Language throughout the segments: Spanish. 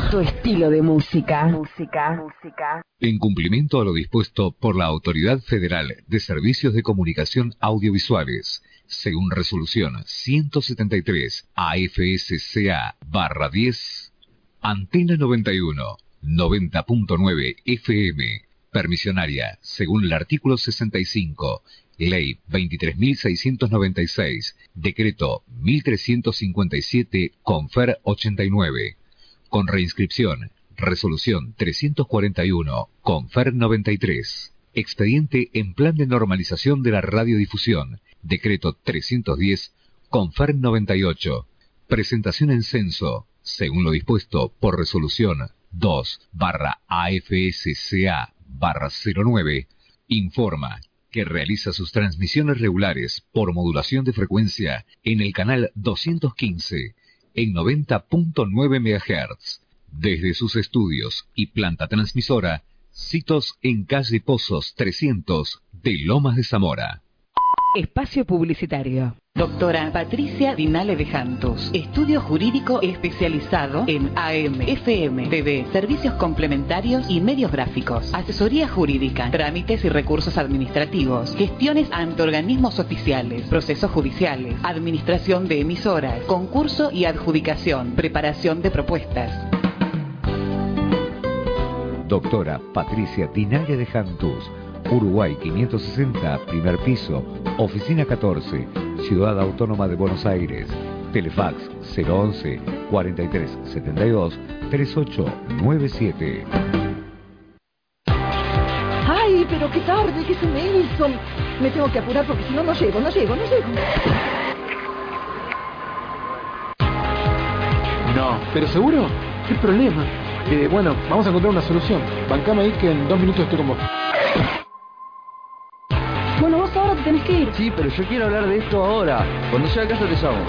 Tu estilo de música. En cumplimiento a lo dispuesto por la Autoridad Federal de Servicios de Comunicación Audiovisuales, según resolución 173 AFSCA/10, Antena 91, 90.9 FM, permisionaria, según el artículo 65, Ley 23.696, Decreto 1.357, Confer 89, con reinscripción, Resolución 341, Confer 93, Expediente en Plan de Normalización de la Radiodifusión, Decreto 310, Confer 98, Presentación en censo, según lo dispuesto por Resolución 2/AFSCA/09, informa que realiza sus transmisiones regulares por modulación de frecuencia en el canal 215 en 90.9 MHz, desde sus estudios y planta transmisora, sitos en calle Pozos 300 de Lomas de Zamora. Espacio publicitario. Doctora Patricia Dinale de Jantos. Estudio jurídico especializado en AM, FM, TV, servicios complementarios y medios gráficos. Asesoría jurídica, trámites y recursos administrativos, gestiones ante organismos oficiales, procesos judiciales, administración de emisoras, concurso y adjudicación, preparación de propuestas. Doctora Patricia Dinale de Jantos. Uruguay 560, primer piso, oficina 14, Ciudad Autónoma de Buenos Aires. Telefax 011 43 72 3897. ¡Ay, pero qué tarde que se me hizo! Me tengo que apurar porque si no, no llego. No, ¿pero seguro? ¿Qué problema? Bueno, vamos a encontrar una solución. Bancame ahí que en 2 minutos estoy con vos. Bueno, vos ahora te tenés que ir. Sí, pero yo quiero hablar de esto ahora. Cuando llegue a casa te llamo.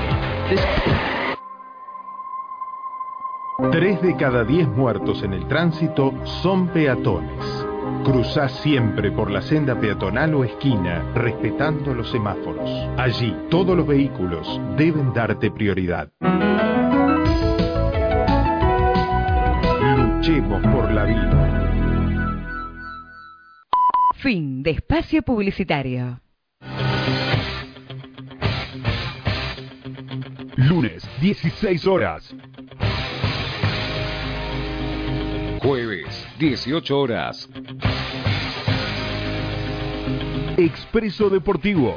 3 de cada 10 muertos en el tránsito son peatones. Cruzá siempre por la senda peatonal o esquina, respetando los semáforos. Allí, todos los vehículos deben darte prioridad. Luchemos por la vida. Fin de espacio publicitario. Lunes, 16 horas. Jueves, 18 horas. Expreso Deportivo.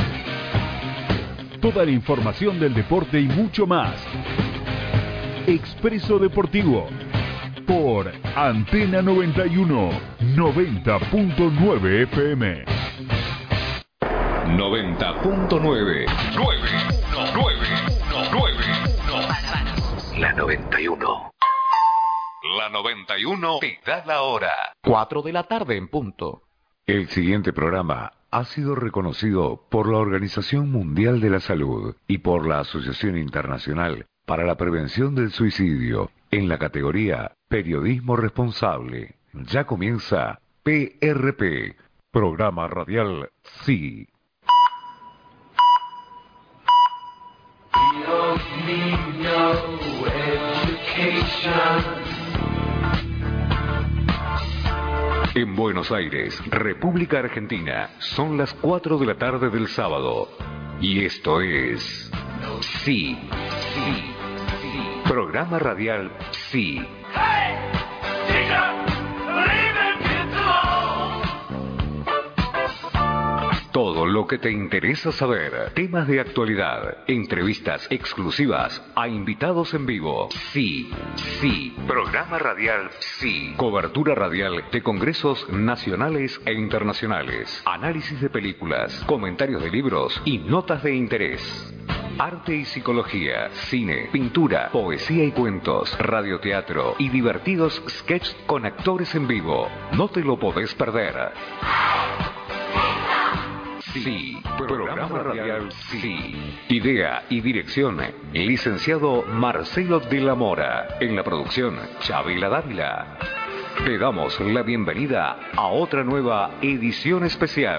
Toda la información del deporte y mucho más. Expreso Deportivo. Por Antena 91, 90.9 FM. 90.9. 9. La 91. La 91 te da la hora. 4 de la tarde en punto. El siguiente programa ha sido reconocido por la Organización Mundial de la Salud y por la Asociación Internacional para la Prevención del Suicidio en la categoría Periodismo Responsable. Ya comienza PRP, Programa Radial Sí. En Buenos Aires, República Argentina, son las 4 de la tarde del sábado. Y esto es... Sí. Programa Radial Sí. Todo lo que te interesa saber, temas de actualidad, entrevistas exclusivas a invitados en vivo. Sí. Programa Radial Sí. Cobertura radial de congresos nacionales e internacionales, análisis de películas, comentarios de libros y notas de interés. Arte y psicología, cine, pintura, poesía y cuentos, radioteatro y divertidos sketches con actores en vivo. No te lo podés perder. Sí, programa radial Sí. Idea y dirección, licenciado Marcelo de la Mora. En la producción, Chavela Dávila. Te damos la bienvenida a otra nueva edición especial.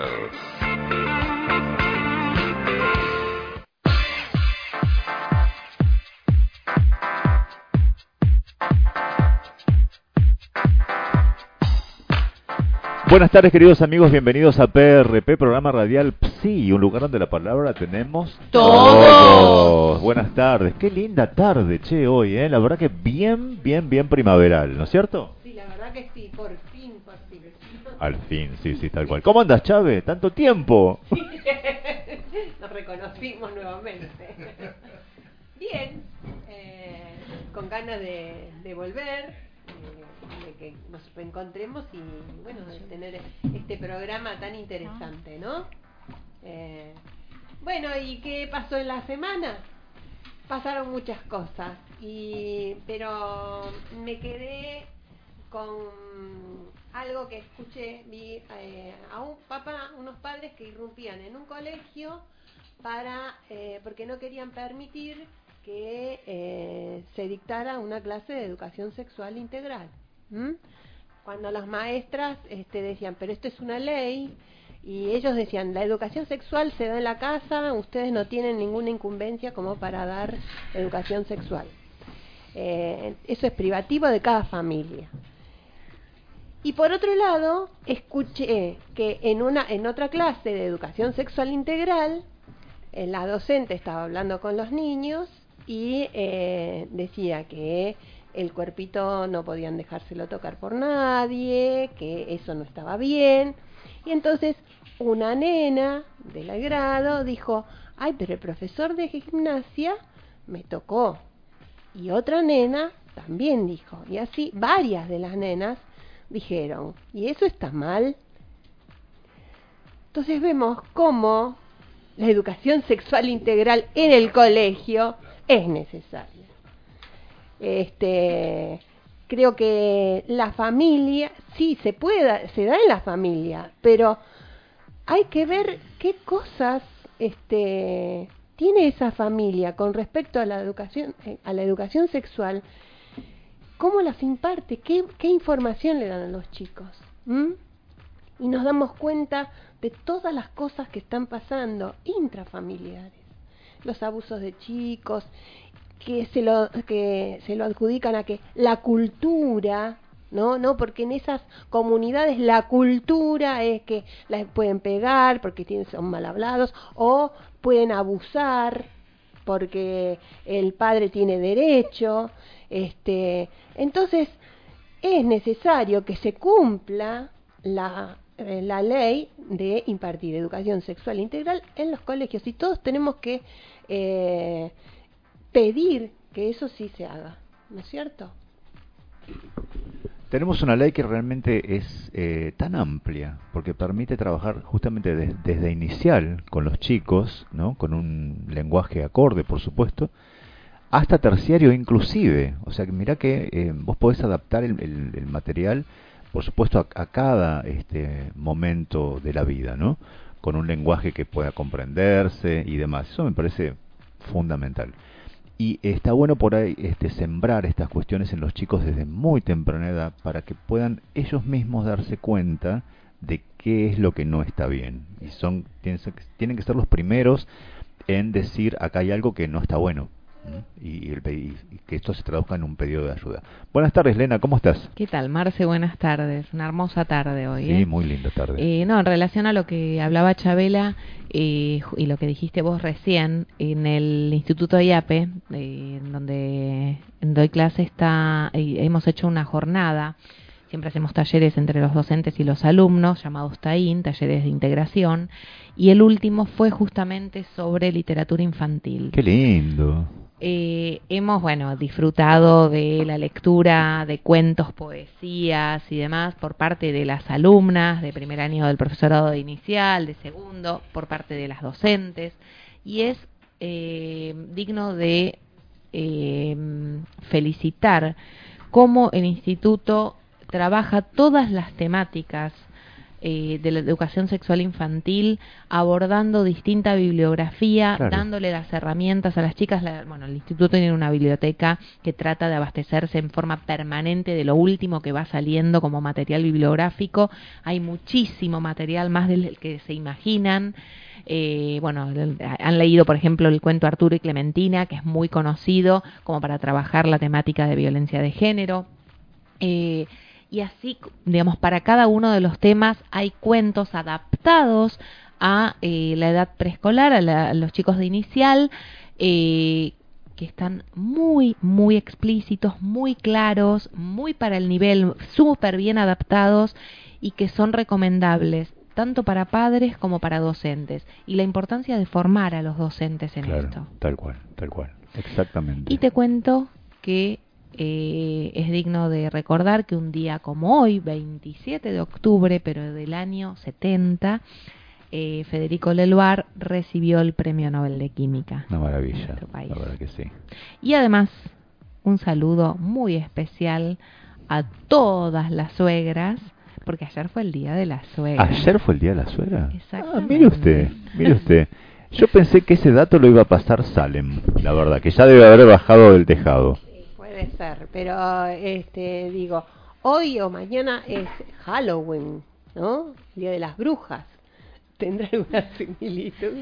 Buenas tardes, queridos amigos, bienvenidos a PRP, programa radial PSI, un lugar donde la palabra tenemos todos. Buenas tardes, qué linda tarde, che, hoy, la verdad que bien primaveral, ¿no es cierto? Sí, la verdad que sí, por fin. Al fin, sí, tal cual. ¿Cómo andas, Chave? ¿Tanto tiempo? Nos reconocimos nuevamente. Bien, con ganas de volver. De que nos encontremos y bueno, de tener este programa tan interesante, ¿no? Bueno, ¿y qué pasó en la semana? Pasaron muchas cosas, pero me quedé con algo que escuché, vi a unos padres que irrumpían en un colegio porque no querían permitir que se dictara una clase de educación sexual integral. Cuando las maestras decían, pero esto es una ley, y ellos decían, la educación sexual se da en la casa, ustedes no tienen ninguna incumbencia como para dar educación sexual. Eso es privativo de cada familia. Y por otro lado, escuché que en otra clase de educación sexual integral, la docente estaba hablando con los niños y decía que el cuerpito no podían dejárselo tocar por nadie, que eso no estaba bien. Y entonces una nena del grado dijo, ay, pero el profesor de gimnasia me tocó. Y otra nena también dijo. Y así varias de las nenas dijeron, ¿y eso está mal? Entonces vemos cómo la educación sexual integral en el colegio es necesaria. Creo que la familia, sí, se da en la familia, pero hay que ver qué cosas tiene esa familia con respecto a la educación sexual, cómo las imparte, qué información le dan a los chicos. Y nos damos cuenta de todas las cosas que están pasando intrafamiliares, los abusos de chicos, que se lo adjudican a que la cultura, no, porque en esas comunidades la cultura es que las pueden pegar porque son mal hablados, o pueden abusar porque el padre tiene derecho. Entonces es necesario que se cumpla la ley de impartir educación sexual integral en los colegios, y todos tenemos que pedir que eso sí se haga, ¿no es cierto? Tenemos una ley que realmente es tan amplia, porque permite trabajar justamente desde inicial con los chicos, ¿no? Con un lenguaje acorde, por supuesto, hasta terciario inclusive. O sea, mirá que vos podés adaptar el material, por supuesto, a cada momento de la vida, ¿no? Con un lenguaje que pueda comprenderse y demás. Eso me parece fundamental. Y está bueno por ahí sembrar estas cuestiones en los chicos desde muy temprana edad para que puedan ellos mismos darse cuenta de qué es lo que no está bien. Y tienen que ser los primeros en decir, acá hay algo que no está bueno. Y que esto se traduzca en un pedido de ayuda. Buenas tardes, Lena, ¿cómo estás? ¿Qué tal, Marce? Buenas tardes. Una hermosa tarde hoy. Sí, muy linda tarde. En relación a lo que hablaba Chabela y lo que dijiste vos recién, en el Instituto IAPE, donde doy clase, hemos hecho una jornada. Siempre hacemos talleres entre los docentes y los alumnos, llamados TAIN, talleres de integración, y el último fue justamente sobre literatura infantil. ¡Qué lindo! Hemos disfrutado de la lectura de cuentos, poesías y demás por parte de las alumnas de primer año del profesorado de inicial, de segundo, por parte de las docentes, y es digno de felicitar cómo el instituto trabaja todas las temáticas de la educación sexual infantil, abordando distinta bibliografía, claro, dándole las herramientas a las chicas. El instituto tiene una biblioteca que trata de abastecerse en forma permanente de lo último que va saliendo como material bibliográfico. Hay muchísimo material, más del que se imaginan. Han leído, por ejemplo, el cuento Arturo y Clementina, que es muy conocido como para trabajar la temática de violencia de género. y así, digamos, para cada uno de los temas hay cuentos adaptados a la edad preescolar, a los chicos de inicial, que están muy, muy explícitos, muy claros, muy para el nivel, súper bien adaptados y que son recomendables tanto para padres como para docentes. Y la importancia de formar a los docentes en esto. Tal cual, exactamente. Y te cuento que es digno de recordar que un día como hoy, 27 de octubre, pero del año 70, Federico Leloir recibió el Premio Nobel de Química. Una maravilla, la verdad que sí. Y además, un saludo muy especial a todas las suegras, porque ayer fue el Día de la Suegra. ¿Ayer fue el Día de la Suegra? Exactamente. Mire usted. Yo pensé que ese dato lo iba a pasar Salem, la verdad, que ya debe haber bajado del tejado. Puede ser, pero digo, hoy o mañana es Halloween, ¿no? Día de las Brujas. ¿Tendrá alguna similitud?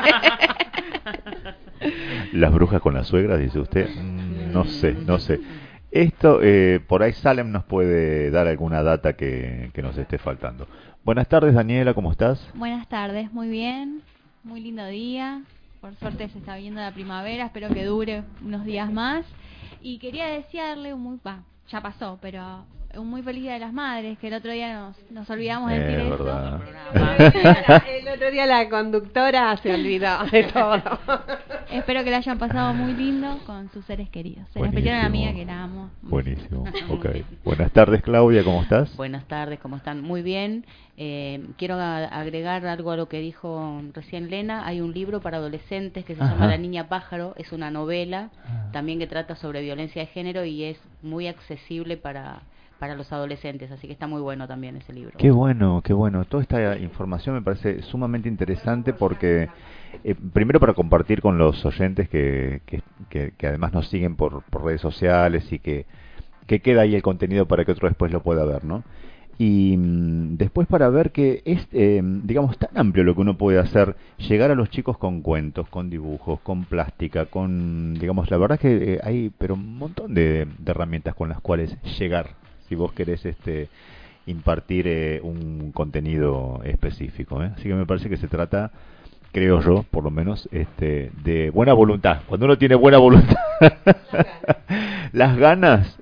Las brujas con las suegras, dice usted. No sé. Esto, por ahí Salem nos puede dar alguna data que nos esté faltando. Buenas tardes, Daniela, ¿cómo estás? Buenas tardes, muy bien. Muy lindo día. Por suerte se está viendo la primavera. Espero que dure unos días más. Y quería desearle ya pasó, pero un muy feliz Día de las Madres, que el otro día nos olvidamos de decir verdad. Eso. El otro día la conductora se olvidó de todo. Espero que la hayan pasado muy lindo con sus seres queridos. En especial a la amiga que la amo. Buenísimo, ok. Buenas tardes, Claudia, ¿cómo estás? Buenas tardes, ¿cómo están? Muy bien. Quiero agregar algo a lo que dijo recién Lena. Hay un libro para adolescentes que se llama La Niña Pájaro. Es una novela también que trata sobre violencia de género y es muy accesible para los adolescentes, así que está muy bueno también ese libro. Qué bueno. Toda esta información me parece sumamente interesante porque, primero para compartir con los oyentes que además nos siguen por redes sociales y que queda ahí el contenido para que otro después lo pueda ver, ¿no? Y después para ver que es, digamos, tan amplio lo que uno puede hacer, llegar a los chicos con cuentos, con dibujos, con plástica, con, digamos, la verdad es que hay pero un montón de herramientas con las cuales llegar si vos querés impartir un contenido específico, ¿eh? Así que me parece que se trata, creo yo, por lo menos, de buena voluntad. Cuando uno tiene buena voluntad, las ganas,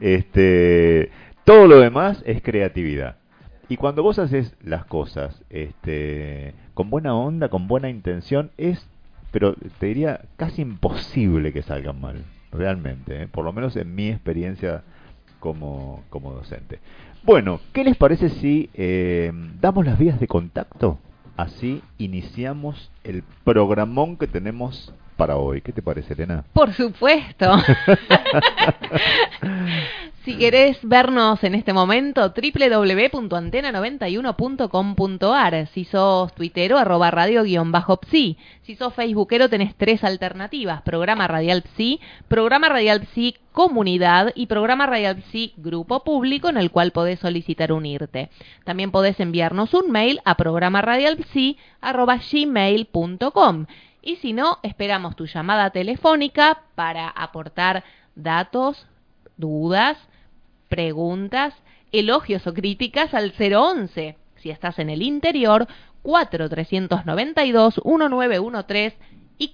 todo lo demás es creatividad. Y cuando vos haces las cosas con buena onda, con buena intención, pero te diría, casi imposible que salgan mal, realmente, ¿eh? Por lo menos en mi experiencia como docente. Bueno, ¿qué les parece si damos las vías de contacto? Así iniciamos el programón que tenemos para hoy. ¿Qué te parece, Elena? Por supuesto. Si querés vernos en este momento, www.antena91.com.ar. Si sos tuitero, @radio_psi. Si sos facebookero, tenés 3 alternativas: Programa Radial Psi, Programa Radial Psi Comunidad y Programa Radial Psi Grupo Público, en el cual podés solicitar unirte. También podés enviarnos un mail a programaradialpsi@gmail.com. Y si no, esperamos tu llamada telefónica para aportar datos, dudas, preguntas, elogios o críticas al 011. Si estás en el interior, 4-392-1913 y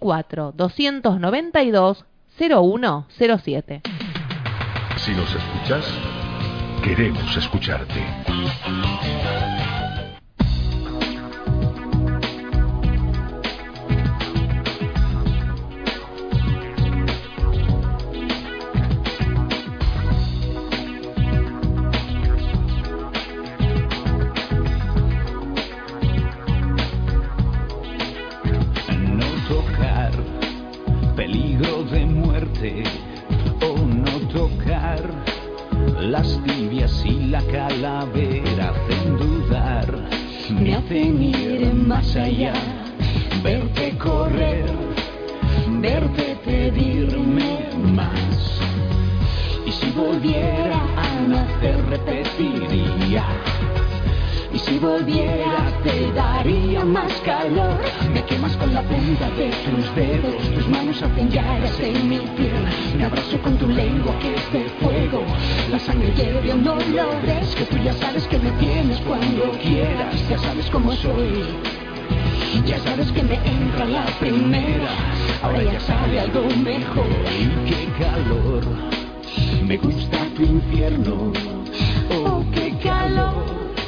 4-292-0107. Si nos escuchas, queremos escucharte. Peligro de muerte o no tocar. Las tibias y la calavera hacen dudar, me hacen ir más allá, verte correr, verte pedirme más. Y si volviera a nacer repetiría, y si si volvieras te daría más calor. Me quemas con la punta de tus dedos, tus manos hacen llagas en mi piel. Me abrazo con tu lengua que es de fuego, la sangre hierve, no lo ves, que tú ya sabes que me tienes cuando quieras. Ya sabes cómo soy, ya sabes que me entra la primera, ahora ya sabe algo mejor. Y qué calor, me gusta tu infierno. Oh, qué calor,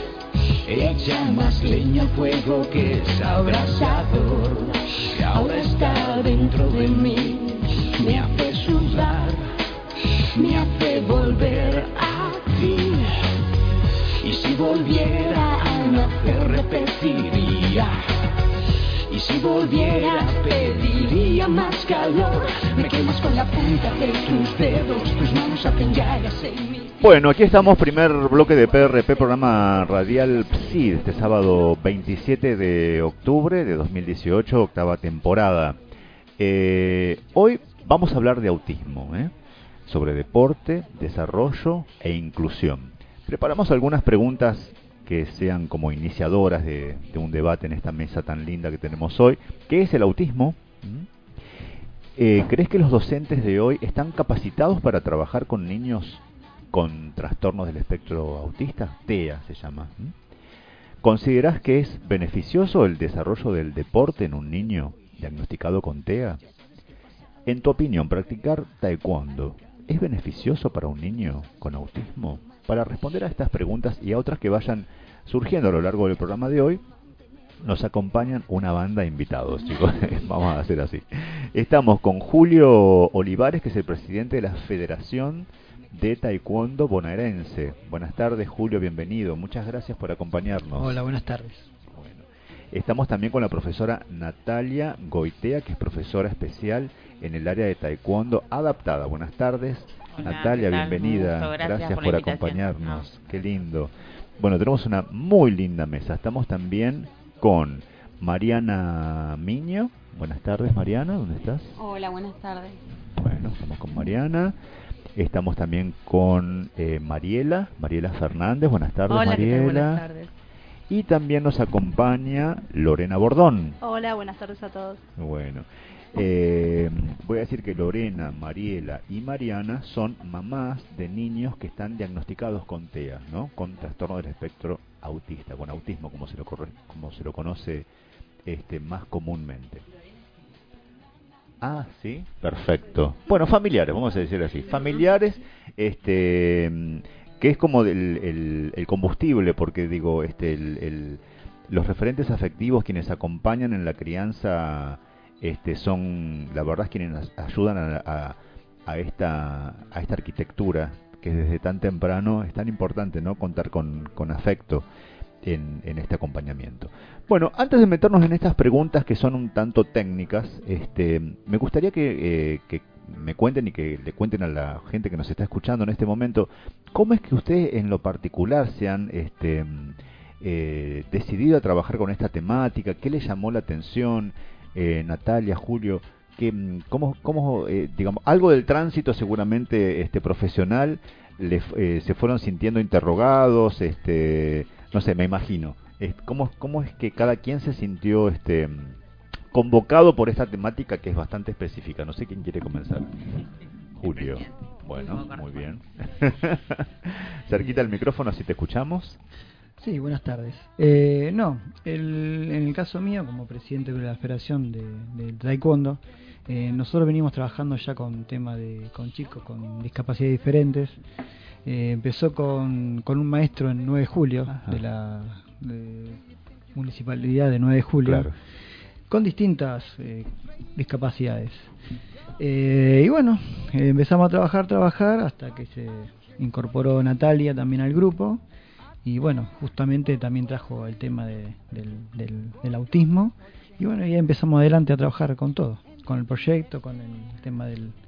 echa más leña al fuego que es abrasador. que ahora está dentro de mí, me hace sudar, me hace volver a ti. Y si volviera a nacer repetiría. Y si volviera pediría más calor. Me quemas con la punta de tus dedos, tus manos hacen llagas en mí. Bueno, aquí estamos, primer bloque de PRP, programa radial PSI, este sábado 27 de octubre de 2018, octava temporada. Hoy vamos a hablar de autismo, sobre deporte, desarrollo e inclusión. Preparamos algunas preguntas que sean como iniciadoras de un debate en esta mesa tan linda que tenemos hoy. ¿Qué es el autismo? ¿Crees que los docentes de hoy están capacitados para trabajar con niños con trastornos del espectro autista? TEA se llama. ¿Considerás que es beneficioso el desarrollo del deporte en un niño diagnosticado con TEA? En tu opinión, ¿practicar taekwondo es beneficioso para un niño con autismo? Para responder a estas preguntas y a otras que vayan surgiendo a lo largo del programa de hoy, nos acompañan una banda de invitados, chicos. Vamos a hacer así. Estamos con Julio Olivares, que es el presidente de la Federación de Taekwondo Bonaerense. Buenas tardes, Julio, bienvenido. Muchas gracias por acompañarnos. Hola, buenas tardes. Bueno, estamos también con la profesora Natalia Goitea, que es profesora especial en el área de Taekwondo adaptada. Buenas tardes. Hola, Natalia, bienvenida. Gracias por acompañarnos. Qué lindo. Bueno, tenemos una muy linda mesa. Estamos también con Mariana Miño. Buenas tardes, Mariana. ¿Dónde estás? Hola, buenas tardes. Bueno, estamos con Mariana. Estamos también con Mariela Fernández. Buenas tardes, Hola, Mariela. ¿qué tal? Buenas tardes. Y también nos acompaña Lorena Bordón. Hola, buenas tardes a todos. Bueno. Voy a decir que Lorena, Mariela y Mariana son mamás de niños que están diagnosticados con TEA, ¿no? Con trastorno del espectro autista, con autismo, como se lo conoce más comúnmente. Ah, sí, perfecto. Bueno, familiares, vamos a decir así, familiares, que es como el combustible, porque digo, los referentes afectivos quienes acompañan en la crianza. Son, la verdad, quienes ayudan a esta arquitectura que desde tan temprano es tan importante, ¿no? Contar con afecto en este acompañamiento. Bueno, antes de meternos en estas preguntas que son un tanto técnicas, me gustaría que me cuenten y que le cuenten a la gente que nos está escuchando en este momento, ¿cómo es que ustedes en lo particular se han decidido a trabajar con esta temática? ¿Qué les llamó la atención? Natalia, Julio, ¿cómo digamos, algo del tránsito seguramente profesional se fueron sintiendo interrogados, no sé, me imagino. ¿Cómo es que cada quien se sintió convocado por esta temática que es bastante específica? No sé quién quiere comenzar. Julio. Bueno, muy bien. Cerquita el micrófono, así te escuchamos. Sí, buenas tardes. En el caso mío, como presidente de la Federación de Taekwondo, nosotros venimos trabajando ya con temas con chicos con discapacidades diferentes. Empezó con un maestro en 9 de julio, de la municipalidad de 9 de julio, claro, con distintas discapacidades. Y bueno, empezamos a trabajar hasta que se incorporó Natalia también al grupo. Y bueno, justamente también trajo el tema del autismo. Y bueno, ya empezamos adelante a trabajar con todo, con el proyecto, con el tema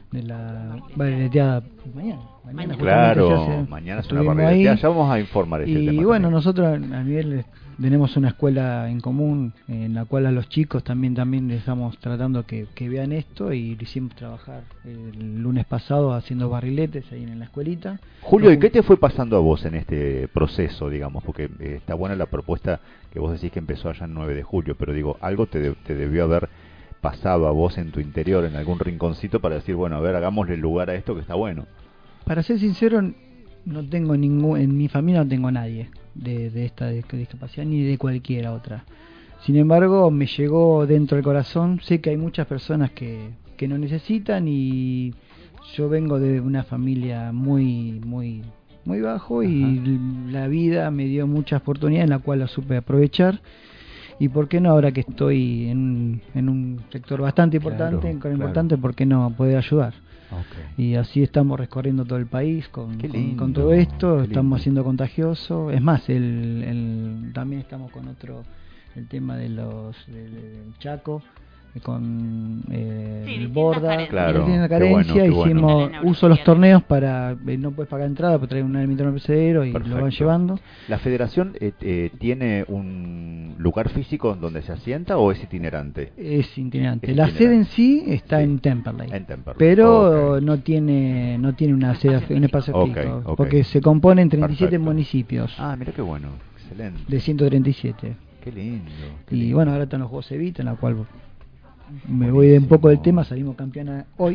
de la barrileteada mañana claro, mañana es una barrileteada, ya vamos a informar y tema bueno, también. nosotros a nivel tenemos una escuela en común en la cual a los chicos también les estamos tratando que vean esto, y lo hicimos trabajar el lunes pasado haciendo barriletes ahí en la escuelita. Julio, ¿y qué te fue pasando a vos en este proceso, digamos? Porque está buena la propuesta que vos decís que empezó allá el 9 de julio, pero digo, algo te debió haber pasado a vos en tu interior, en algún rinconcito, para decir, bueno, a ver, hagámosle lugar a esto que está bueno. Para ser sincero, no tengo en mi familia no tengo nadie de esta discapacidad, ni de cualquiera otra. Sin embargo, me llegó dentro del corazón. Sé que hay muchas personas que no necesitan, y yo vengo de una familia muy bajo. Ajá. Y la vida me dio muchas oportunidades en la cual la supe aprovechar. Y por qué no, ahora que estoy en un sector bastante importante, importante, ¿por qué no poder ayudar? Okay. Y así estamos recorriendo todo el país con todo esto, estamos haciendo contagioso. Es más, también estamos con el tema del Chaco, con el Borda, tiene una carencia, hicimos uso de los torneos para, no puedes pagar entrada, pero traer un alimentador perecedero y lo van llevando. ¿La federación tiene un lugar físico donde se asienta o es itinerante? Es itinerante. La sede en sí está en Temperley, pero no tiene una sede, un espacio fijo, porque se compone en 37 municipios. Ah, mira qué bueno, excelente. De 137. Qué lindo. Y bueno, ahora están los Juegos Evita, en la cual me voy de un poco del tema, salimos campeona hoy.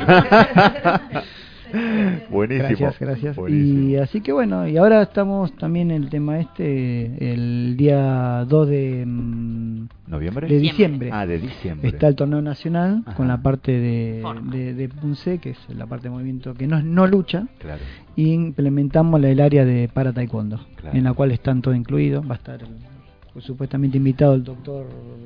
Buenísimo. Gracias. Buenísimo. Y así que bueno, y ahora estamos también en el tema el día 2 de ¿noviembre? De diciembre. De diciembre. Está el torneo nacional. Ajá. Con la parte de Punce, que es la parte de movimiento que no lucha. Claro. Y implementamos el área de para taekwondo, en la cual están todo incluido. Va a estar supuestamente invitado el doctor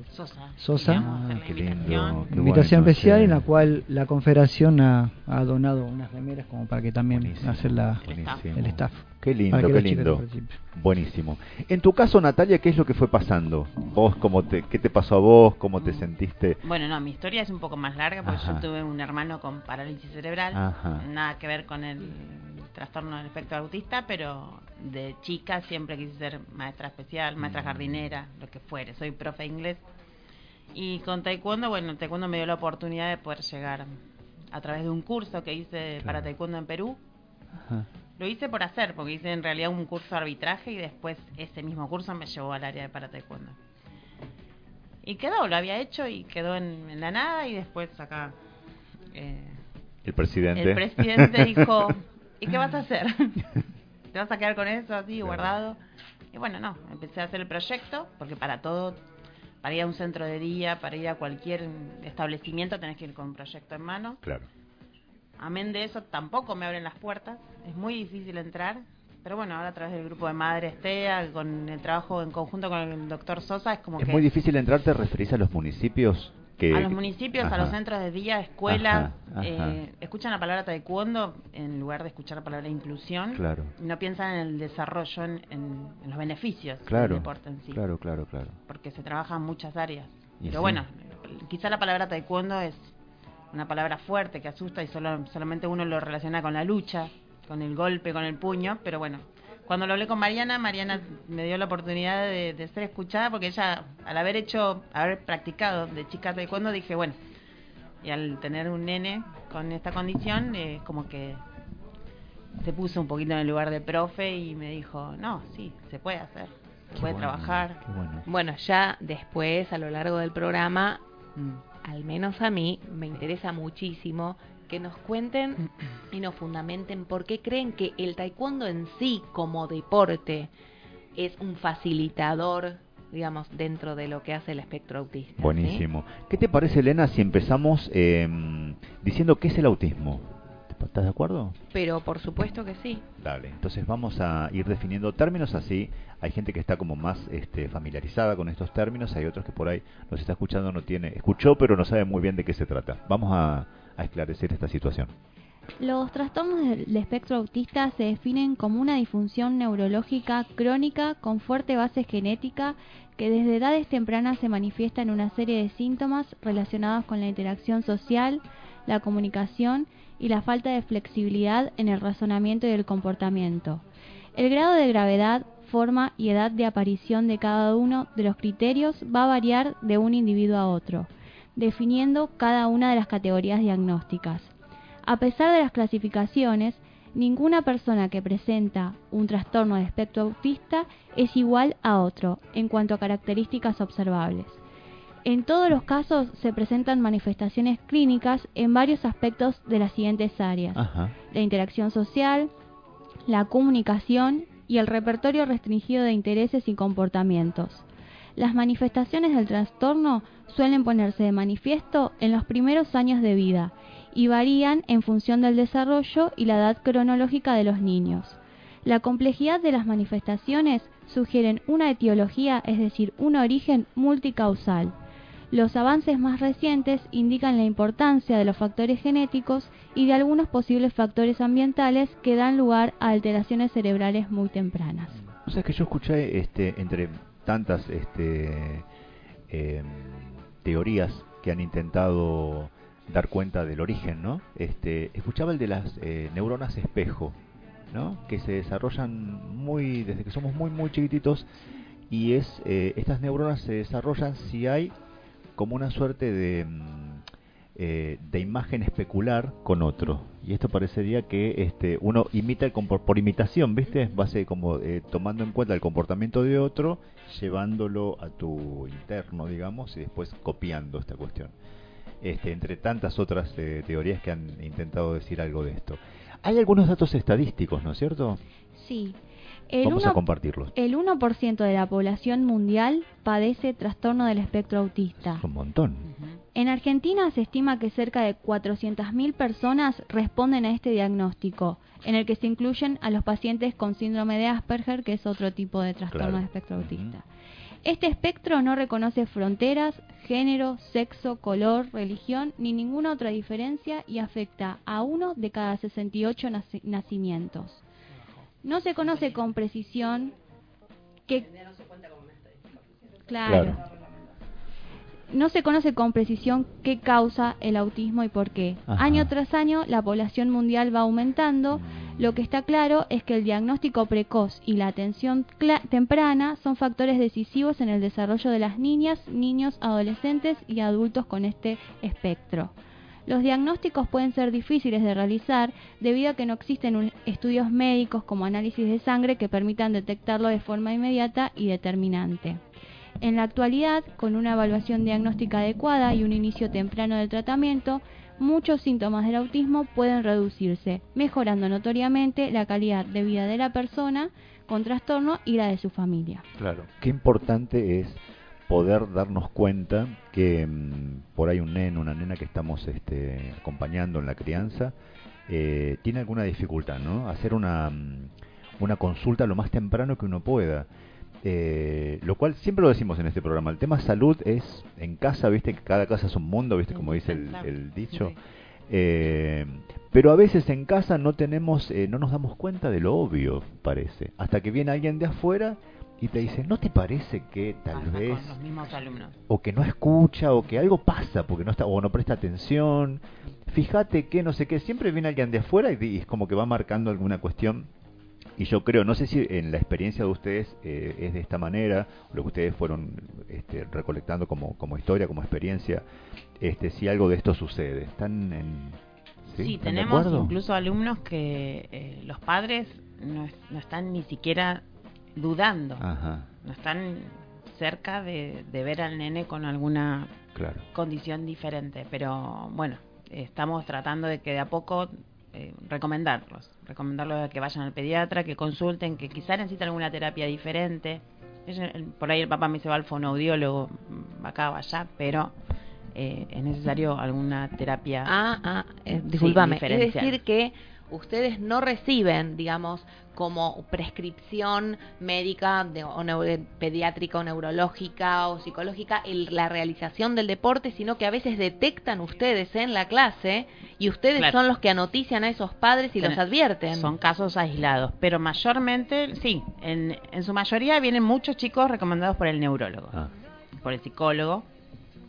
Sosa. Qué lindo. Invitación especial, en la cual la confederación ha donado unas remeras como para que también hacer el staff. Qué lindo, qué lindo. Buenísimo. En tu caso, Natalia, ¿qué es lo que fue pasando? ¿Vos qué te pasó a vos? ¿Cómo te sentiste? Bueno, no, mi historia es un poco más larga porque yo tuve un hermano con parálisis cerebral. Ajá. Nada que ver con el trastorno del espectro autista, pero de chica siempre quise ser maestra especial, maestra jardinera, lo que fuere. Soy profe de inglés. Y con taekwondo, bueno, taekwondo me dio la oportunidad de poder llegar a través de un curso que hice para taekwondo en Perú. Ajá. Lo hice por hacer, porque hice en realidad un curso de arbitraje y después ese mismo curso me llevó al área de para taekwondo. Y lo había hecho y quedó en la nada, y después acá el presidente dijo, ¿y qué vas a hacer? ¿Te vas a quedar con eso así guardado? Y bueno, no, empecé a hacer el proyecto, porque para ir a un centro de día, para ir a cualquier establecimiento tenés que ir con un proyecto en mano. Claro. Amén de eso, tampoco me abren las puertas, es muy difícil entrar, pero bueno, ahora a través del grupo de Madres TEA, con el trabajo en conjunto con el doctor Sosa, es muy difícil entrar. ¿Te referís a los municipios? A los municipios, a los centros de día, escuelas, escuchan la palabra taekwondo en lugar de escuchar la palabra inclusión, no piensan en el desarrollo, en los beneficios del deporte en sí. Claro. Porque se trabaja en muchas áreas. Pero bueno, quizá la palabra taekwondo es una palabra fuerte que asusta y solamente uno lo relaciona con la lucha, con el golpe, con el puño, pero bueno, cuando lo hablé con Mariana me dio la oportunidad de ser escuchada, porque ella, al haber practicado de chica taekwondo, dije, bueno, y al tener un nene con esta condición, como que se puso un poquito en el lugar de profe y me dijo, no, sí, se puede hacer, se puede trabajar. Bueno, ya después, a lo largo del programa, al menos a mí, me interesa muchísimo que nos cuenten y nos fundamenten por qué creen que el taekwondo en sí, como deporte, es un facilitador, digamos, dentro de lo que hace el espectro autista. Buenísimo. ¿Sí? ¿Qué te parece, Elena, si empezamos diciendo qué es el autismo? ¿Estás de acuerdo? Pero por supuesto que sí. Dale, entonces vamos a ir definiendo términos así. Hay gente que está como más familiarizada con estos términos, hay otros que por ahí nos está escuchando, escuchó pero no sabe muy bien de qué se trata. Vamos a esclarecer esta situación. Los trastornos del espectro autista se definen como una disfunción neurológica crónica con fuerte base genética que desde edades tempranas se manifiesta en una serie de síntomas relacionados con la interacción social, la comunicación y la falta de flexibilidad en el razonamiento y el comportamiento. El grado de gravedad, forma y edad de aparición de cada uno de los criterios va a variar de un individuo a otro, definiendo cada una de las categorías diagnósticas. A pesar de las clasificaciones, ninguna persona que presenta un trastorno de espectro autista es igual a otro en cuanto a características observables. En todos los casos se presentan manifestaciones clínicas en varios aspectos de las siguientes áreas: la interacción social, la comunicación y el repertorio restringido de intereses y comportamientos. Las manifestaciones del trastorno suelen ponerse de manifiesto en los primeros años de vida y varían en función del desarrollo y la edad cronológica de los niños. La complejidad de las manifestaciones sugieren una etiología, es decir, un origen multicausal. Los avances más recientes indican la importancia de los factores genéticos y de algunos posibles factores ambientales que dan lugar a alteraciones cerebrales muy tempranas. O sea, que yo escuché entre tantas teorías que han intentado dar cuenta del origen, ¿no? Escuchaba el de las neuronas espejo, ¿no? Que se desarrollan desde que somos muy chiquititos, y estas neuronas se desarrollan si hay como una suerte de imagen especular con otro, y esto parecería que uno imita por imitación, ¿viste? Va a ser como tomando en cuenta el comportamiento de otro, llevándolo a tu interno, digamos, y después copiando esta cuestión. Entre tantas otras teorías que han intentado decir algo de esto. Hay algunos datos estadísticos, ¿no es cierto? Sí. Vamos a compartirlos. El 1% de la población mundial padece trastorno del espectro autista. Es un montón. En Argentina se estima que cerca de 400.000 personas responden a este diagnóstico, en el que se incluyen a los pacientes con síndrome de Asperger, que es otro tipo de trastorno de espectro autista. Este espectro no reconoce fronteras, género, sexo, color, religión ni ninguna otra diferencia y afecta a 1 de cada 68 nacimientos. No se conoce con precisión qué... Claro. No se conoce con precisión qué causa el autismo y por qué. Año tras año la población mundial va aumentando. Lo que está claro es que el diagnóstico precoz y la atención temprana son factores decisivos en el desarrollo de las niñas, niños, adolescentes y adultos con este espectro. Los diagnósticos pueden ser difíciles de realizar debido a que no existen estudios médicos como análisis de sangre que permitan detectarlo de forma inmediata y determinante. En la actualidad, con una evaluación diagnóstica adecuada y un inicio temprano del tratamiento, muchos síntomas del autismo pueden reducirse, mejorando notoriamente la calidad de vida de la persona con trastorno y la de su familia. Claro, qué importante es poder darnos cuenta que por ahí un neno, una nena que estamos acompañando en la crianza, tiene alguna dificultad, ¿no? Hacer una consulta lo más temprano que uno pueda. Lo cual siempre lo decimos en este programa, el tema salud es en casa, viste que cada casa es un mundo, viste como dice el dicho, pero a veces en casa no nos damos cuenta de lo obvio, parece, hasta que viene alguien de afuera y te dice, ¿no te parece que tal vez con los mismos alumnos, o que no escucha, o que algo pasa porque no está, o no presta atención, fíjate que no sé qué, siempre viene alguien de afuera y es como que va marcando alguna cuestión? Y yo creo, no sé si en la experiencia de ustedes es de esta manera, lo que ustedes fueron recolectando como historia, como experiencia, si algo de esto sucede. ¿Están Sí, tenemos incluso alumnos que los padres no están ni siquiera dudando, no están cerca de ver al nene con alguna condición diferente, pero bueno, estamos tratando de que de a poco recomendarlos a que vayan al pediatra, que consulten, que quizá necesitan alguna terapia diferente. Por ahí el papá me dice va al fonoaudiólogo, va acá, va allá, pero es necesario alguna terapia. Discúlpame, es decir que ustedes no reciben, digamos, como prescripción médica pediátrica o neurológica o psicológica la realización del deporte, sino que a veces detectan ustedes en la clase y ustedes son los que anotician a esos padres y los advierten. Son casos aislados, pero mayormente, sí, en su mayoría vienen muchos chicos recomendados por el neurólogo, por el psicólogo,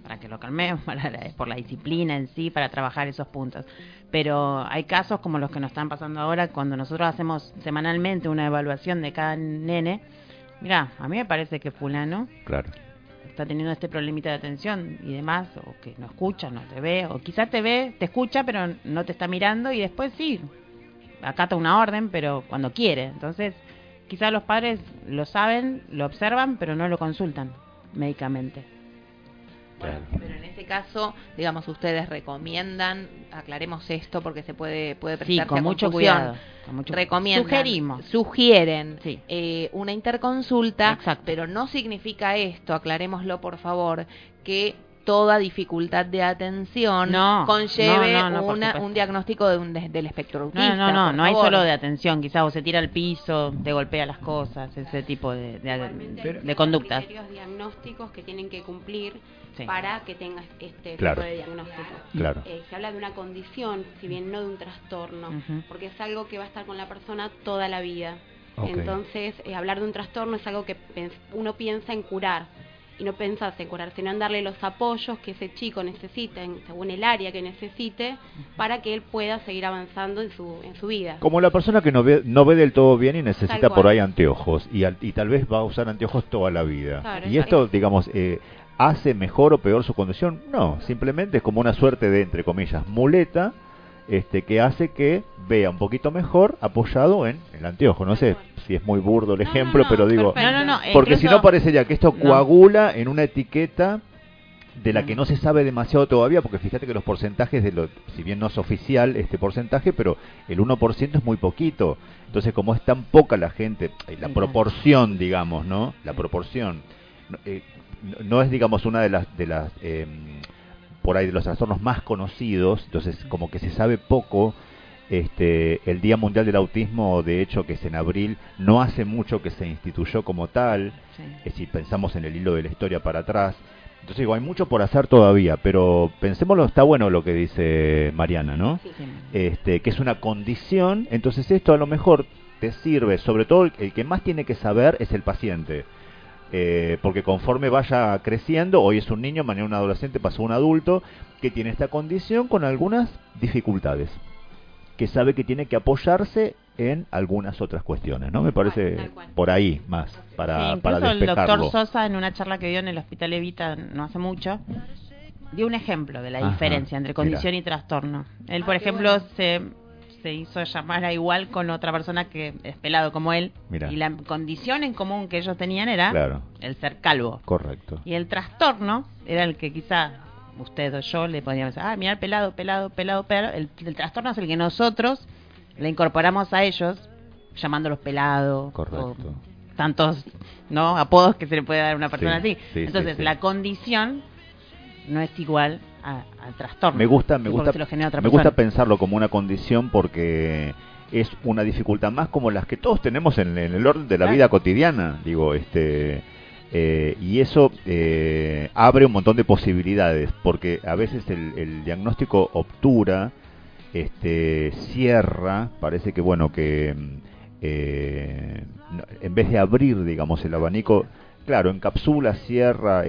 para que lo calmemos, por la disciplina en sí, para trabajar esos puntos. Pero hay casos como los que nos están pasando ahora, cuando nosotros hacemos semanalmente una evaluación de cada nene. Mirá, a mí me parece que fulano está teniendo este problemita de atención y demás, o que no escucha, no te ve, o quizás te ve, te escucha, pero no te está mirando, y después sí, acata una orden, pero cuando quiere. Entonces, quizás los padres lo saben, lo observan, pero no lo consultan médicamente. Bueno, pero en ese caso, digamos, ustedes recomiendan, aclaremos esto porque se puede prestarse con a mucho confusión. Cuidado. Con mucho Recomiendan, sugieren una interconsulta, pero no significa esto, aclarémoslo por favor, que toda dificultad de atención conlleve un diagnóstico del espectro autista. No hay solo de atención, quizás o se tira al piso, te golpea las cosas, ese tipo de conductas. Hay criterios diagnósticos que tienen que cumplir para que tengas este Claro. tipo de diagnóstico. Claro. Se habla de una condición, si bien no de un trastorno, porque es algo que va a estar con la persona toda la vida. Okay. Entonces, hablar de un trastorno es algo que uno piensa en curar. Y no pensás en curar, sino en darle los apoyos que ese chico necesita, según el área que necesite, para que él pueda seguir avanzando en su vida. Como la persona que no ve del todo bien y necesita por ahí anteojos, y tal vez va a usar anteojos toda la vida. Claro, y esto, digamos, ¿hace mejor o peor su condición? No, simplemente es como una suerte de, entre comillas, muleta, que hace que vea un poquito mejor apoyado en el anteojo. No sé si es muy burdo el ejemplo, pero digo, porque si no parecería que esto coagula en una etiqueta de la que no se sabe demasiado todavía, porque fíjate que los porcentajes si bien no es oficial este porcentaje, pero el 1% es muy poquito. Entonces, como es tan poca la gente, la proporción, digamos, ¿no? La proporción no es, digamos, una de las por ahí de los trastornos más conocidos, entonces como que se sabe poco. El Día Mundial del Autismo, de hecho, que es en abril, no hace mucho que se instituyó como tal, si pensamos en el hilo de la historia para atrás. Entonces digo, hay mucho por hacer todavía, pero pensémoslo, está bueno lo que dice Mariana, ¿no? Que es una condición. Entonces esto a lo mejor te sirve, sobre todo el que más tiene que saber es el paciente. Porque conforme vaya creciendo, hoy es un niño, mañana un adolescente, pasó un adulto que tiene esta condición con algunas dificultades, que sabe que tiene que apoyarse en algunas otras cuestiones, ¿no? Me parece por ahí más, para despejarlo. El doctor Sosa, en una charla que dio en el Hospital Evita no hace mucho, dio un ejemplo de la diferencia entre condición y trastorno. Él, por ejemplo, se hizo llamar a igual con otra persona que es pelado como él. Mirá. Y la condición en común que ellos tenían era el ser calvo. Correcto. Y el trastorno era el que quizá usted o yo le podíamos decir, mira, pelado. El trastorno es el que nosotros le incorporamos a ellos llamándolos pelado. Correcto. Tantos apodos que se le puede dar a una persona así. Entonces, sí. la condición no es igual al trastorno. Me gusta pensarlo como una condición, porque es una dificultad más como las que todos tenemos en el orden de la vida cotidiana, digo, y eso abre un montón de posibilidades, porque a veces el diagnóstico obtura, cierra, parece que en vez de abrir, digamos, el abanico, claro, encapsula, cierra,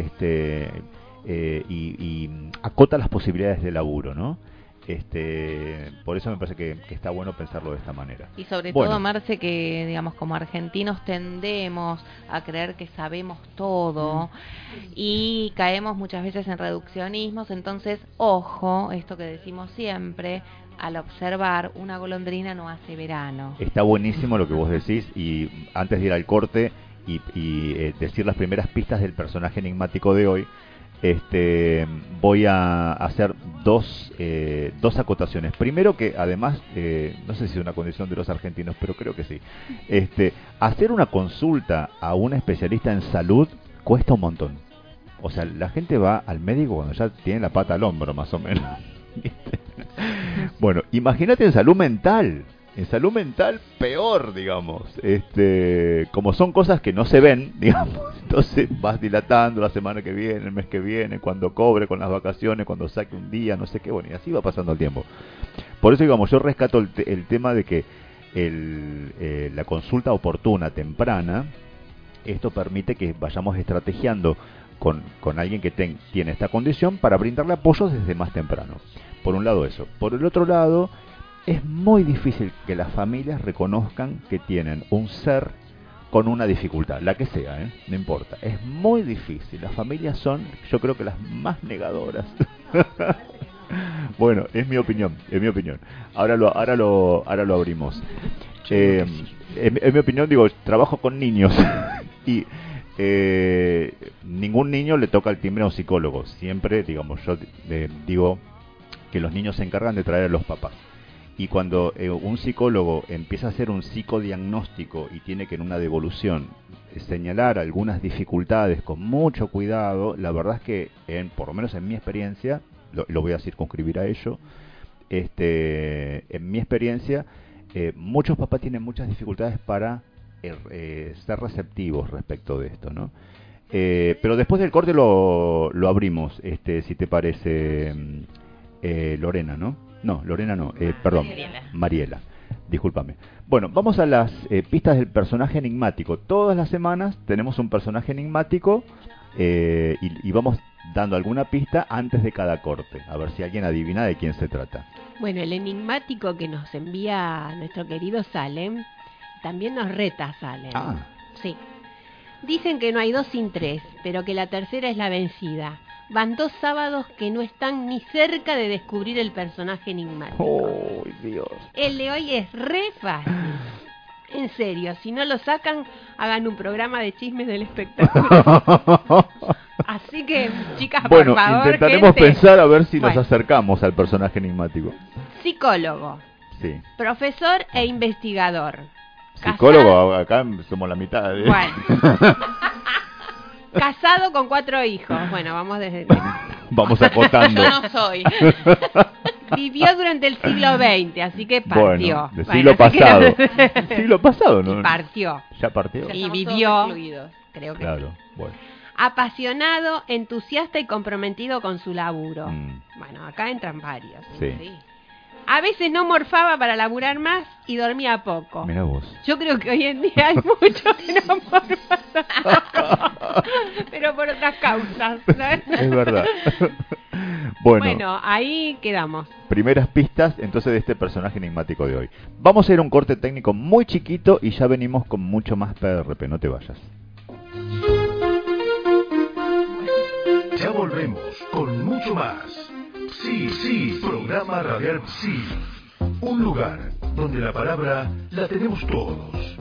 y acota las posibilidades de laburo, ¿no? Por eso me parece que está bueno pensarlo de esta manera. Y sobre todo, Marce, que digamos como argentinos tendemos a creer que sabemos todo y caemos muchas veces en reduccionismos. Entonces, ojo, esto que decimos siempre, al observar, una golondrina no hace verano. Está buenísimo lo que vos decís, y antes de ir al corte y decir las primeras pistas del personaje enigmático de hoy, voy a hacer dos acotaciones. Primero, que además, no sé si es una condición de los argentinos, pero creo que sí, hacer una consulta a un especialista en salud cuesta un montón. O sea, la gente va al médico cuando ya tiene la pata al hombro, más o menos. Bueno, imagínate en salud mental. En salud mental peor, digamos. Como son cosas que no se ven, digamos, entonces vas dilatando la semana que viene, el mes que viene, cuando cobre, con las vacaciones, cuando saque un día, no sé qué, bueno, y así va pasando el tiempo. Por eso, digamos, yo rescato el tema de que la consulta oportuna, temprana, esto permite que vayamos estrategiando con alguien que tiene esta condición para brindarle apoyo desde más temprano. Por un lado eso. Por el otro lado, es muy difícil que las familias reconozcan que tienen un ser con una dificultad, la que sea, no importa. Es muy difícil. Las familias son, yo creo que las más negadoras. Bueno, es mi opinión. Ahora lo abrimos. En mi opinión, digo, trabajo con niños y ningún niño le toca el timbre a un psicólogo. Siempre, digamos, yo digo que los niños se encargan de traer a los papás. Y cuando un psicólogo empieza a hacer un psicodiagnóstico y tiene que en una devolución señalar algunas dificultades con mucho cuidado, la verdad es que, por lo menos en mi experiencia, lo voy a circunscribir a ello, en mi experiencia, muchos papás tienen muchas dificultades para ser receptivos respecto de esto, ¿no? Pero después del corte lo abrimos, si te parece, Lorena, ¿no? No, Lorena no, perdón, Mariela, discúlpame. Bueno, vamos a las pistas del personaje enigmático. Todas las semanas tenemos un personaje enigmático y vamos dando alguna pista antes de cada corte, a ver si alguien adivina de quién se trata. Bueno, el enigmático que nos envía nuestro querido Salem, también nos reta Salem. Ah. Sí. Dicen que no hay 2 sin 3, pero que la tercera es la vencida. Van 2 sábados que no están ni cerca de descubrir el personaje enigmático. ¡Oh, Dios! El de hoy es re fácil. En serio, si no lo sacan, hagan un programa de chismes del espectáculo. Así que, chicas, bueno, por favor, intentaremos gente, pensar a ver si nos acercamos al personaje enigmático. Psicólogo. Sí. Profesor e investigador. Psicólogo, acá somos la mitad. Bueno. Casado con 4 hijos. Bueno, vamos desde... Vamos acotando. Yo no soy. Vivió durante el siglo XX, así que partió. Bueno, del siglo pasado. Siglo pasado, ¿no? Y partió. Ya partió. Y vivió. Creo que claro, bueno. Apasionado, entusiasta y comprometido con su laburo. Bueno, acá entran varios. Sí. A veces no morfaba para laburar más y dormía poco. Mirá vos. Yo creo que hoy en día hay muchos que no morfan. Pero por otras causas, ¿sabes? Es verdad. Bueno, ahí quedamos. Primeras pistas, entonces, de este personaje enigmático de hoy. Vamos a ir a un corte técnico muy chiquito y ya venimos con mucho más PRP. No te vayas. Ya volvemos con mucho más. Sí, programa radial Sí. Un lugar donde la palabra la tenemos todos.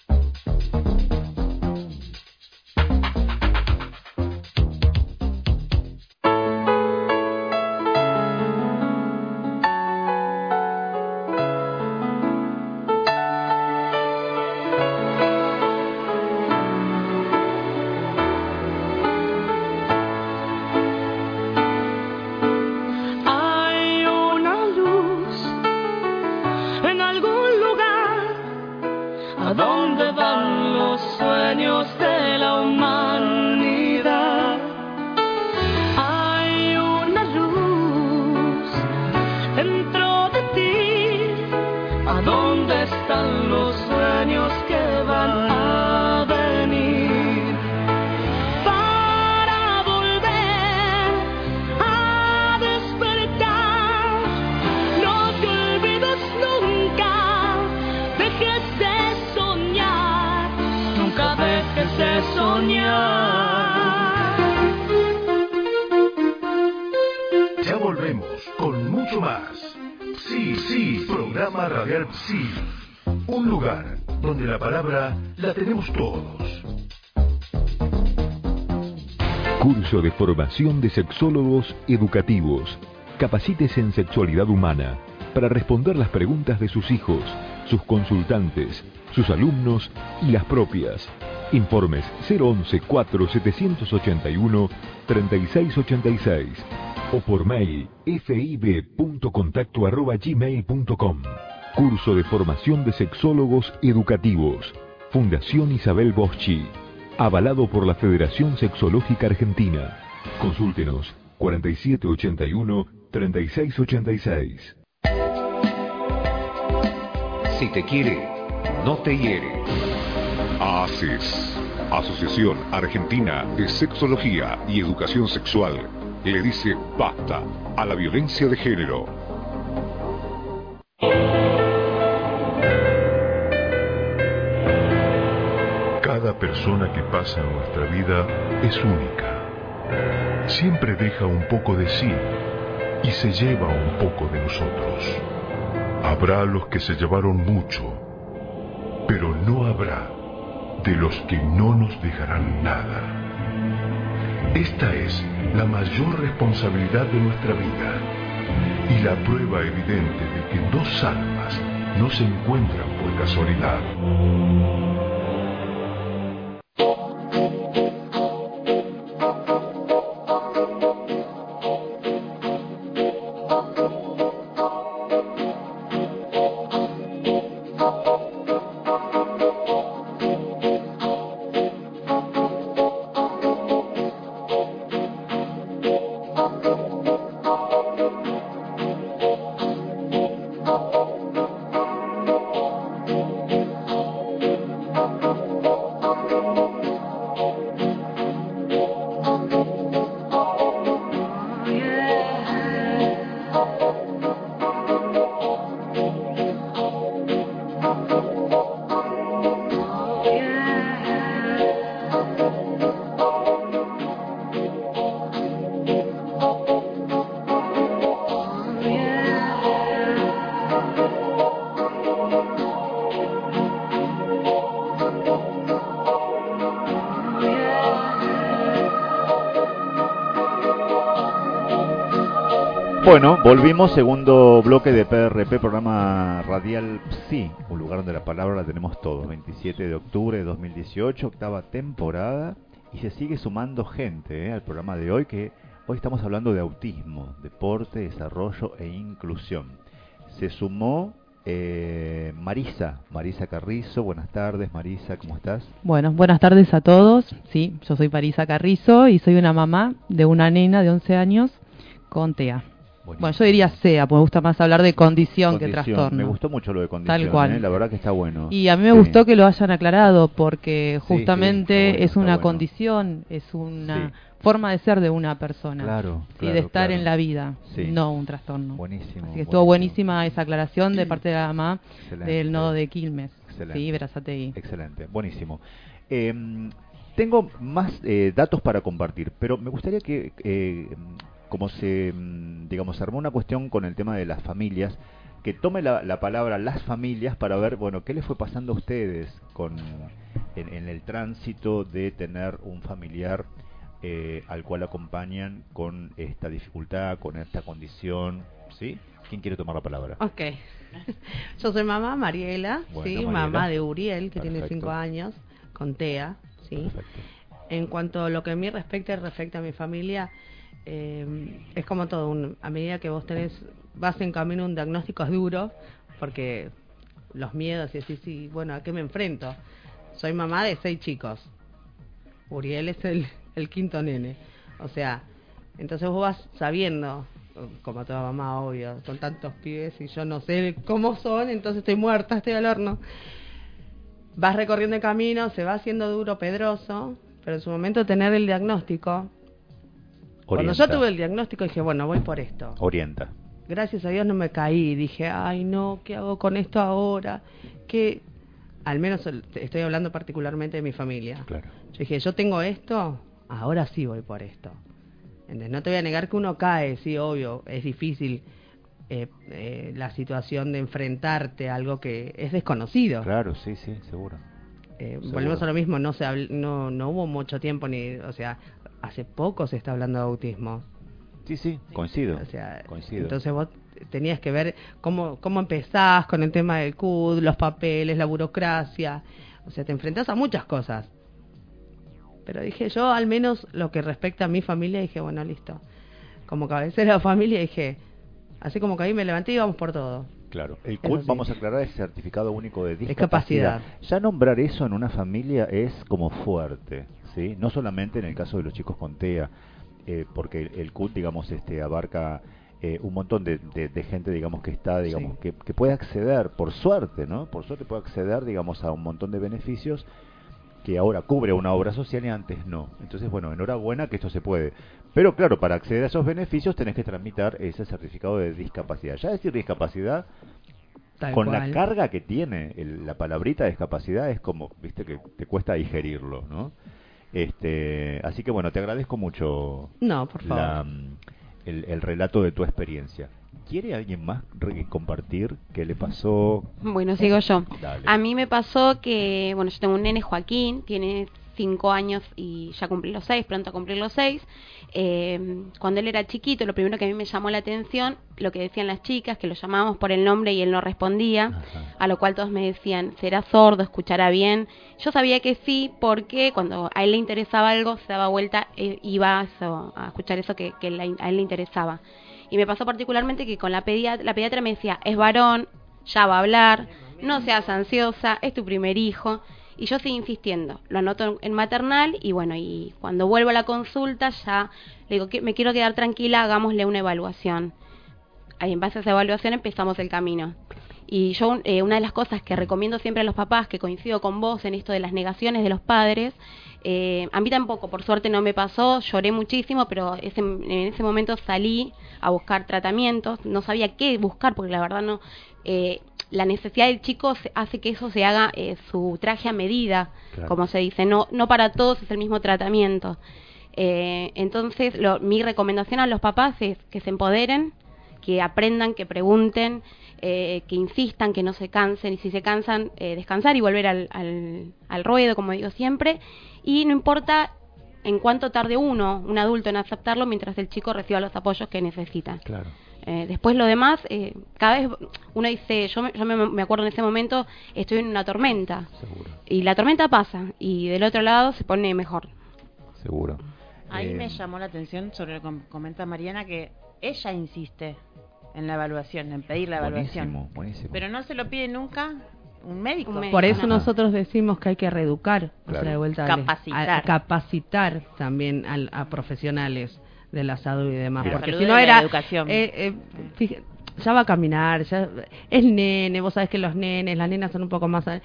Ya volvemos con mucho más. Sí, programa radial Sí. Un lugar donde la palabra la tenemos todos. Curso de formación de sexólogos educativos. Capacítese en sexualidad humana para responder las preguntas de sus hijos, sus consultantes, sus alumnos y las propias. Informes 011-4781-3686 o por mail fib.contacto@gmail.com. Curso de formación de sexólogos educativos. Fundación Isabel Boschi. Avalado por la Federación Sexológica Argentina. Consúltenos 4781-3686. Si te quiere, no te hiere. ASIS, Asociación Argentina de Sexología y Educación Sexual, le dice basta a la violencia de género. Cada persona que pasa en nuestra vida es única. Siempre deja un poco de sí y se lleva un poco de nosotros. Habrá los que se llevaron mucho, pero no habrá de los que no nos dejarán nada. Esta es la mayor responsabilidad de nuestra vida y la prueba evidente de que dos almas no se encuentran por casualidad. Bueno, volvimos, segundo bloque de PRP, programa radial Psi, un lugar donde la palabra la tenemos todos. 27 de octubre de 2018, octava temporada, y se sigue sumando gente al programa de hoy, que hoy estamos hablando de autismo, deporte, desarrollo e inclusión. Se sumó Marisa Carrizo. Buenas tardes, Marisa, ¿cómo estás? Bueno, buenas tardes a todos. Sí, yo soy Marisa Carrizo y soy una mamá de una nena de 11 años con TEA. Bueno, yo diría SEA, porque me gusta más hablar de condición que trastorno. Me gustó mucho lo de condición, tal cual. La verdad que está bueno. Y a mí me gustó que lo hayan aclarado, porque justamente es una condición, es una forma de ser de una persona. Claro, y de estar en la vida, no un trastorno. Buenísimo. Así que estuvo buenísima esa aclaración de parte de la mamá del nodo de Quilmes. Excelente. Sí, Berazategui. Excelente, buenísimo. Tengo más datos para compartir, pero me gustaría que... como se, digamos, armó una cuestión con el tema de las familias, que tome la palabra las familias para ver, bueno, qué les fue pasando a ustedes en el tránsito de tener un familiar al cual acompañan con esta dificultad, con esta condición, ¿sí? ¿Quién quiere tomar la palabra? Ok. Yo soy mamá, Mariela, bueno, sí, Mariela. Mamá de Uriel, que Perfecto. tiene 5 años, con TEA, sí. Perfecto. En cuanto a lo que a mí respecta a mi familia, es como todo, a medida que vos vas en camino, un diagnóstico es duro, porque los miedos y decís, sí, bueno, ¿a qué me enfrento? Soy mamá de 6 chicos, Uriel es el quinto nene, o sea, entonces vos vas sabiendo, como toda mamá, obvio, son tantos pibes y yo no sé cómo son, entonces estoy muerta, estoy al horno. Vas recorriendo el camino, se va haciendo duro, pedroso, pero en su momento tener el diagnóstico. Cuando yo tuve el diagnóstico dije, bueno, voy por esto. Orienta. Gracias a Dios no me caí. Dije, ay no, ¿qué hago con esto ahora? Que al menos estoy hablando particularmente de mi familia. Claro. Yo dije, yo tengo esto, ahora sí voy por esto. ¿Entendés? No te voy a negar que uno cae, sí, obvio, es difícil la situación de enfrentarte a algo que es desconocido. Claro, sí, seguro. Volvemos a lo mismo, no hubo mucho tiempo, o sea, hace poco se está hablando de autismo. Sí, coincido. O sea, coincido. Entonces vos tenías que ver cómo empezás con el tema del CUD, los papeles, la burocracia. O sea, te enfrentás a muchas cosas. Pero dije, yo al menos lo que respecta a mi familia, dije, bueno, listo. Como cabecera de la familia, dije, así como caí, me levanté y vamos por todo. Claro, el CUD, sí, vamos a aclarar, es Certificado Único de Discapacidad. Ya nombrar eso en una familia es como fuerte, ¿sí? No solamente en el caso de los chicos con TEA, porque el CUD, digamos, abarca un montón de gente, digamos, que está, digamos, sí, que puede acceder, por suerte, ¿no? Por suerte puede acceder, digamos, a un montón de beneficios que ahora cubre una obra social y antes no. Entonces, bueno, enhorabuena que esto se puede. Pero claro, para acceder a esos beneficios tenés que tramitar ese certificado de discapacidad. Ya decir discapacidad, con la carga que tiene la palabrita discapacidad, es como, viste, que te cuesta digerirlo, ¿no? Así que bueno, te agradezco mucho por favor. El relato de tu experiencia. ¿Quiere alguien más compartir qué le pasó? Bueno, sigo yo. Dale. A mí me pasó que, bueno, yo tengo un nene, Joaquín, tiene 5 años y ya cumplí los 6, pronto a cumplir los 6. Cuando él era chiquito, lo primero que a mí me llamó la atención, lo que decían las chicas, que lo llamábamos por el nombre y él no respondía, a lo cual todos me decían, ¿será sordo? ¿Escuchará bien? Yo sabía que sí, porque cuando a él le interesaba algo, se daba vuelta, iba a escuchar eso que a él le interesaba. Y me pasó particularmente que con la pediatra me decía, es varón, ya va a hablar, no seas ansiosa, es tu primer hijo. Y yo sigo insistiendo, lo anoto en maternal y bueno, y cuando vuelvo a la consulta ya le digo, que me quiero quedar tranquila, hagámosle una evaluación. Ahí en base a esa evaluación empezamos el camino. Y yo una de las cosas que recomiendo siempre a los papás, que coincido con vos en esto de las negaciones de los padres, a mí tampoco, por suerte no me pasó, lloré muchísimo, pero en ese momento salí a buscar tratamientos, no sabía qué buscar porque la verdad no... la necesidad del chico hace que eso se haga su traje a medida, claro, como se dice, no para todos es el mismo tratamiento. Entonces mi recomendación a los papás es que se empoderen, que aprendan, que pregunten, que insistan, que no se cansen, y si se cansan, descansar y volver al ruedo, como digo siempre, y no importa en cuánto tarde un adulto en aceptarlo, mientras el chico reciba los apoyos que necesita. Claro. Después lo demás, cada vez uno dice, yo me acuerdo en ese momento, estoy en una tormenta. Seguro. Y la tormenta pasa, y del otro lado se pone mejor. Seguro. Ahí me llamó la atención sobre lo que comenta Mariana, que ella insiste en la evaluación, en pedir la evaluación. Buenísimo. Pero no se lo pide nunca un médico. Por eso nosotros decimos que hay que reeducar, claro, o sea, de vuelta capacitar también a profesionales de la salud y demás, porque si no era educación. Ya va a caminar, ya es nene, vos sabés que los nenes, las nenas son un poco más,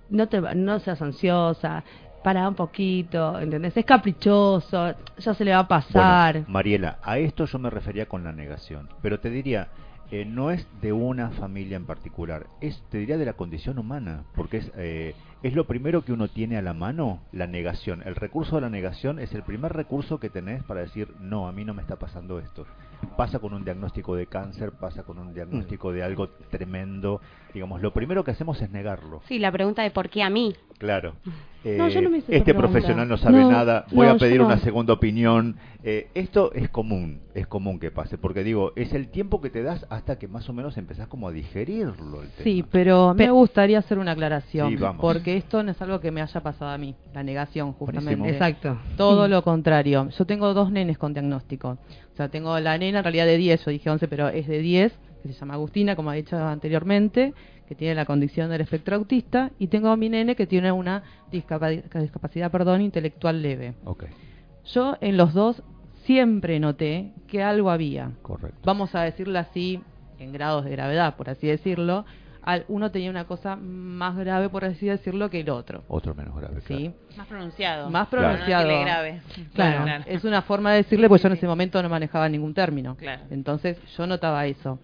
no seas ansiosa, para un poquito, ¿entendés? Es caprichoso, ya se le va a pasar. Bueno, Mariela, a esto yo me refería con la negación, pero te diría, no es de una familia en particular, te diría de la condición humana, porque es lo primero que uno tiene a la mano, la negación. El recurso de la negación es el primer recurso que tenés para decir, no, a mí no me está pasando esto. Pasa con un diagnóstico de cáncer, pasa con un diagnóstico de algo tremendo. Digamos, lo primero que hacemos es negarlo. Sí, la pregunta de ¿por qué a mí? Claro. No, yo no me hice este profesional no sabe nada, voy a pedir una segunda opinión. Esto es común que pase, porque digo, es el tiempo que te das hasta que más o menos empezás como a digerirlo el tema. Sí, pero me gustaría hacer una aclaración, sí, porque esto no es algo que me haya pasado a mí, la negación justamente. Buenísimo. Exacto. Todo lo contrario. Yo tengo 2 nenes con diagnóstico. O sea, tengo la nena en realidad de 10, yo dije 11, pero es de 10, que se llama Agustina, como ha dicho anteriormente, que tiene la condición del espectro autista, y tengo a mi nene que tiene una discapacidad intelectual leve. Okay. Yo en los 2 siempre noté que algo había. Correcto. Vamos a decirlo así, en grados de gravedad, por así decirlo. Uno tenía una cosa más grave, por así decirlo, que el otro. Otro menos grave, claro. ¿Sí? Más pronunciado. Más pronunciado. No grave. Claro. Es una forma de decirle, pues yo en ese momento no manejaba ningún término. Claro. Entonces yo notaba eso.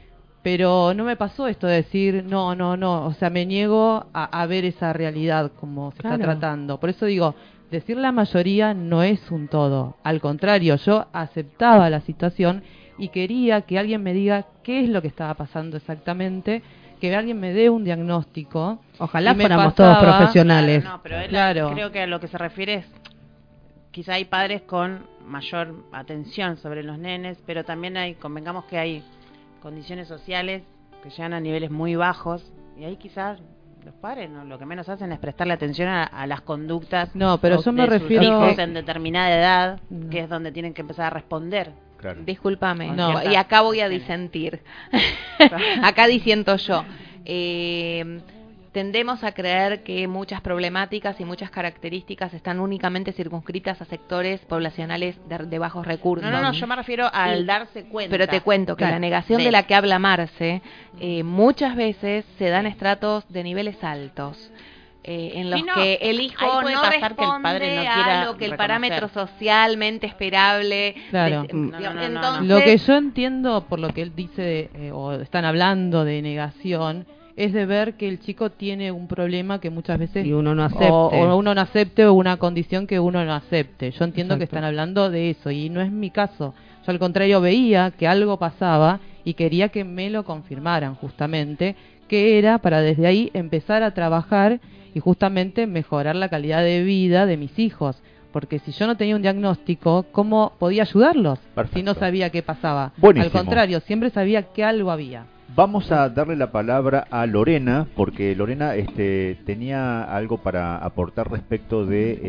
Pero no me pasó esto de decir, no. O sea, me niego a ver esa realidad como se está tratando. Por eso digo, decir la mayoría no es un todo. Al contrario, yo aceptaba la situación y quería que alguien me diga qué es lo que estaba pasando exactamente, que alguien me dé un diagnóstico. Ojalá fuéramos todos profesionales. No, pero él creo que a lo que se refiere es, quizá hay padres con mayor atención sobre los nenes, pero también convengamos que hay condiciones sociales que llegan a niveles muy bajos, y ahí quizás los padres lo que menos hacen es prestarle atención a las conductas pero yo me refiero sus hijos en determinada edad, que es donde tienen que empezar a responder. Claro. Discúlpame, y acá voy a disentir. Acá disiento yo. Tendemos a creer que muchas problemáticas y muchas características están únicamente circunscritas a sectores poblacionales de bajos recursos. No, yo me refiero al darse cuenta. Pero te cuento que la negación de la que habla Marce muchas veces se da en estratos de niveles altos. en los Sí, no. que el hijo Ahí puede no pasar responde que el padre no quiera a lo que el reconocer. parámetro socialmente esperable. Claro. Entonces, Lo que yo entiendo por lo que él dice, o están hablando de negación, es de ver que el chico tiene un problema que muchas veces Y uno no acepte. o uno no acepte, o una condición que uno no acepte. Yo entiendo que Exacto. están hablando de eso y no es mi caso. Yo al contrario veía que algo pasaba y quería que me lo confirmaran justamente, que era para desde ahí empezar a trabajar y justamente mejorar la calidad de vida de mis hijos. Porque si yo no tenía un diagnóstico, ¿cómo podía ayudarlos? Perfecto. Si no sabía qué pasaba. Buenísimo. Al contrario, siempre sabía que algo había. Vamos a darle la palabra a Lorena, porque Lorena tenía algo para aportar respecto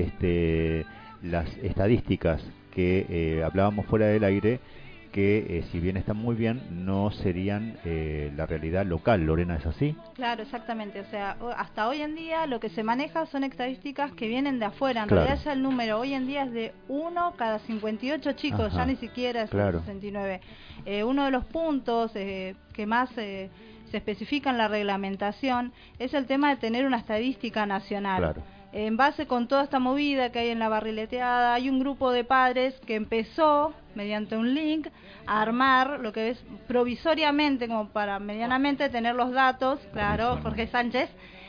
de las estadísticas que hablábamos fuera del aire, que si bien están muy bien, no serían la realidad local. Lorena, ¿es así? Claro, exactamente. O sea, hasta hoy en día lo que se maneja son estadísticas que vienen de afuera. En Claro. realidad ya el número hoy en día es de 1 cada 58 chicos, Ajá. ya ni siquiera es Claro. 69. Uno de los puntos que más se especifica en la reglamentación es el tema de tener una estadística nacional. Claro. En base con toda esta movida que hay en la barrileteada, hay un grupo de padres que empezó, mediante un link, a armar lo que es provisoriamente, como para medianamente tener los datos, claro, Jorge Sánchez,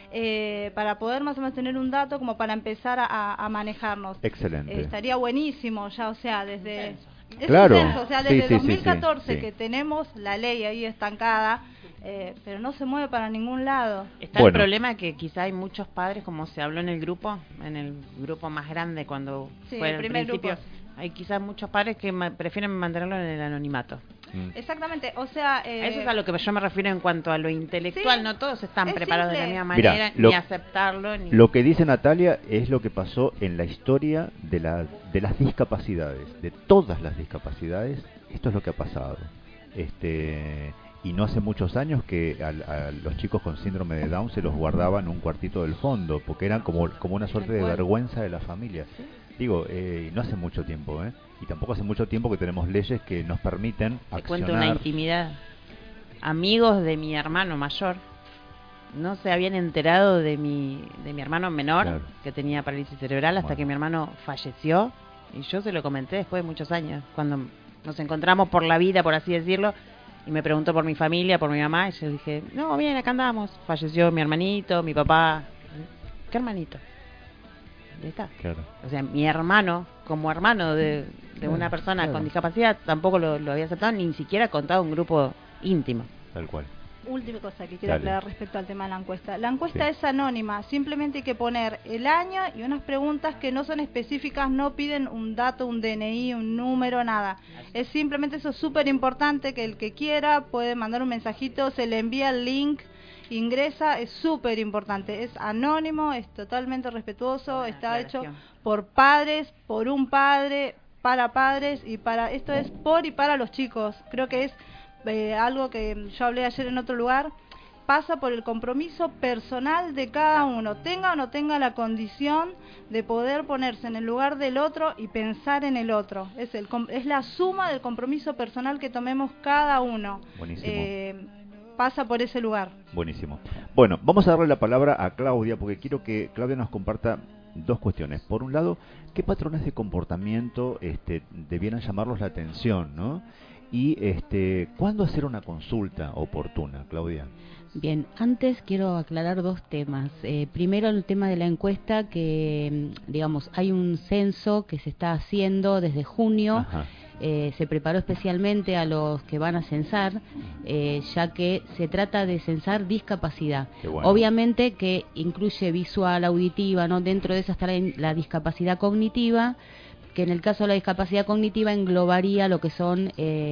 para poder más o menos tener un dato como para empezar a manejarnos. Excelente. Estaría buenísimo ya, o sea, desde... Es Claro. un censo, o sea, desde Sí, sí, 2014 sí. que tenemos la ley ahí estancada, pero no se mueve para ningún lado. Está el problema que quizá hay muchos padres, como se habló en el grupo más grande cuando Sí, fue el al primer principio, grupo. hay quizás muchos padres que prefieren mantenerlo en el anonimato. Exactamente, o sea... Eso es a lo que yo me refiero en cuanto a lo intelectual. Sí, no todos están es preparados de la simple. misma Mirá, manera, lo- ni aceptarlo, ni... Lo que dice Natalia es lo que pasó en la historia de las discapacidades, de todas las discapacidades. Esto es lo que ha pasado. Y no hace muchos años que a los chicos con síndrome de Down se los guardaban en un cuartito del fondo, porque eran como una suerte de vergüenza de la familia. Digo, no hace mucho tiempo, y tampoco hace mucho tiempo que tenemos leyes que nos permiten Te accionar. cuento una intimidad. Amigos de mi hermano mayor no se habían enterado de mi hermano menor, Claro. que tenía parálisis cerebral, hasta que mi hermano falleció. Y yo se lo comenté después de muchos años, cuando nos encontramos por la vida, por así decirlo, y me preguntó por mi familia, por mi mamá, y yo dije, no, bien, acá andamos. Falleció mi hermanito, mi papá. ¿Qué hermanito? Ya está. Claro. O sea, mi hermano, como hermano de una persona claro. con discapacidad, tampoco lo había aceptado, ni siquiera contado un grupo íntimo. Tal cual. Última cosa que quiero Dale. aclarar respecto al tema de la encuesta. La encuesta Sí. es anónima, simplemente hay que poner el año y unas preguntas que no son específicas, no piden un dato, un DNI, un número, nada. Es simplemente eso, súper importante, que el que quiera puede mandar un mensajito, se le envía el link, ingresa, es súper importante, es anónimo, es totalmente respetuoso, está hecho por padres, por un padre, para padres y para, esto es por y para los chicos. Creo que es algo que yo hablé ayer en otro lugar, pasa por el compromiso personal de cada uno, tenga o no tenga la condición de poder ponerse en el lugar del otro y pensar en el otro. Es la suma del compromiso personal que tomemos cada uno. Buenísimo. Pasa por ese lugar. Buenísimo. Bueno, vamos a darle la palabra a Claudia, porque quiero que Claudia nos comparta dos cuestiones. Por un lado, ¿qué patrones de comportamiento debieran llamarlos la atención, ¿no? Y ¿cuándo hacer una consulta oportuna, Claudia? Bien, antes quiero aclarar dos temas. Primero, el tema de la encuesta, que digamos, hay un censo que se está haciendo desde junio. Ajá. Se preparó especialmente a los que van a censar, ya que se trata de censar discapacidad. Qué bueno. Obviamente que incluye visual, auditiva, ¿no? Dentro de esa está la discapacidad cognitiva, que en el caso de la discapacidad cognitiva englobaría lo que son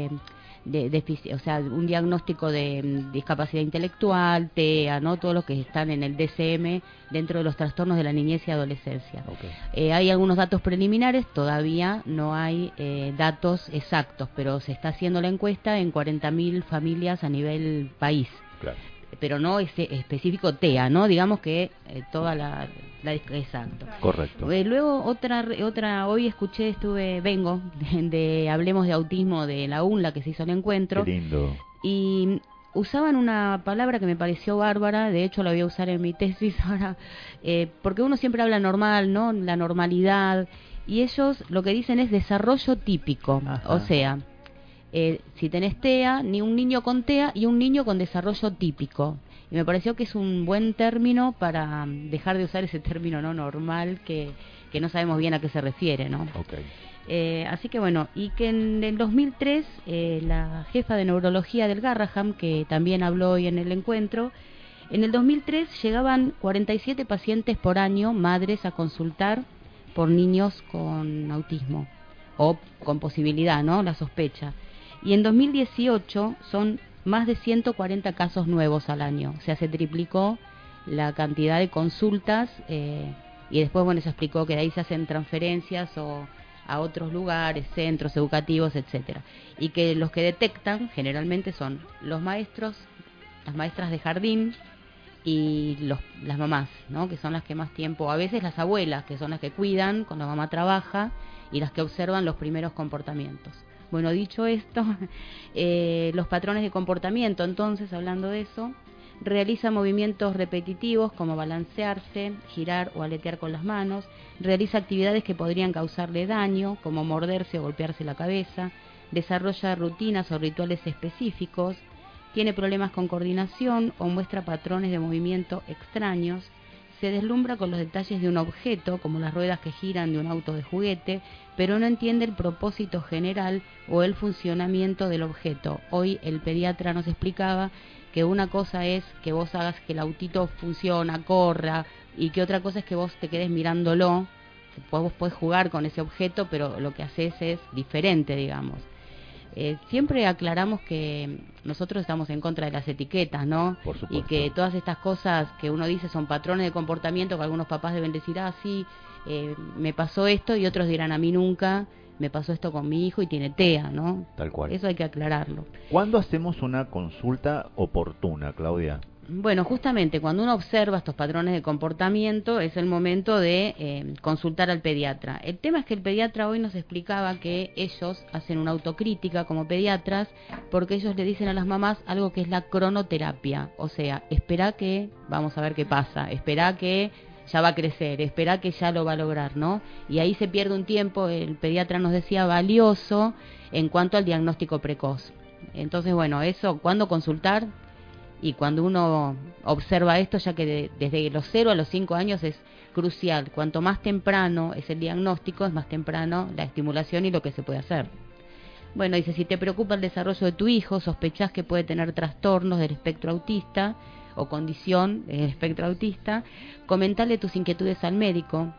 o sea, un diagnóstico de discapacidad intelectual, TEA, ¿no? Todos los que están en el DSM dentro de los trastornos de la niñez y adolescencia. Okay. Hay algunos datos preliminares, todavía no hay datos exactos, pero se está haciendo la encuesta en 40.000 familias a nivel país. Claro. Pero no es específico TEA, ¿no? Digamos que toda la exacto. Correcto. Luego otra hoy vengo de Hablemos de Autismo de la UNLA, que se hizo el encuentro. Qué lindo. Y usaban una palabra que me pareció bárbara, de hecho la voy a usar en mi tesis ahora, porque uno siempre habla normal, ¿no? La normalidad, y ellos lo que dicen es desarrollo típico. Ajá. O sea, si tenés TEA, ni un niño con TEA y un niño con desarrollo típico. Y me pareció que es un buen término para dejar de usar ese término no normal que no sabemos bien a qué se refiere, ¿no? Okay. Así que bueno, y que en el 2003 la jefa de neurología del Garraham, que también habló hoy en el encuentro, en el 2003 llegaban 47 pacientes por año, madres, a consultar por niños con autismo o con posibilidad, ¿no? La sospecha. Y en 2018 son más de 140 casos nuevos al año, o sea, se triplicó la cantidad de consultas y después, bueno, se explicó que de ahí se hacen transferencias o a otros lugares, centros educativos, etcétera. Y que los que detectan generalmente son los maestros, las maestras de jardín y las mamás, ¿no? Que son las que más tiempo, a veces las abuelas, que son las que cuidan cuando la mamá trabaja y las que observan los primeros comportamientos. Bueno, dicho esto, los patrones de comportamiento, entonces, hablando de eso, realiza movimientos repetitivos como balancearse, girar o aletear con las manos, realiza actividades que podrían causarle daño, como morderse o golpearse la cabeza, desarrolla rutinas o rituales específicos, tiene problemas con coordinación o muestra patrones de movimiento extraños, se deslumbra con los detalles de un objeto, como las ruedas que giran de un auto de juguete, pero no entiende el propósito general o el funcionamiento del objeto. Hoy el pediatra nos explicaba que una cosa es que vos hagas que el autito funciona, corra, y que otra cosa es que vos te quedes mirándolo. Vos podés jugar con ese objeto, pero lo que haces es diferente, digamos. Siempre aclaramos que nosotros estamos en contra de las etiquetas, ¿no? Por supuesto. Y que todas estas cosas que uno dice son patrones de comportamiento, que algunos papás deben decir, sí, me pasó esto, y otros dirán, a mí nunca me pasó esto con mi hijo y tiene TEA, ¿no? Tal cual. Eso hay que aclararlo. ¿Cuándo hacemos una consulta oportuna, Claudia? Bueno, justamente cuando uno observa estos patrones de comportamiento es el momento de consultar al pediatra. El tema es que el pediatra hoy nos explicaba que ellos hacen una autocrítica como pediatras porque ellos le dicen a las mamás algo que es la cronoterapia. O sea, espera que, vamos a ver qué pasa, espera que ya va a crecer, espera que ya lo va a lograr, ¿no? Y ahí se pierde un tiempo, el pediatra nos decía, valioso en cuanto al diagnóstico precoz. Entonces, bueno, eso, ¿cuándo consultar? Y cuando uno observa esto, ya que desde los 0 a los 5 años es crucial. Cuanto más temprano es el diagnóstico, es más temprano la estimulación y lo que se puede hacer. Bueno, dice, si te preocupa el desarrollo de tu hijo, sospechás que puede tener trastornos del espectro autista o condición del espectro autista, comentale tus inquietudes al médico.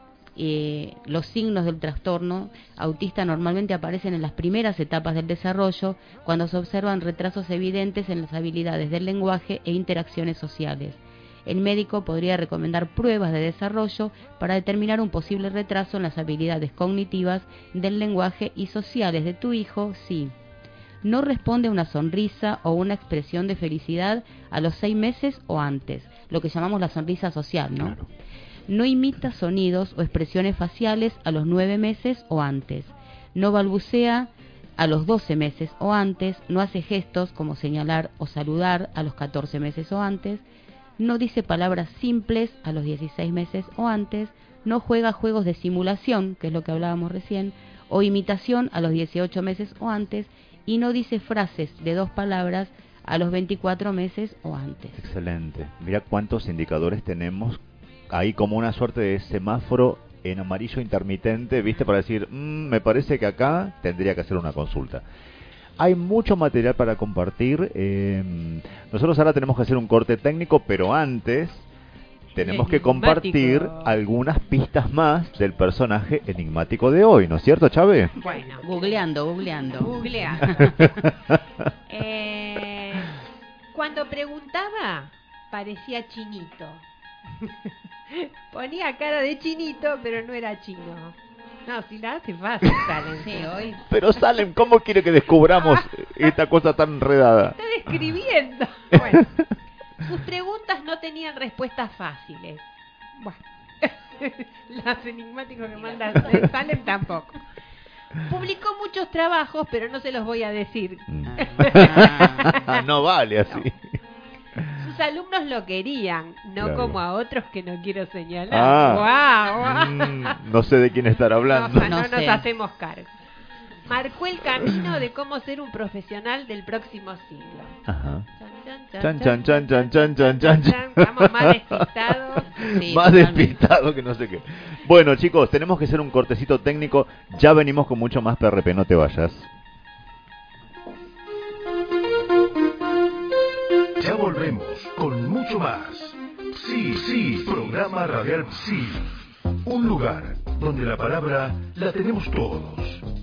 Los signos del trastorno autista normalmente aparecen en las primeras etapas del desarrollo, cuando se observan retrasos evidentes en las habilidades del lenguaje e interacciones sociales. El médico podría recomendar pruebas de desarrollo para determinar un posible retraso en las habilidades cognitivas del lenguaje y sociales de tu hijo si no responde a una sonrisa o una expresión de felicidad a los 6 meses o antes, lo que llamamos la sonrisa social, ¿no? Claro. No imita sonidos o expresiones faciales a los 9 meses o antes. No balbucea a los 12 meses o antes. No hace gestos como señalar o saludar a los 14 meses o antes. No dice palabras simples a los 16 meses o antes. No juega juegos de simulación, que es lo que hablábamos recién, o imitación a los 18 meses o antes. Y no dice frases de 2 palabras a los 24 meses o antes. Excelente. Mira cuántos indicadores tenemos ahí, como una suerte de semáforo en amarillo intermitente, ¿viste? Para decir, me parece que acá tendría que hacer una consulta. Hay mucho material para compartir. Nosotros ahora tenemos que hacer un corte técnico, pero antes tenemos que compartir algunas pistas más del personaje enigmático de hoy, ¿no es cierto, Chávez? Bueno, googleando. Googlea. Cuando preguntaba, parecía chinito. Ponía cara de chinito, pero no era chino. No, si la hace fácil, Salem. Sí, hoy. Pero Salem, ¿cómo quiere que descubramos esta cosa tan enredada? Está describiendo. Bueno, sus preguntas no tenían respuestas fáciles. Bueno, las enigmáticos que manda Salem tampoco. Publicó muchos trabajos, pero no se los voy a decir. No vale así. No. sus alumnos lo querían, no Claro. como a otros que no quiero señalar. No sé de quién estar hablando. No nos hacemos cargo. Marcó el camino de cómo ser un profesional del próximo siglo. Ajá. Chan, chan, chan. Estamos más despistados. Más despistado que no sé qué. Bueno, chicos, tenemos que hacer un cortecito técnico. Ya venimos con mucho más PRP, no te vayas. Ya volvemos con mucho más. Sí, programa radial Psi. Un lugar donde la palabra la tenemos todos.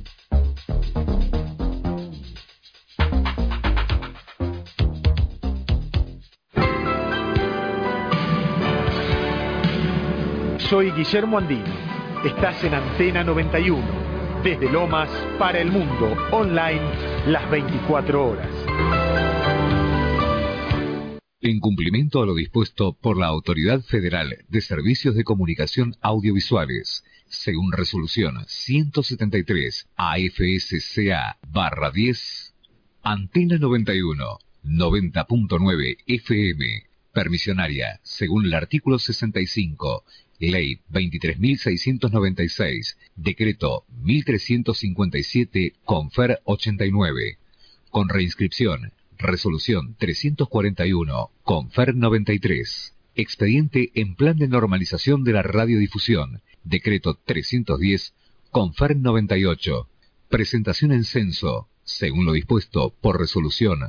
Soy Guillermo Andino. Estás en Antena 91. Desde Lomas para el mundo. Online las 24 horas. En cumplimiento a lo dispuesto por la Autoridad Federal de Servicios de Comunicación Audiovisuales, según resolución 173 AFSCA/10, Antena 91, 90.9 FM, permisionaria, según el artículo 65, Ley 23.696, Decreto 1357, Confer 89, con reinscripción, Resolución 341, Confer 93, expediente en plan de normalización de la radiodifusión, Decreto 310, Confer 98, presentación en censo, según lo dispuesto por Resolución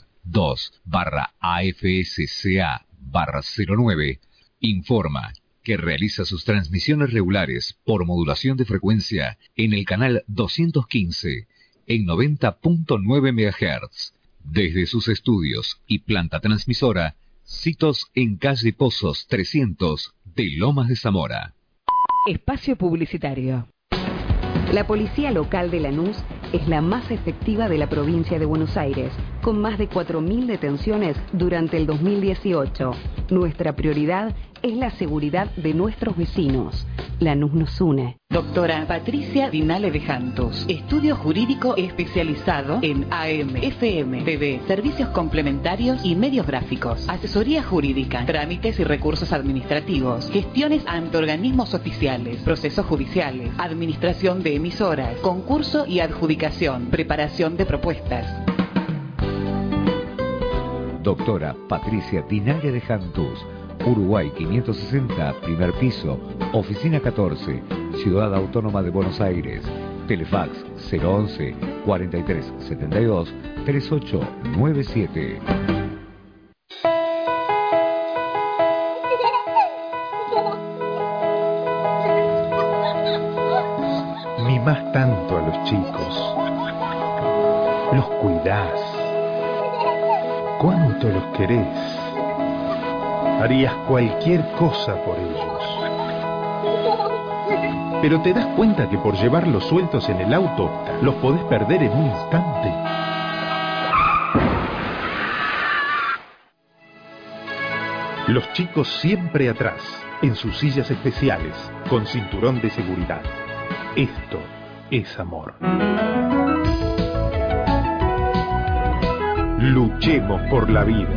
2/AFSCA/09, informa que realiza sus transmisiones regulares por modulación de frecuencia en el canal 215 en 90.9 MHz, desde sus estudios y planta transmisora, sitos en calle Pozos 300 de Lomas de Zamora. Espacio publicitario. La policía local de Lanús es la más efectiva de la provincia de Buenos Aires, con más de 4.000 detenciones durante el 2018. Nuestra prioridad es la seguridad de nuestros vecinos. Lanús nos une. Doctora Patricia Dinale de Jantos, estudio jurídico especializado en AM, FM, TV, servicios complementarios y medios gráficos, asesoría jurídica, trámites y recursos administrativos, gestiones ante organismos oficiales, procesos judiciales, administración de emisoras, concurso y adjudicación, preparación de propuestas. Doctora Patricia Dinale de Jantus, Uruguay 560, primer piso, oficina 14, Ciudad Autónoma de Buenos Aires. Telefax 011 43 72 3897. Mimás tanto a los chicos. Los cuidás. ¿Cuánto los querés? Harías cualquier cosa por ellos. Pero te das cuenta que por llevarlos sueltos en el auto, los podés perder en un instante. Los chicos siempre atrás, en sus sillas especiales, con cinturón de seguridad. Esto es amor. Luchemos por la vida.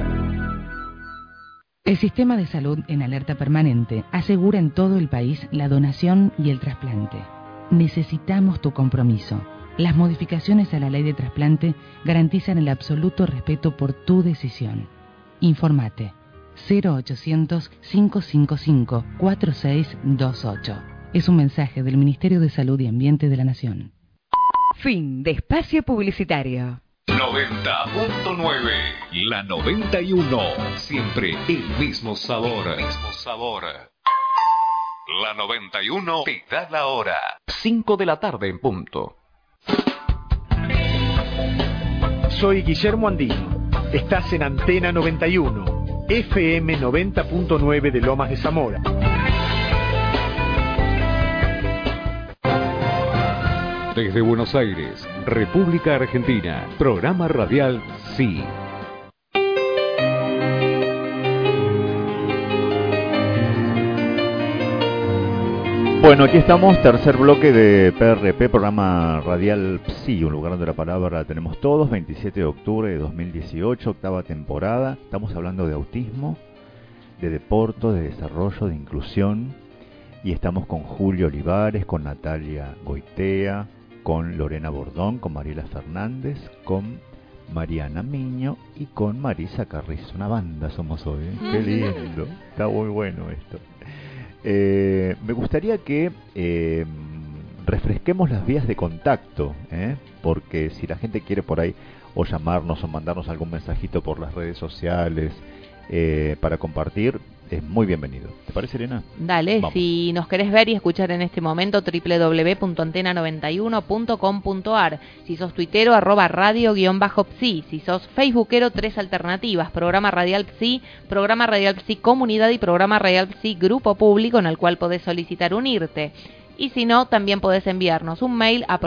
El sistema de salud en alerta permanente asegura en todo el país la donación y el trasplante. Necesitamos tu compromiso. Las modificaciones a la ley de trasplante garantizan el absoluto respeto por tu decisión. Informate 0800-555-4628. Es un mensaje del Ministerio de Salud y Ambiente de la Nación. Fin de espacio publicitario. 90.9, la 91, siempre el mismo sabor. La 91 te da la hora. 5 de la tarde en punto. Soy Guillermo Andino. Estás en Antena 91, FM 90.9 de Lomas de Zamora. Desde Buenos Aires, República Argentina, programa radial Sí. Bueno, aquí estamos, tercer bloque de PRP, programa radial Psi, un lugar donde la palabra la tenemos todos, 27 de octubre de 2018, octava temporada. Estamos hablando de autismo, de deporte, de desarrollo, de inclusión. Y estamos con Julio Olivares, con Natalia Goitea, con Lorena Bordón, con Mariela Fernández, con Mariana Miño y con Marisa Carrizo. Una banda somos hoy, ¿eh? Qué lindo, está muy bueno esto. Me gustaría que refresquemos las vías de contacto, porque si la gente quiere por ahí o llamarnos o mandarnos algún mensajito por las redes sociales para compartir, es muy bienvenido. ¿Te parece, Elena? Dale, vamos. Si nos querés ver y escuchar en este momento, www.antena91.com.ar. Si sos tuitero, @radio_psi. Si sos facebookero, 3 alternativas: Programa Radial Psi, Programa Radial Psi Comunidad y Programa Radial Psi Grupo Público, en el cual podés solicitar unirte. Y si no, también podés enviarnos un mail a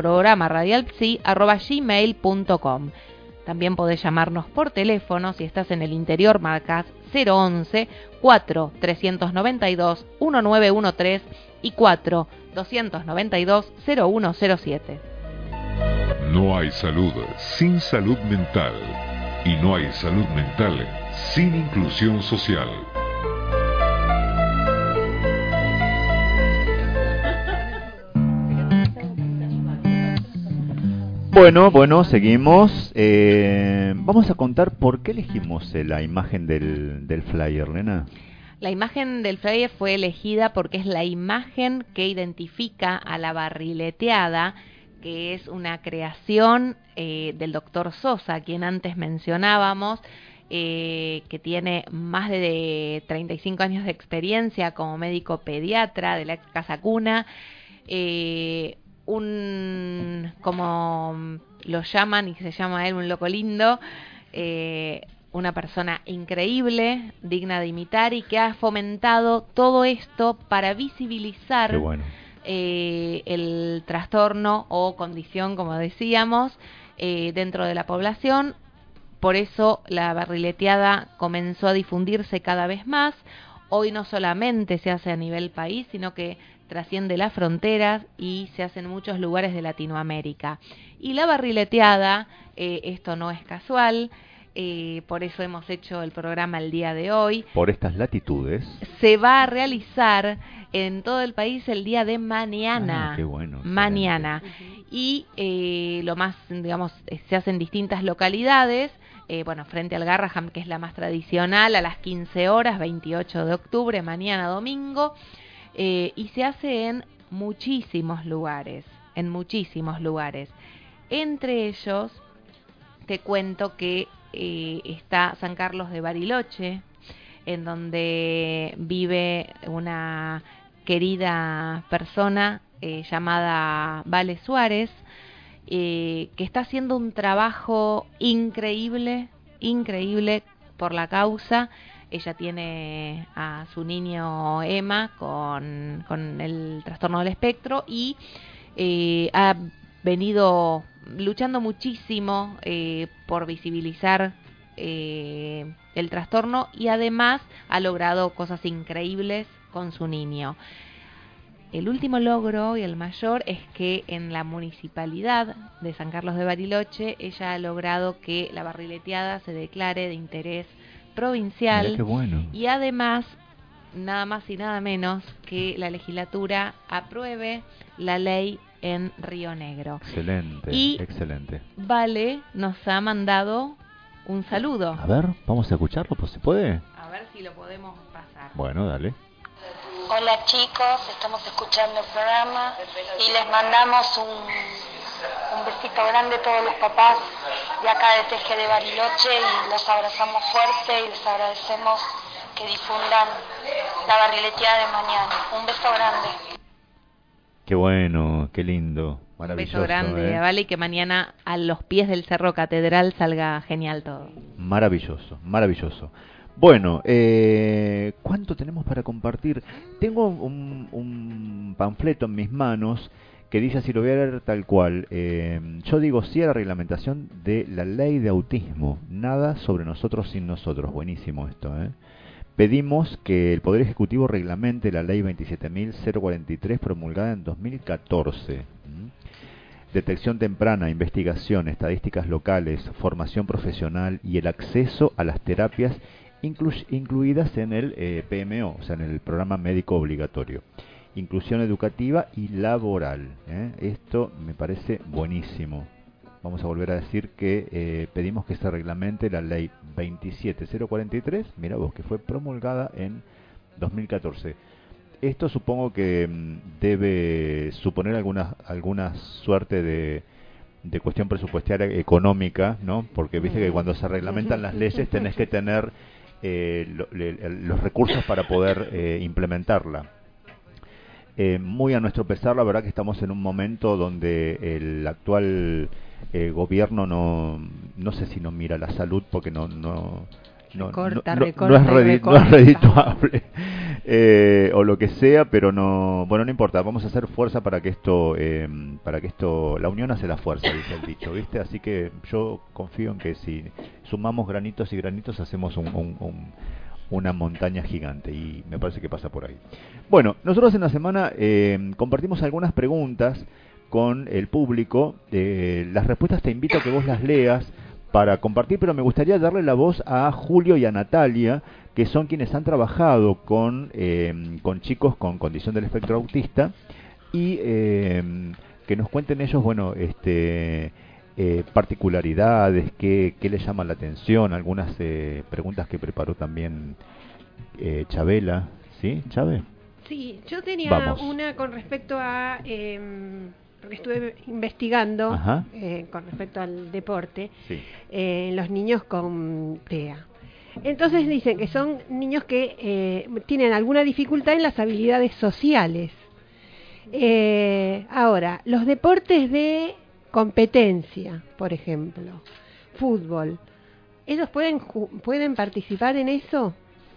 programaradialpsi@gmail.com. También podés llamarnos por teléfono. Si estás en el interior, marcas 011 4392 1913 y 4292 0107. No hay salud sin salud mental, y no hay salud mental sin inclusión social. Bueno, seguimos. Vamos a contar por qué elegimos la imagen del flyer, Lena. La imagen del flyer fue elegida porque es la imagen que identifica a la barrileteada, que es una creación del doctor Sosa, a quien antes mencionábamos, que tiene más de 35 años de experiencia como médico pediatra de la ex Casa Cuna. Como lo llaman y se llama él, un loco lindo, una persona increíble, digna de imitar, y que ha fomentado todo esto para visibilizar el trastorno o condición, como decíamos, dentro de la población. Por eso la barrileteada comenzó a difundirse cada vez más. Hoy no solamente se hace a nivel país, sino que trasciende las fronteras y se hace en muchos lugares de Latinoamérica. Y la barrileteada, esto no es casual, por eso hemos hecho el programa el día de hoy. Por estas latitudes. Se va a realizar en todo el país el día de mañana. Qué bueno. Mañana. Y lo más, digamos, se hace en distintas localidades. Frente al Garraham, que es la más tradicional, a las 15 horas, 28 de octubre, mañana domingo. Y se hace en muchísimos lugares, Entre ellos, te cuento que está San Carlos de Bariloche, en donde vive una querida persona llamada Vale Suárez, que está haciendo un trabajo increíble por la causa. Ella tiene a su niño Emma con el trastorno del espectro y ha venido luchando muchísimo por visibilizar el trastorno, y además ha logrado cosas increíbles con su niño. El último logro y el mayor es que en la municipalidad de San Carlos de Bariloche ella ha logrado que la barrileteada se declare de interés provincial. Mirá qué bueno. Y además, nada más y nada menos que la legislatura apruebe la ley en Río Negro. Excelente, y excelente. Vale nos ha mandado un saludo. A ver, vamos a escucharlo, pues se puede. A ver si lo podemos pasar. Bueno, dale. Hola chicos, estamos escuchando el programa y les mandamos un besito grande a todos los papás de acá de Teje de Bariloche, y los abrazamos fuerte y les agradecemos que difundan la barrileteada de mañana. Un beso grande. Qué bueno, qué lindo, maravilloso. Un beso grande, Vale, y que mañana a los pies del Cerro Catedral salga genial todo. Maravilloso, maravilloso. Bueno, ¿cuánto tenemos para compartir? Tengo un panfleto en mis manos que dice, así lo voy a leer tal cual, yo digo sí a la reglamentación de la ley de autismo, nada sobre nosotros sin nosotros. Buenísimo esto, Pedimos que el Poder Ejecutivo reglamente la ley 27.043 promulgada en 2014. Detección temprana, investigación, estadísticas locales, formación profesional y el acceso a las terapias incluidas en el PMO, o sea, en el programa médico obligatorio. Inclusión educativa y laboral. Esto me parece buenísimo. Vamos a volver a decir que pedimos que se reglamente la ley 27043, mira vos, que fue promulgada en 2014. Esto supongo que debe suponer alguna suerte de cuestión presupuestaria económica, ¿no? Porque viste que cuando se reglamentan las leyes tenés que tener los recursos para poder implementarla. Muy a nuestro pesar, la verdad que estamos en un momento donde el actual gobierno no sé si no mira la salud porque no es redituable o lo que sea, pero no importa, vamos a hacer fuerza para que esto la unión hace la fuerza, dice el dicho, ¿viste? Así que yo confío en que si sumamos granitos y granitos hacemos una montaña gigante, y me parece que pasa por ahí. Bueno, nosotros en la semana compartimos algunas preguntas con el público. Las respuestas te invito a que vos las leas para compartir, pero me gustaría darle la voz a Julio y a Natalia, que son quienes han trabajado con chicos con condición del espectro autista, y que nos cuenten ellos, bueno, particularidades, qué les llama la atención, algunas preguntas que preparó también Chabela, ¿sí, Chabe? Sí, yo tenía Vamos. una con respecto a porque estuve investigando con respecto al deporte, sí. Los niños con TEA. Entonces dicen que son niños que tienen alguna dificultad en las habilidades sociales. Ahora, los deportes de competencia, por ejemplo, fútbol, ¿ellos pueden participar en eso?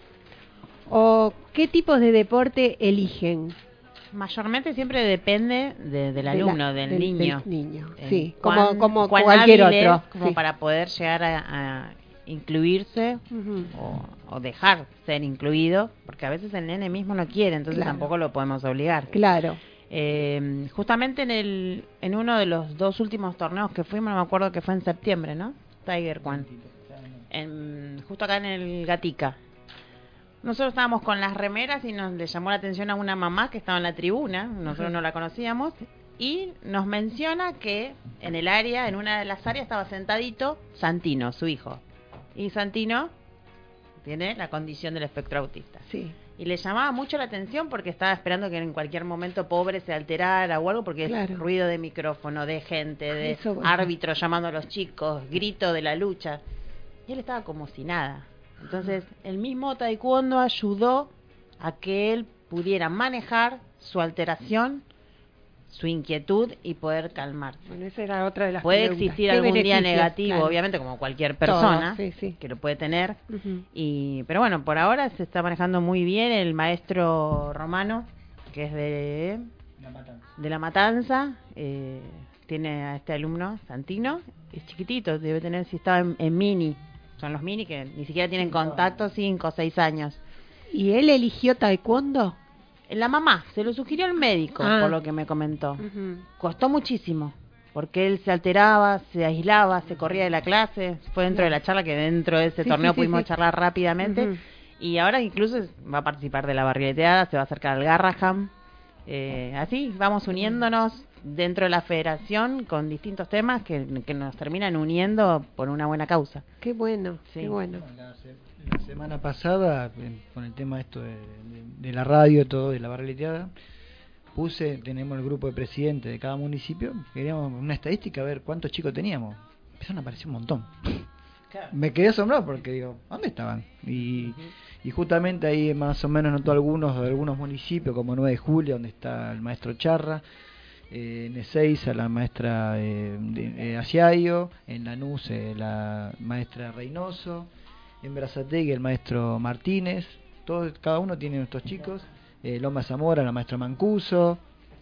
¿O qué tipos de deporte eligen? Mayormente siempre depende del alumno, del niño. Sí, como cualquier otro. Como sí. Para poder llegar a incluirse o dejar ser incluido, porque a veces el nene mismo no quiere, entonces tampoco lo podemos obligar. Claro. Justamente en uno de los 2 últimos torneos que fuimos, no me acuerdo que fue en septiembre, ¿no? Tiger One. Justo acá en el Gatica. Nosotros estábamos con las remeras y le llamó la atención a una mamá que estaba en la tribuna, nosotros no la conocíamos, y nos menciona que en el área, en una de las áreas, estaba sentadito Santino, su hijo. Y Santino tiene la condición del espectro autista. Sí. Y le llamaba mucho la atención porque estaba esperando que en cualquier momento pobre se alterara o algo, porque es ruido de micrófono, de gente, de árbitros llamando a los chicos, grito de la lucha. Y él estaba como si nada. Entonces, el mismo taekwondo ayudó a que él pudiera manejar su alteración, su inquietud y poder calmarse. Bueno, esa era otra de las puede preguntas. existir algún día negativo, obviamente, como cualquier persona que lo puede tener. Pero bueno, por ahora se está manejando muy bien. El maestro Romano, que es de La Matanza, tiene a este alumno, Santino, es chiquitito, debe tener, si estaba en mini. Son los mini que ni siquiera tienen contacto, 5 o 6 años. ¿Y él eligió taekwondo? La mamá, se lo sugirió el médico, por lo que me comentó. Costó muchísimo, porque él se alteraba, se aislaba, se corría de la clase. Fue dentro de la charla, que dentro de ese torneo pudimos charlar rápidamente. Y ahora incluso va a participar de la barrileteada, se va a acercar al Garraham. Así, vamos uniéndonos dentro de la federación con distintos temas que nos terminan uniendo por una buena causa. Qué bueno, qué bueno. La semana pasada, con el tema esto de la radio, todo, de la barrileteada, tenemos el grupo de presidentes de cada municipio, queríamos una estadística, a ver cuántos chicos teníamos. Empezaron a aparecer un montón. Claro. Me quedé asombrado porque digo, ¿dónde estaban? Y justamente ahí más o menos notó algunos municipios, como 9 de Julio, donde está el maestro Charra, en Ezeiza la maestra Asiaio, en Lanús la maestra Reynoso, en Berazategui el maestro Martínez, cada uno tiene nuestros chicos, Loma Zamora la maestra Mancuso,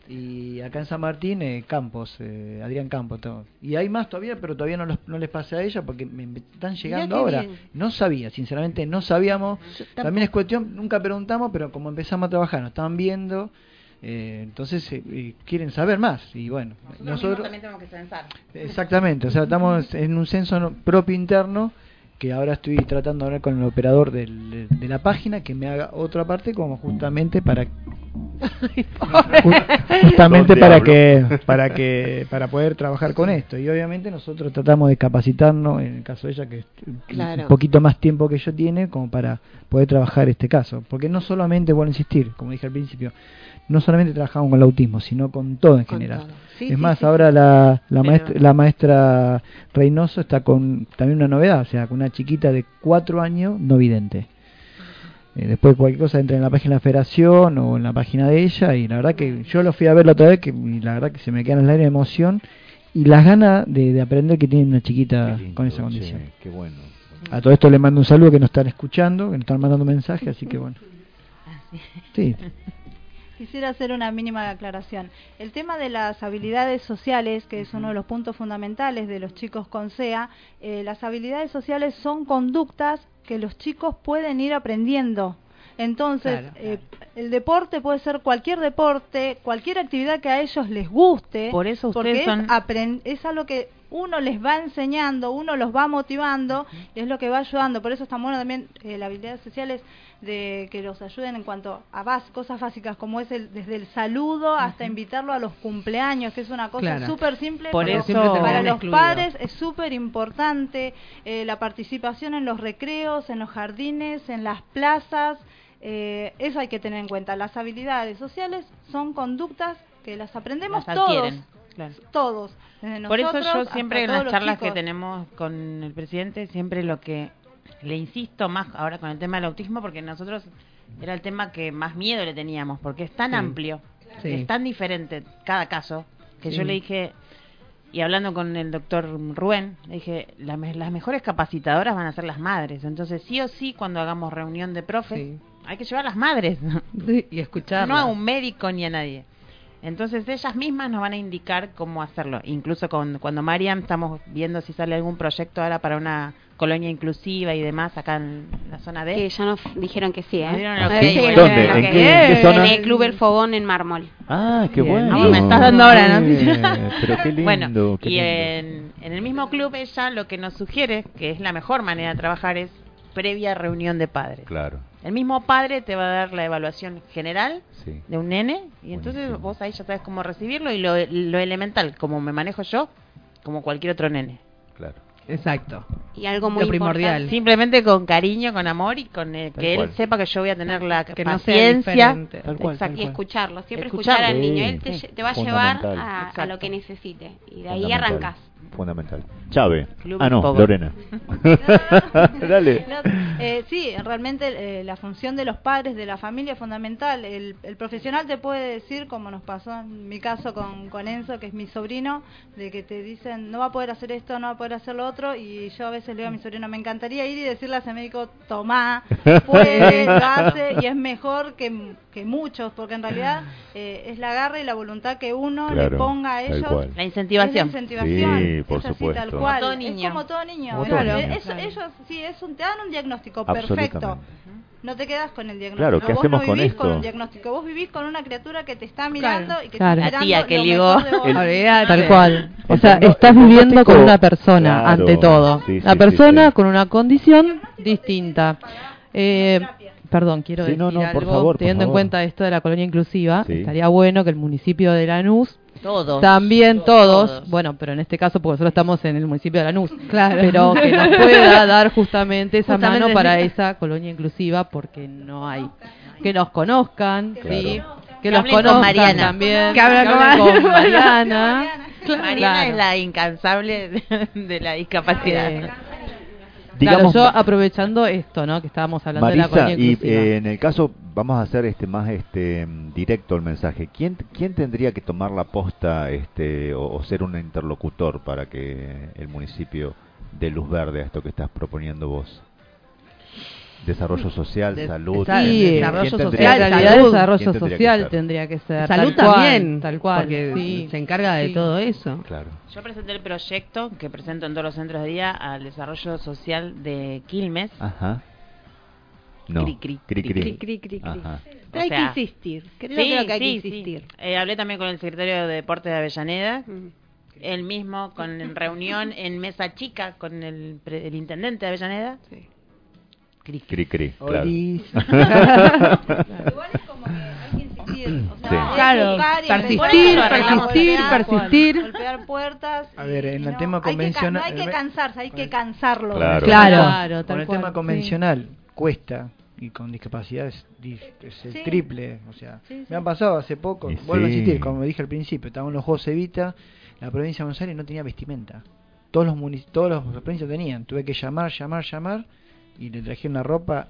y acá en San Martín Campos, Adrián Campos, todo. Y hay más todavía, pero todavía no les pasé a ella porque me están llegando ahora. Bien. No sabía, sinceramente no sabíamos. También es cuestión, nunca preguntamos, pero como empezamos a trabajar, nos estaban viendo. Entonces quieren saber más y bueno, nosotros también tenemos que censar. Exactamente, o sea, estamos en un censo propio interno que ahora estoy tratando de hablar con el operador de la página que me haga otra parte como justamente para para poder trabajar con esto. Y obviamente nosotros tratamos de capacitarnos, en el caso de ella que un poquito más tiempo que yo tiene, como para poder trabajar este caso, porque no solamente, vuelvo a insistir, como dije al principio, no solamente trabajamos con el autismo, sino con todo en general. Es más, ahora la maestra Reynoso está con también una novedad, o sea, con una chiquita de 4 años no vidente. Después cualquier cosa entra en la página de la federación o en la página de ella, y la verdad que yo lo fui a ver la otra vez, y la verdad que se me quedan en el aire de emoción y las ganas de aprender que tiene una chiquita con esa condición. Qué bueno. A todo esto le mando un saludo, que nos están escuchando, que nos están mandando mensajes, así que bueno. Sí. Quisiera hacer una mínima aclaración. El tema de las habilidades sociales, que es uno de los puntos fundamentales de los chicos con SEA, las habilidades sociales son conductas que los chicos pueden ir aprendiendo. Entonces, el deporte puede ser cualquier deporte, cualquier actividad que a ellos les guste, por eso porque ustedes es algo que uno les va enseñando, uno los va motivando, y es lo que va ayudando. Por eso está bueno también las habilidades sociales, de que los ayuden en cuanto a cosas básicas, como es desde el saludo hasta invitarlo a los cumpleaños, que es una cosa súper simple, por pero eso para los padres es súper importante. La participación en los recreos, en los jardines, en las plazas, eso hay que tener en cuenta. Las habilidades sociales son conductas que las aprendemos todos. Por eso yo siempre en las charlas chicos que tenemos con el presidente, siempre lo que le insisto más ahora con el tema del autismo, porque nosotros era el tema que más miedo le teníamos, porque es tan amplio, es tan diferente cada caso, que yo le dije, y hablando con el doctor Rubén, le dije, las mejores capacitadoras van a ser las madres. Entonces sí o sí, cuando hagamos reunión de profes, hay que llevar a las madres y escucharlas, no a un médico ni a nadie. Entonces ellas mismas nos van a indicar cómo hacerlo. Incluso cuando Mariam estamos viendo si sale algún proyecto ahora para una colonia inclusiva y demás acá en la zona D. Que ya nos dijeron que sí, ¿eh? ¿Dónde? ¿En qué zona? En el Club El Fogón en Mármol. Ah, qué bueno. Me estás dando ahora, ¿no? Pero qué lindo. Bueno, qué lindo. En el mismo club ella lo que nos sugiere, que es la mejor manera de trabajar, es previa reunión de padres. Claro. El mismo padre te va a dar la evaluación general de un nene, y entonces vos ahí ya sabes cómo recibirlo, y lo elemental, como me manejo yo, como cualquier otro nene. Claro. Exacto. Y algo muy primordial. Simplemente con cariño, con amor, y con que él sepa que yo voy a tener la paciencia. Y escucharlo, siempre escuchar al niño. Él te va a llevar a lo que necesite. Y de ahí arrancas. Fundamental. Chave. No, Lorena. Dale. Sí, realmente la función de los padres, de la familia es fundamental. El profesional te puede decir, como nos pasó en mi caso con Enzo, que es mi sobrino, de que te dicen, no va a poder hacer esto, no va a poder hacer lo otro, y yo a veces le digo a mi sobrino, me encantaría ir y decirle a ese médico, tomá, puede, lo hace, y es mejor que muchos, porque en realidad es la garra y la voluntad que uno le ponga a ellos. La incentivación. Sí, por supuesto. Tal cual. Como todo niño. Es como todo niño. Como todo niño. Ellos sí, te dan un diagnóstico perfecto. No te quedas con el diagnóstico. Claro, ¿qué vos hacemos no con vivís esto? con un diagnóstico. Vos vivís con una criatura que te está mirando y que está La esperando tía que lo ligó. mejor de vos. Tal cual. O sea, estás viviendo con una persona, ante todo. La persona con una condición distinta. Perdón, quiero decir algo. Por favor, teniendo en cuenta esto de la colonia inclusiva, Sí. estaría bueno que el municipio de Lanús, Todos. también todos, bueno, pero en este caso porque nosotros estamos en el municipio de Lanús, pero que nos pueda dar justamente esa mano para esa colonia inclusiva, porque no hay. Que nos conozcan, ¿sí? Que los conozcan con Mariana. también. Que hablen con Mariana. Mariana es la incansable de la discapacidad. Claro, yo aprovechando esto, ¿no? Que estábamos hablando Marisa, de la colonia y inclusiva. en el caso, vamos a hacer más directo el mensaje. ¿Quién tendría que tomar la posta o ser un interlocutor para que el municipio dé luz verde a esto que estás proponiendo vos? Desarrollo social, salud. Sí, desarrollo social, realidad de desarrollo social tendría que ser. Salud tal también, cual, tal cual, porque se encarga de todo eso. Claro. Yo presenté el proyecto que presento en todos los centros de día al desarrollo social de Quilmes. Ajá. No. Cri. Ajá. Pero hay que insistir. Creo que hay que insistir. Hablé también con el secretario de Deportes de Avellaneda, él mismo con reunión en mesa chica con el intendente de Avellaneda. Sí. Cri, claro. Igual es como que hay que insistir, o sea, Sí. Claro, persistir. Golpear puertas. A ver, en el tema hay que convencional... no hay que cansarse, hay que cansarlo. Claro, con el tema convencional cuesta, y con discapacidad es el Sí. triple, o sea, Sí, sí. me han pasado hace poco, Y vuelvo a sí. insistir, como dije al principio, estaban los Juegos Evita, la provincia de Buenos Aires no tenía vestimenta, todas las provincias tenían, tuve que llamar, y le trajeron la ropa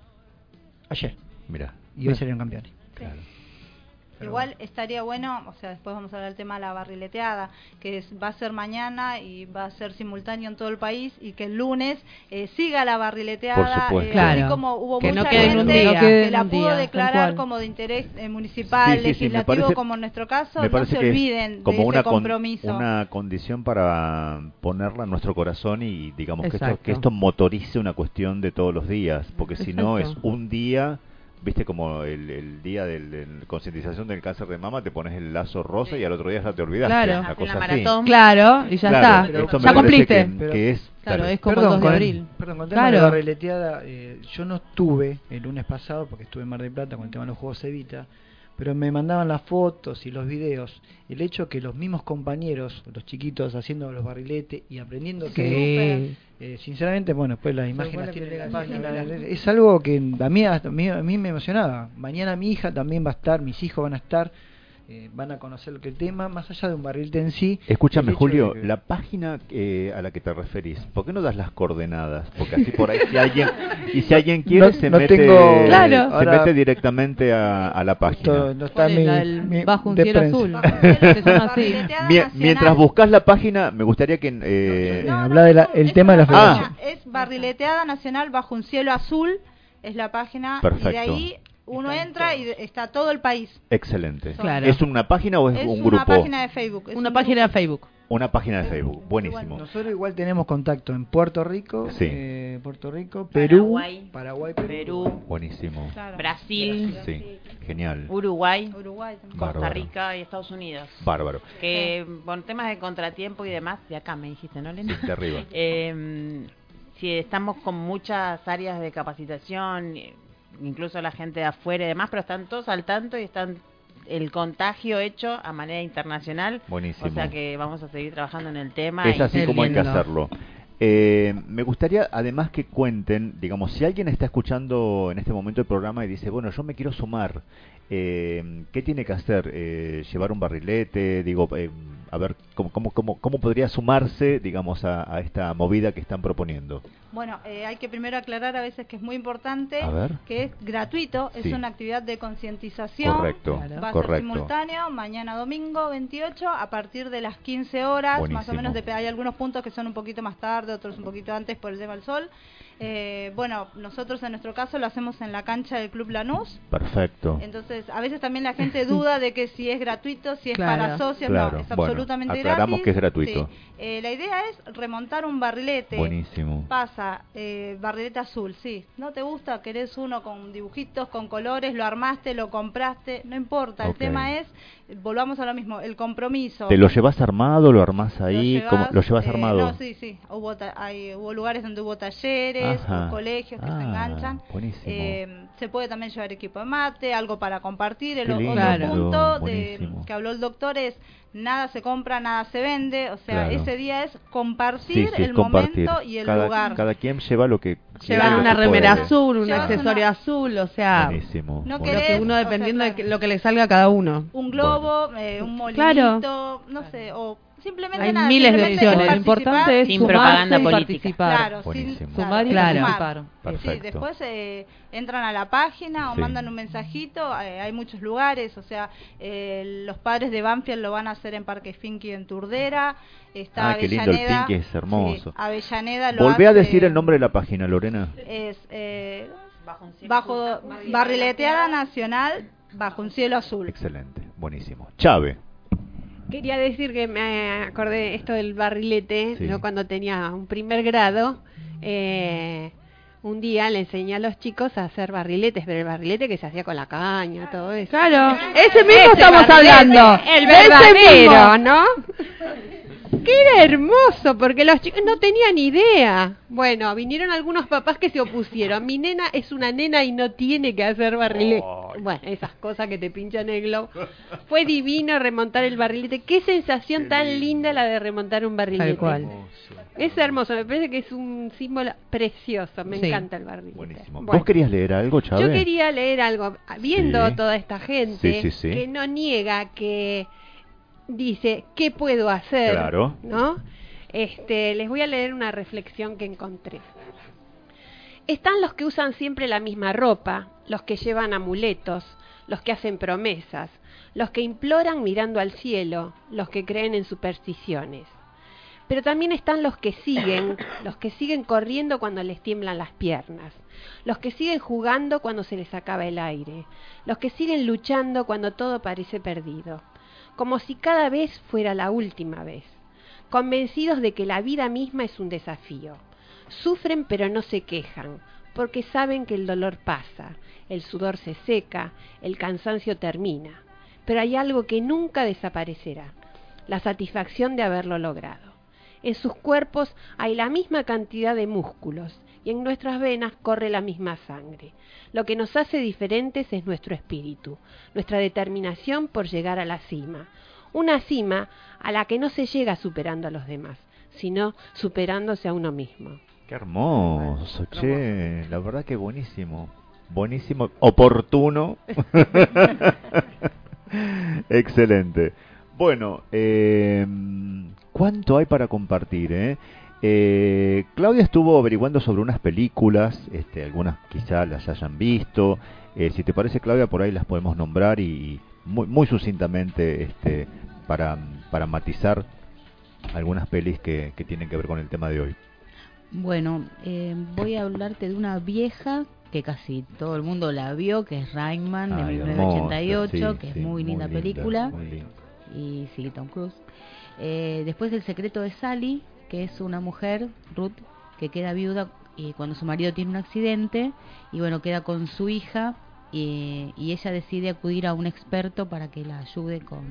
ayer, Mira. y hoy salieron campeones. Claro. Igual estaría bueno, o sea, después vamos a hablar del tema de la barrileteada, que va a ser mañana y va a ser simultáneo en todo el país, y que el lunes siga la barrileteada, Por supuesto. así Claro. como hubo Que no mucha quede en un gente día. que la un pudo día, tal declarar cual. como de interés municipal, Sí, me legislativo, parece- como en nuestro caso, me no parece se que es olviden como de ese una compromiso. una condición para ponerla en nuestro corazón y digamos Exacto. que esto motorice una cuestión de todos los días, porque si no es Exacto. un día, viste, como el día de concientización del cáncer de mama, te pones el lazo rosa y al otro día ya te olvidaste, Claro. una Hace cosa la así. maratón. Claro, y ya Claro, está. esto me Ya parece cumpliste. que es Claro, dale. es como el 2 de con abril. Perdón, con el tema de Claro. la barrileteada, yo no estuve el lunes pasado porque estuve en Mar del Plata con el tema de los Juegos Evita, pero me mandaban las fotos y los videos. El hecho que los mismos compañeros, los chiquitos haciendo los barriletes y aprendiendo que sinceramente, bueno, pues las imágenes tienen en la página, es algo que a mí me emocionaba. Mañana mi hija también va a estar, mis hijos van a estar, van a conocer el tema, más allá de un barrilete en sí. Escúchame, el hecho Julio, de que- la página a la que te referís, ¿por qué no das las coordenadas? Porque así por ahí si alguien quiere No- se no mete tengo- Claro. se Ahora- mete directamente a la página. no está ¿Cuál es la del bajo un cielo prensa. azul? Bajo un cielo, Se llama así. barrileteada Mientras nacional. buscas la página, me gustaría que Habla de el tema de la federación. Es barrileteada nacional bajo un cielo azul, es la página, Perfecto. y de ahí uno entra y está todo el país. excelente. Claro. ¿Es una página o es Es un una grupo? página de Facebook. es Una un página de Facebook. Una página de Facebook, buenísimo. Nosotros igual tenemos contacto en Puerto Rico, Sí. Perú, Paraguay, Perú, Buenísimo. Claro. Brasil, Sí, genial. Uruguay, Uruguay también. Costa Bárbaro. Rica y Estados Unidos. Bárbaro. Que por temas de contratiempo y demás, de acá me dijiste, ¿no, Elena? De arriba. Si estamos con muchas áreas de capacitación, incluso la gente de afuera y demás, pero están todos al tanto y están el contagio hecho a manera internacional. Buenísimo. O sea que vamos a seguir trabajando en el tema. Es y- así como hay que lindo. hacerlo. Me gustaría además que cuenten, digamos, si alguien está escuchando en este momento el programa y dice, bueno, yo me quiero sumar, ¿qué tiene que hacer? ¿Llevar un barrilete? Digo, a ver, ¿cómo podría sumarse, digamos, a esta movida que están proponiendo? Bueno, hay que primero aclarar a veces que es muy importante A ver. que es gratuito, Sí. es una actividad de concientización. Correcto, Va a correcto. ser simultáneo, mañana domingo 28, a partir de las 15 horas, más o Buenísimo. menos, hay algunos puntos que son un poquito más tarde, otros un poquito antes por el tema del sol. Bueno, nosotros en nuestro caso lo hacemos en la cancha del Club Lanús. Perfecto. Entonces, a veces también la gente duda de que si es gratuito, si es Claro. para socios, Claro. no, es Bueno, absolutamente aclaramos gratis. que es gratuito. Sí. La idea es remontar un barrilete. Buenísimo. Pasa, barrilete azul, sí. ¿No te gusta? ¿Querés uno con dibujitos, con colores? ¿Lo armaste, lo compraste? No importa, Ok. el tema es, volvamos a lo mismo, el compromiso. ¿Te lo llevas armado? ¿Lo armás ahí? ¿Lo llevas armado? No, sí, sí. Hubo lugares donde hubo talleres, Ajá. o colegios que se enganchan. Buenísimo. Se puede también llevar equipo de mate, algo para compartir. El Qué lindo. otro Claro. punto Buenísimo. que habló el doctor es, nada se compra, nada se vende. O sea, Claro. ese día es compartir Sí, el es compartir. momento y el cada, lugar. Cada quien lleva lo que Llevan lo una que remera puede. azul, un Llevas accesorio una- azul, o sea, Buenísimo. No lo querés, que uno o sea, dependiendo de claro. lo que le salga a cada uno. Un globo, un molinito, Claro. no sé, o simplemente Hay nada, miles de simplemente opciones, lo participar. importante es Sin sumarse propaganda y política. participar. Claro, Buenísimo. Sumar y claro, participar. Sí, Perfecto. después entran a la página o Sí. mandan un mensajito, hay muchos lugares, o sea, los padres de Banfield lo van a hacer en Parque Finky en Turdera, está Ah, qué lindo, el Avellaneda. Finky es hermoso. Sí, Avellaneda lo Volvé a hace- decir el nombre de la página, Lorena. Es bajo barrileteada nacional bajo un cielo azul. Excelente, buenísimo. Chave. Quería decir que me acordé esto del barrilete, Sí. yo cuando tenía un primer grado, un día le enseñé a los chicos a hacer barriletes, pero el barrilete que se hacía con la caña, todo eso. Claro, ese mismo estamos hablando. El de ese verdadero, mismo. ¿no? Que era hermoso, porque los chicos no tenían idea. Bueno, vinieron algunos papás que se opusieron. Mi nena es una nena y no tiene que hacer barrilete. Bueno, esas cosas que te pinchan el globo. Fue divino remontar el barrilete. Qué sensación tan linda la de remontar un barrilete. Tal cual. Es hermoso, me parece que es un símbolo precioso. Me Sí. encanta el barrilete. Buenísimo. Bueno, ¿Vos querías leer algo, Chávez? yo quería leer algo. Viendo Sí. toda esta gente Sí. que no niega, que dice, ¿qué puedo hacer? Claro. ¿No? Les voy a leer una reflexión que encontré. Están los que usan siempre la misma ropa, los que llevan amuletos, los que hacen promesas, los que imploran mirando al cielo, los que creen en supersticiones. Pero también están los que siguen corriendo cuando les tiemblan las piernas, los que siguen jugando cuando se les acaba el aire, los que siguen luchando cuando todo parece perdido, como si cada vez fuera la última vez, convencidos de que la vida misma es un desafío. Sufren pero no se quejan, porque saben que el dolor pasa, el sudor se seca, el cansancio termina, pero hay algo que nunca desaparecerá, la satisfacción de haberlo logrado. En sus cuerpos hay la misma cantidad de músculos y en nuestras venas corre la misma sangre. Lo que nos hace diferentes es nuestro espíritu, nuestra determinación por llegar a la cima. Una cima a la que no se llega superando a los demás, sino superándose a uno mismo. Qué hermoso, che. La verdad que buenísimo. Buenísimo, oportuno. Excelente. Bueno, ¿cuánto hay para compartir, Claudia estuvo averiguando sobre unas películas, algunas quizá las hayan visto. Si te parece, Claudia, por ahí las podemos nombrar y muy, muy sucintamente para matizar algunas pelis que tienen que ver con el tema de hoy. Bueno, voy a hablarte de una vieja que casi todo el mundo la vio, que es Rain Man, de 1988, hermosa, que sí, es muy linda película. Muy linda. Y sí, Tom Cruise. Después El secreto de Sally, que es una mujer, Ruth, que queda viuda y cuando su marido tiene un accidente y bueno, queda con su hija y ella decide acudir a un experto para que la ayude con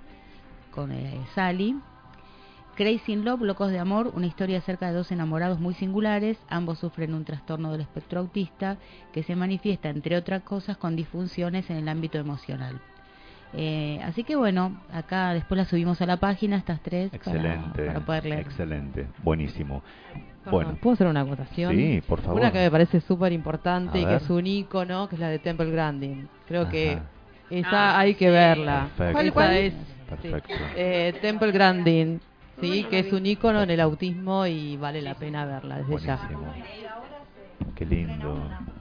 Sally. Crazy in Love, Locos de Amor, una historia acerca de dos enamorados muy singulares. Ambos sufren un trastorno del espectro autista que se manifiesta, entre otras cosas, con disfunciones en el ámbito emocional. Así que bueno, acá después las subimos a la página, estas tres, excelente, para poder leer. Excelente, buenísimo. Bueno, ¿puedo hacer una acotación? Sí, por favor. Una que me parece súper importante A y ver. que es un ícono, que es la de Temple Grandin. Creo Ajá. que esa hay que verla. Perfecto. ¿Cuál es? Perfecto. Sí. Temple Grandin, sí, que es un ícono en el autismo y vale la pena verla desde ya. Qué lindo.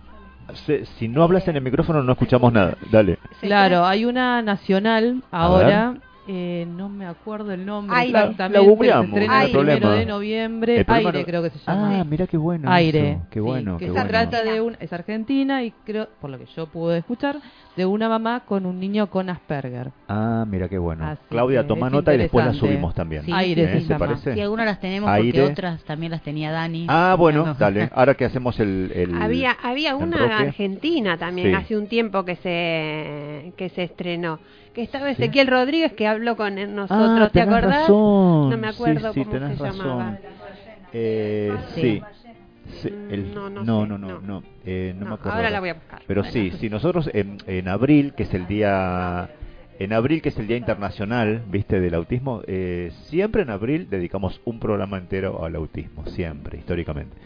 Si no hablas en el micrófono no escuchamos nada. Dale. Claro, hay una nacional ahora, no me acuerdo el nombre Aire. exactamente. La googleamos, se estrena no hay el 1 problema. de noviembre. El problema Aire no- creo que se llama. Ah, mira qué bueno. Aire. eso. Qué bueno, que qué se bueno. trata de es argentina y creo, por lo que yo pude escuchar, de una mamá con un niño con Asperger. Ah, mira qué bueno. Así Claudia, que toma es nota y después la interesante. subimos también. Sí, Aire, sí, se ¿Te llama. parece? Sí, algunas las tenemos Aire. porque otras también las tenía Dani. Ah, bueno, No. dale. Ahora que hacemos el Había una enroque. argentina también, Sí. hace un tiempo que se estrenó, que estaba Ezequiel Rodríguez, que habló con nosotros, ¿te tenés acordás? razón. No me acuerdo Sí, cómo tenés se razón. llamaba. Sí. Sí, no no me acuerdo. Ahora la voy a buscar. Pero Bueno. sí, nosotros en abril, que es el día internacional, viste, del autismo, siempre en abril dedicamos un programa entero al autismo, siempre, históricamente.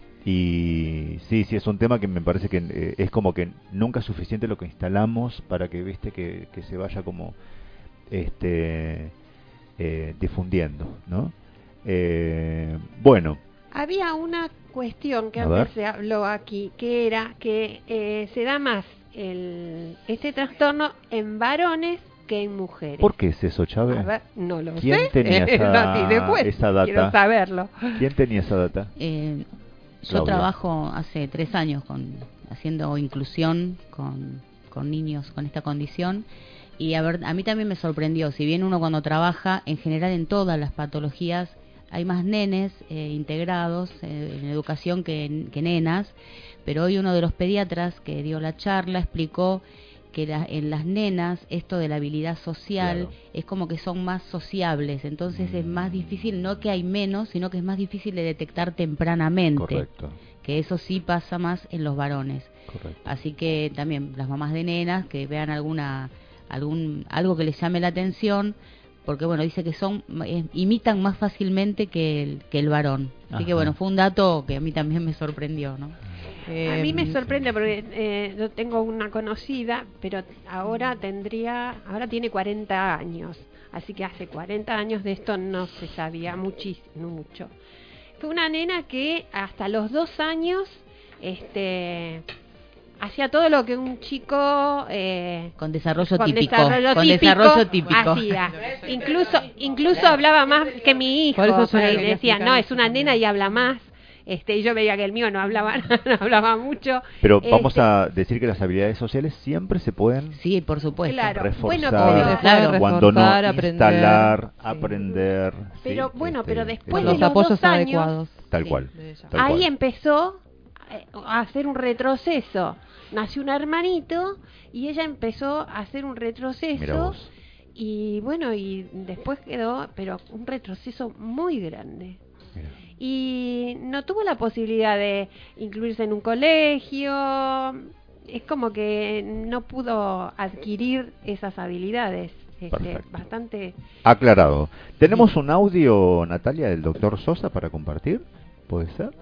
Y sí, es un tema que me parece que es como que nunca es suficiente lo que instalamos para que, viste, que se vaya como difundiendo, ¿no? Bueno. Había una cuestión que A antes ver. se habló aquí, que era que se da más este trastorno en varones que en mujeres. ¿Por qué es eso, A Chávez? ver, no lo ¿Quién sé. tenía No, y después esa data? quiero saberlo. ¿Quién tenía esa data? Yo Claudia. trabajo hace 3 años haciendo inclusión con niños con esta condición y a mí también me sorprendió, si bien uno cuando trabaja, en general en todas las patologías hay más nenes integrados en educación que nenas, pero hoy uno de los pediatras que dio la charla explicó que en las nenas esto de la habilidad social es como que son más sociables, entonces es más difícil, no que hay menos, sino que es más difícil de detectar tempranamente. Correcto. Que eso sí pasa más en los varones. Correcto. Así que también las mamás de nenas que vean algo que les llame la atención, porque bueno, dice que imitan más fácilmente que el varón. Así que bueno, fue un dato que a mí también me sorprendió, ¿no? A mí me sorprende porque yo tengo una conocida, pero ahora tiene 40 años, así que hace 40 años de esto no se sabía mucho. Fue una nena que hasta los 2 años hacía todo lo que un chico con desarrollo típico hacía. Incluso hablaba más que mi hijo. Por eso decía, no, es una nena y habla más. Y yo veía que el mío no hablaba mucho. Pero vamos a decir que las habilidades sociales siempre se pueden por supuesto. reforzar, cuando no instalar, aprender. Pero pero después de los apoyos 2 años, adecuados. Tal cual. Ahí empezó a hacer un retroceso. Nació un hermanito y ella empezó a hacer un retroceso. Y bueno, y después quedó, pero un retroceso muy grande. Y no tuvo la posibilidad de incluirse en un colegio, es como que no pudo adquirir esas habilidades. Bastante aclarado. ¿Tenemos un audio, Natalia, del doctor Sosa para compartir? ¿Puede ser?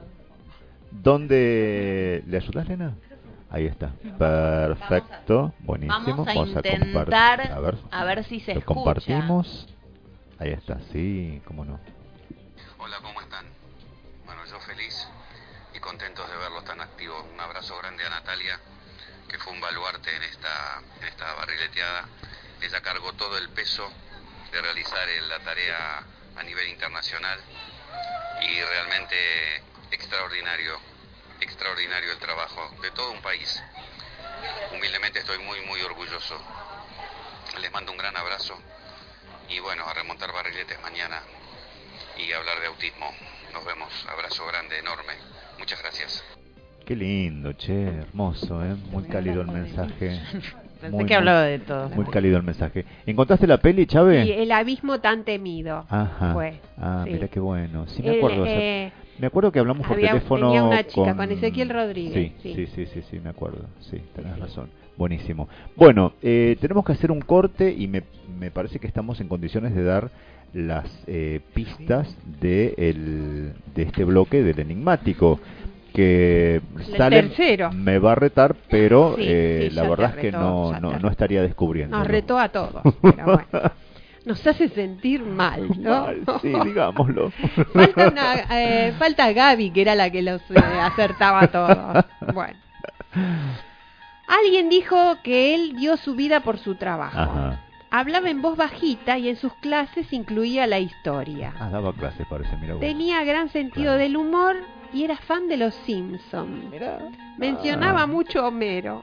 ¿Dónde le ayudas, Lena? Ahí está. Perfecto. Buenísimo. Vamos a intentar a ver si se escucha. Compartimos. Ahí está, sí, cómo no. Hola, ¿cómo están? Bueno, yo feliz y contentos de verlos tan activos. Un abrazo grande a Natalia, que fue un baluarte en esta barrileteada. Ella cargó todo el peso de realizar la tarea a nivel internacional y realmente extraordinario el trabajo de todo un país. Humildemente estoy muy orgulloso. Les mando un gran abrazo y bueno, a remontar barriletes mañana y hablar de autismo. Nos vemos. Abrazo grande, enorme. Muchas gracias. Qué lindo, che, hermoso, muy cálido el mensaje. Pensé que hablaba de todo. Muy cálido el mensaje. ¿Encontraste la peli, Chávez? Y El abismo tan temido. Ajá. Fue. Sí. Mira qué bueno. Sí, me acuerdo. Me acuerdo que hablamos por teléfono. Tenía una chica con Ezequiel Rodríguez. Sí, me acuerdo. Sí, tenés razón. Buenísimo. Bueno, tenemos que hacer un corte y me parece que estamos en condiciones de dar las pistas de este bloque del enigmático. Que Salem me va a retar, pero la verdad es que no estaría descubriendo. Nos retó a todos, pero bueno. Nos hace sentir mal, ¿no? Sí, digámoslo. Falta Gaby, que era la que los acertaba todos. Bueno. Alguien dijo que él dio su vida por su trabajo. Ajá. Hablaba en voz bajita y en sus clases incluía la historia. Daba clases, parece, mira vos. Tenía gran sentido del humor y era fan de los Simpsons. Mencionaba mucho a Homero.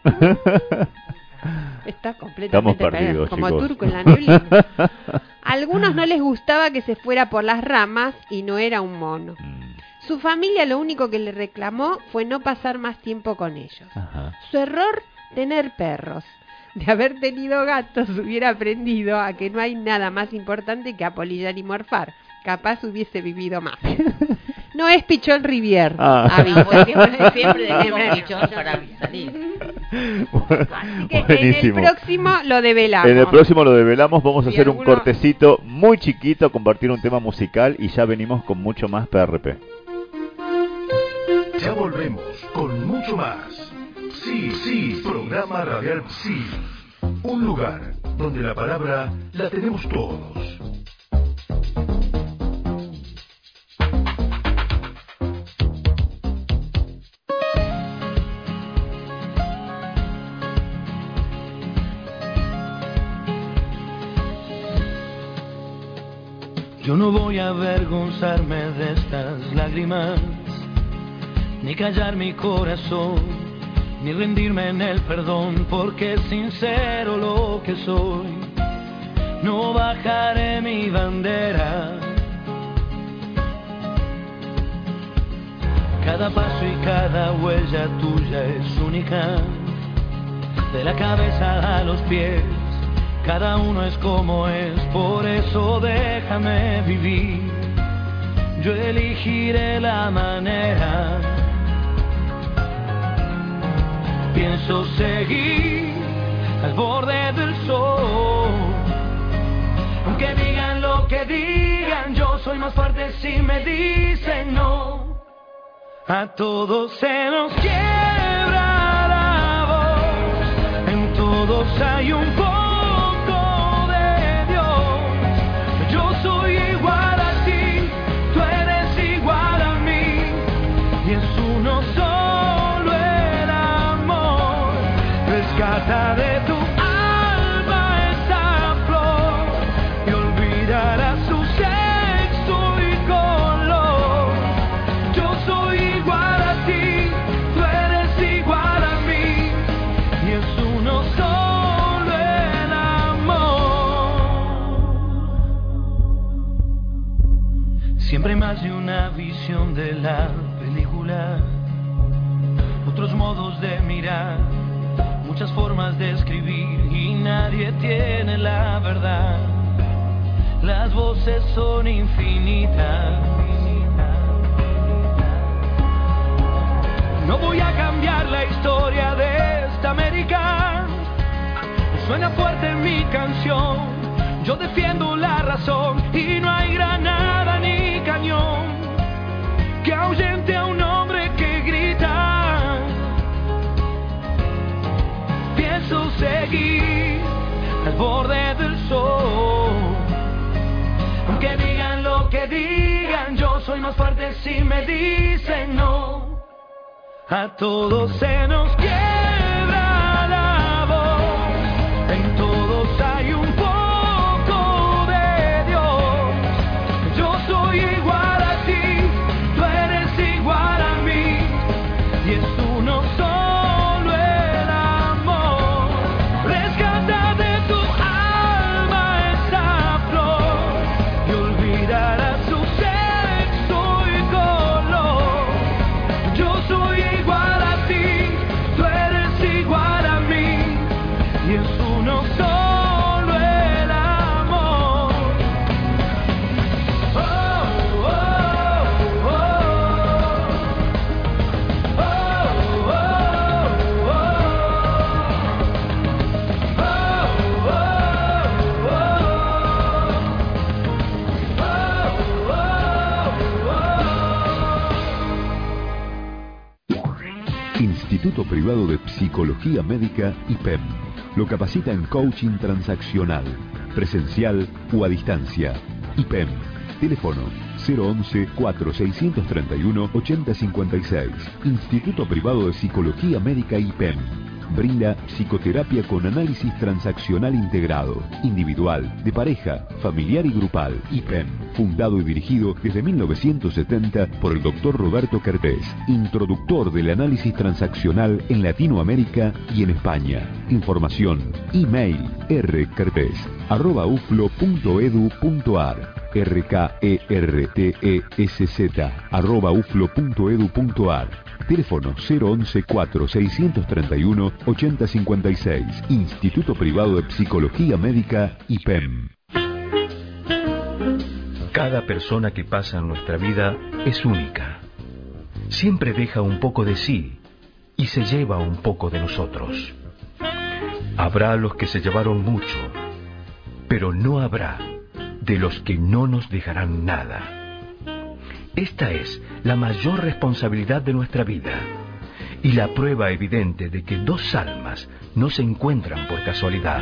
Está completamente perdidos, como chicos. Turco en la neblina. A algunos no les gustaba que se fuera por las ramas y no era un mono. Su familia lo único que le reclamó fue no pasar más tiempo con ellos. Ajá. Su error, tener perros. De haber tenido gatos hubiera aprendido a que no hay nada más importante que apolillar y morfar. Capaz hubiese vivido más. No es Pichón Rivier. Siempre tenemos Pichón para salir. Así que buenísimo. En el próximo lo develamos. En el próximo lo develamos. Vamos a hacer un cortecito muy chiquito, compartir un tema musical y ya venimos con mucho más PRP. Ya volvemos con mucho más. Sí, programa radial Sí. Un lugar donde la palabra la tenemos todos. Yo no voy a avergonzarme de estas lágrimas, ni callar mi corazón, ni rendirme en el perdón, porque es sincero lo que soy. No bajaré mi bandera, Cada paso y cada huella tuya es única. De la cabeza a los pies, cada uno es como es. Por eso déjame vivir. Yo elegiré la manera. Pienso seguir al borde del sol. Aunque digan lo que digan, yo soy más fuerte si me dicen no. A todos se nos quiebra la voz, en todos hay un poco de Dios. Yo soy igual a ti, tú eres igual a mí, y es uno solo el amor. Rescata de tu alma esa flor y olvidarás su sexo y color. Yo soy igual a ti, tú eres igual a mí, y es uno solo el amor. Siempre hay más de una visión de la película, otros modos de mirar, muchas formas de escribir, y nadie tiene la verdad. Las voces son infinitas. No voy a cambiar la historia de esta América. Suena fuerte mi canción. Yo defiendo la razón y no hay granada ni cañón que ahuyente a un hombre que grita. Pienso seguir al borde del sol. Aunque digan lo que digan, yo soy más fuerte si me dicen no. A todos se nos quiebra la voz, en todos hay un poco de Dios. Yo soy igual a ti, tú eres igual a mí, y es uno solo el amor. Rescata de tu alma esa flor y olvidarás su sexo y color. Yo soy igual a ti, tú eres igual a mí, y es uno solo el amor. Oh, oh, oh, oh, oh, oh, Instituto Privado de Psicología Médica IPEM. Lo capacita en coaching transaccional, presencial o a distancia. IPEM. Teléfono 011-4631-8056. Instituto Privado de Psicología Médica IPEM. Brinda psicoterapia con análisis transaccional integrado, individual, de pareja, familiar y grupal. IPEM, fundado y dirigido desde 1970 por el Dr. Roberto Kertész, introductor del análisis transaccional en Latinoamérica y en España. Información, email rkertesz@uflo.edu.ar, rkertesz@uflo.edu.ar. Teléfono 011-4631-8056. Instituto Privado de Psicología Médica IPEM. Cada persona que pasa en nuestra vida es única. Siempre deja un poco de sí y se lleva un poco de nosotros. Habrá los que se llevaron mucho, pero no habrá de los que no nos dejarán nada. Esta es la mayor responsabilidad de nuestra vida y la prueba evidente de que dos almas no se encuentran por casualidad.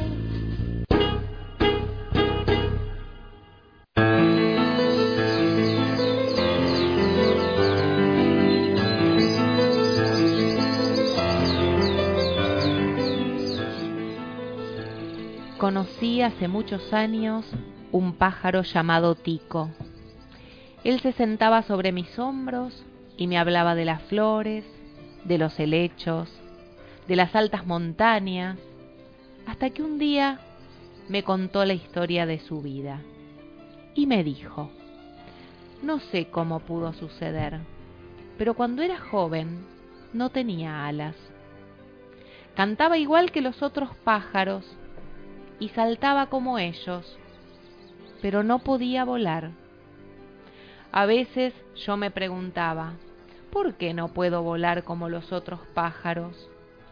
Conocí hace muchos años un pájaro llamado Tico. Él se sentaba sobre mis hombros y me hablaba de las flores, de los helechos, de las altas montañas, hasta que un día me contó la historia de su vida y me dijo: no sé cómo pudo suceder, pero cuando era joven no tenía alas. Cantaba igual que los otros pájaros y saltaba como ellos, pero no podía volar. A veces yo me preguntaba, ¿por qué no puedo volar como los otros pájaros?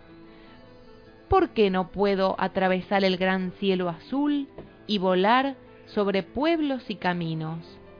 ¿Por qué no puedo atravesar el gran cielo azul y volar sobre pueblos y caminos?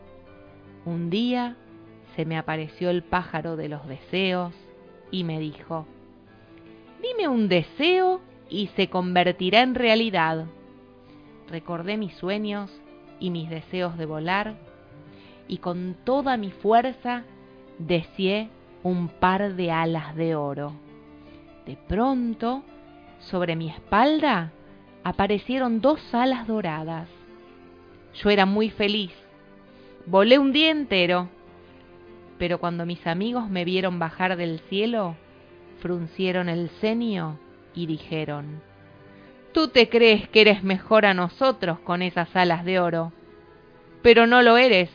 Un día se me apareció el pájaro de los deseos y me dijo, dime un deseo y se convertirá en realidad. Recordé mis sueños y mis deseos de volar y con toda mi fuerza deseé un par de alas de oro. De pronto, sobre mi espalda aparecieron 2 alas doradas. Yo era muy feliz. Volé un día entero, pero cuando mis amigos me vieron bajar del cielo, fruncieron el ceño y dijeron, tú te crees que eres mejor a nosotros con esas alas de oro, pero no lo eres.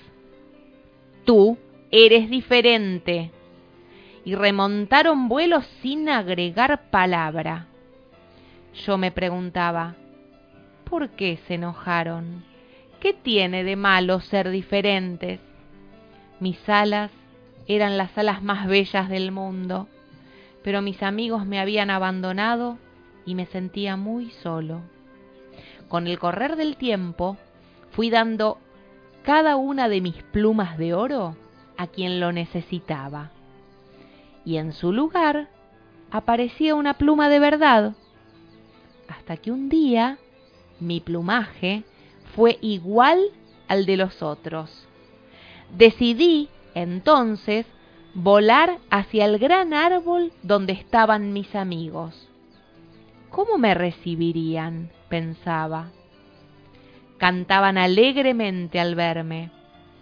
Tú eres diferente. Y remontaron vuelos sin agregar palabra. Yo me preguntaba, ¿por qué se enojaron? ¿Qué tiene de malo ser diferentes? Mis alas eran las alas más bellas del mundo, pero mis amigos me habían abandonado y me sentía muy solo. Con el correr del tiempo, fui dando cada una de mis plumas de oro a quien lo necesitaba. Y en su lugar aparecía una pluma de verdad, hasta que un día mi plumaje fue igual al de los otros. Decidí entonces volar hacia el gran árbol donde estaban mis amigos. ¿Cómo me recibirían?, pensaba. Cantaban alegremente al verme.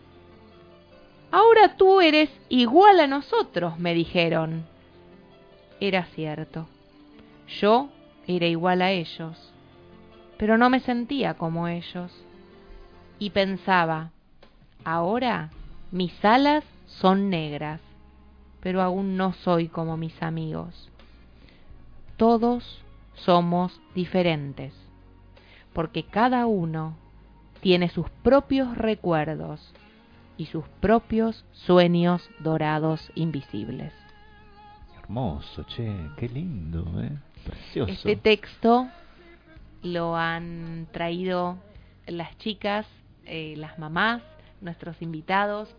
Ahora tú eres igual a nosotros, me dijeron. Era cierto. Yo era igual a ellos, pero no me sentía como ellos. Y pensaba, ahora mis alas son negras, pero aún no soy como mis amigos. Todos somos diferentes, porque cada uno tiene sus propios recuerdos y sus propios sueños dorados invisibles. Hermoso, che, qué lindo, precioso. Este texto lo han traído las chicas, las mamás, nuestros invitados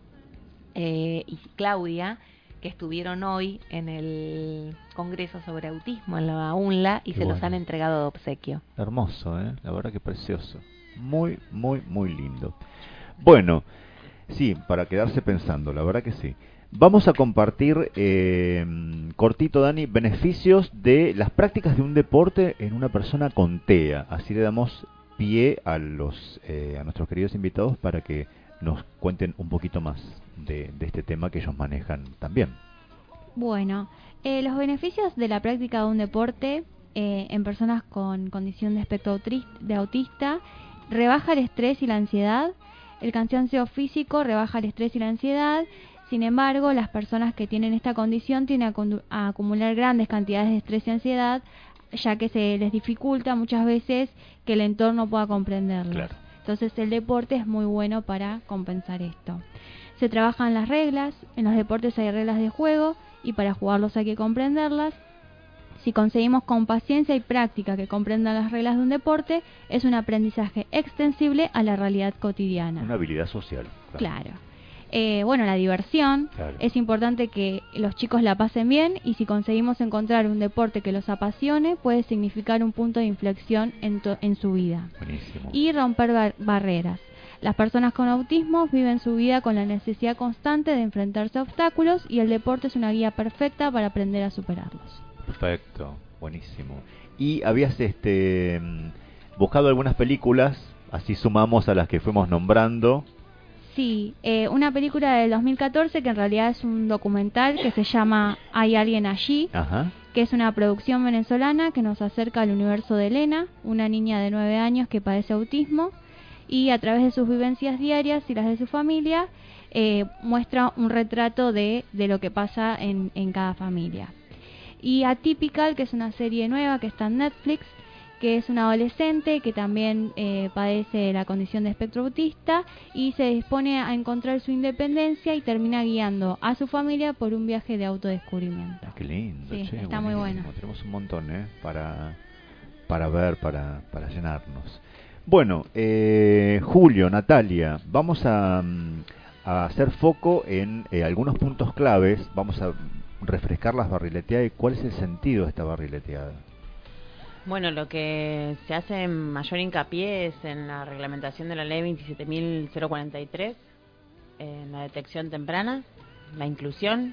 y Claudia, que estuvieron hoy en el Congreso sobre Autismo en la UNLA y se los han entregado de obsequio. Hermoso, la verdad que precioso. Muy, muy, muy lindo. Bueno, sí, para quedarse pensando, la verdad que sí. Vamos a compartir, cortito, Dani, beneficios de las prácticas de un deporte en una persona con TEA. Así le damos pie a nuestros queridos invitados para que nos cuenten un poquito más de este tema que ellos manejan también. Bueno, los beneficios de la práctica de un deporte en personas con condición de espectro autista: rebaja el estrés y la ansiedad. El cansancio físico rebaja el estrés y la ansiedad. Sin embargo, las personas que tienen esta condición tienden a acumular grandes cantidades de estrés y ansiedad, ya que se les dificulta muchas veces que el entorno pueda comprenderlos. Claro. Entonces el deporte es muy bueno para compensar esto. Se trabajan las reglas. En los deportes hay reglas de juego y para jugarlos hay que comprenderlas. Si conseguimos con paciencia y práctica que comprendan las reglas de un deporte, es un aprendizaje extensible a la realidad cotidiana. Una habilidad social. Claro. Bueno, la diversión. Claro. Es importante que los chicos la pasen bien y si conseguimos encontrar un deporte que los apasione, puede significar un punto de inflexión en su vida. Buenísimo. Y romper barreras. Las personas con autismo viven su vida con la necesidad constante de enfrentarse a obstáculos y el deporte es una guía perfecta para aprender a superarlos. Perfecto, buenísimo. ¿Y habías buscado algunas películas? Así sumamos a las que fuimos nombrando. Sí, una película del 2014 que en realidad es un documental que se llama Hay alguien allí. Ajá. Que es una producción venezolana que nos acerca al universo de Elena, una niña de 9 años que padece autismo y a través de sus vivencias diarias y las de su familia muestra un retrato de lo que pasa en cada familia. Y Atypical, que es una serie nueva que está en Netflix, que es una adolescente que también padece la condición de espectro autista y se dispone a encontrar su independencia y termina guiando a su familia por un viaje de autodescubrimiento. Qué lindo, sí, che, está muy bueno. Tenemos un montón para ver, para llenarnos. Bueno, Julio, Natalia, vamos a hacer foco en algunos puntos claves. Vamos a refrescar las barrileteadas y cuál es el sentido de esta barrileteada. Bueno, lo que se hace mayor hincapié es en la reglamentación de la ley 27.043, en la detección temprana, la inclusión,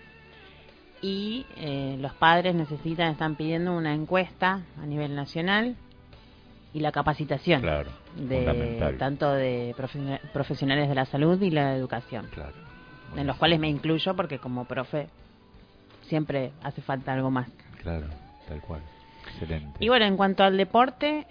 y los padres están pidiendo una encuesta a nivel nacional y la capacitación, claro, tanto de profesionales de la salud y la educación, claro, en los cuales me incluyo porque como profe siempre hace falta algo más. Claro, tal cual. Excelente. Y bueno, en cuanto al deporte,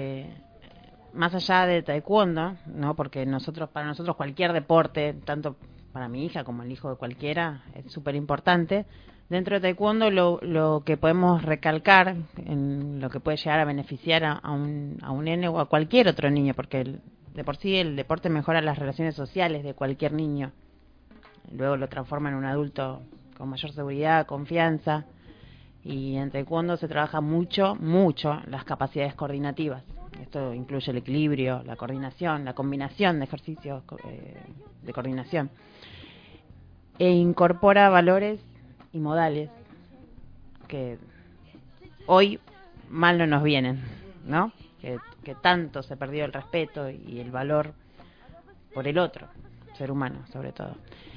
más allá de taekwondo, ¿no? Porque para nosotros cualquier deporte, tanto para mi hija como el hijo de cualquiera, es súper importante. Dentro de taekwondo lo que podemos recalcar, en lo que puede llegar a beneficiar a un nene o a cualquier otro niño, porque de por sí el deporte mejora las relaciones sociales de cualquier niño. Luego lo transforma en un adulto con mayor seguridad, confianza. Y en taekwondo se trabaja mucho las capacidades coordinativas. Esto incluye el equilibrio, la coordinación, la combinación de ejercicios de coordinación. E incorpora valores y modales que hoy mal no nos vienen, ¿no? Que tanto se perdió el respeto y el valor por el otro, ser humano sobre todo.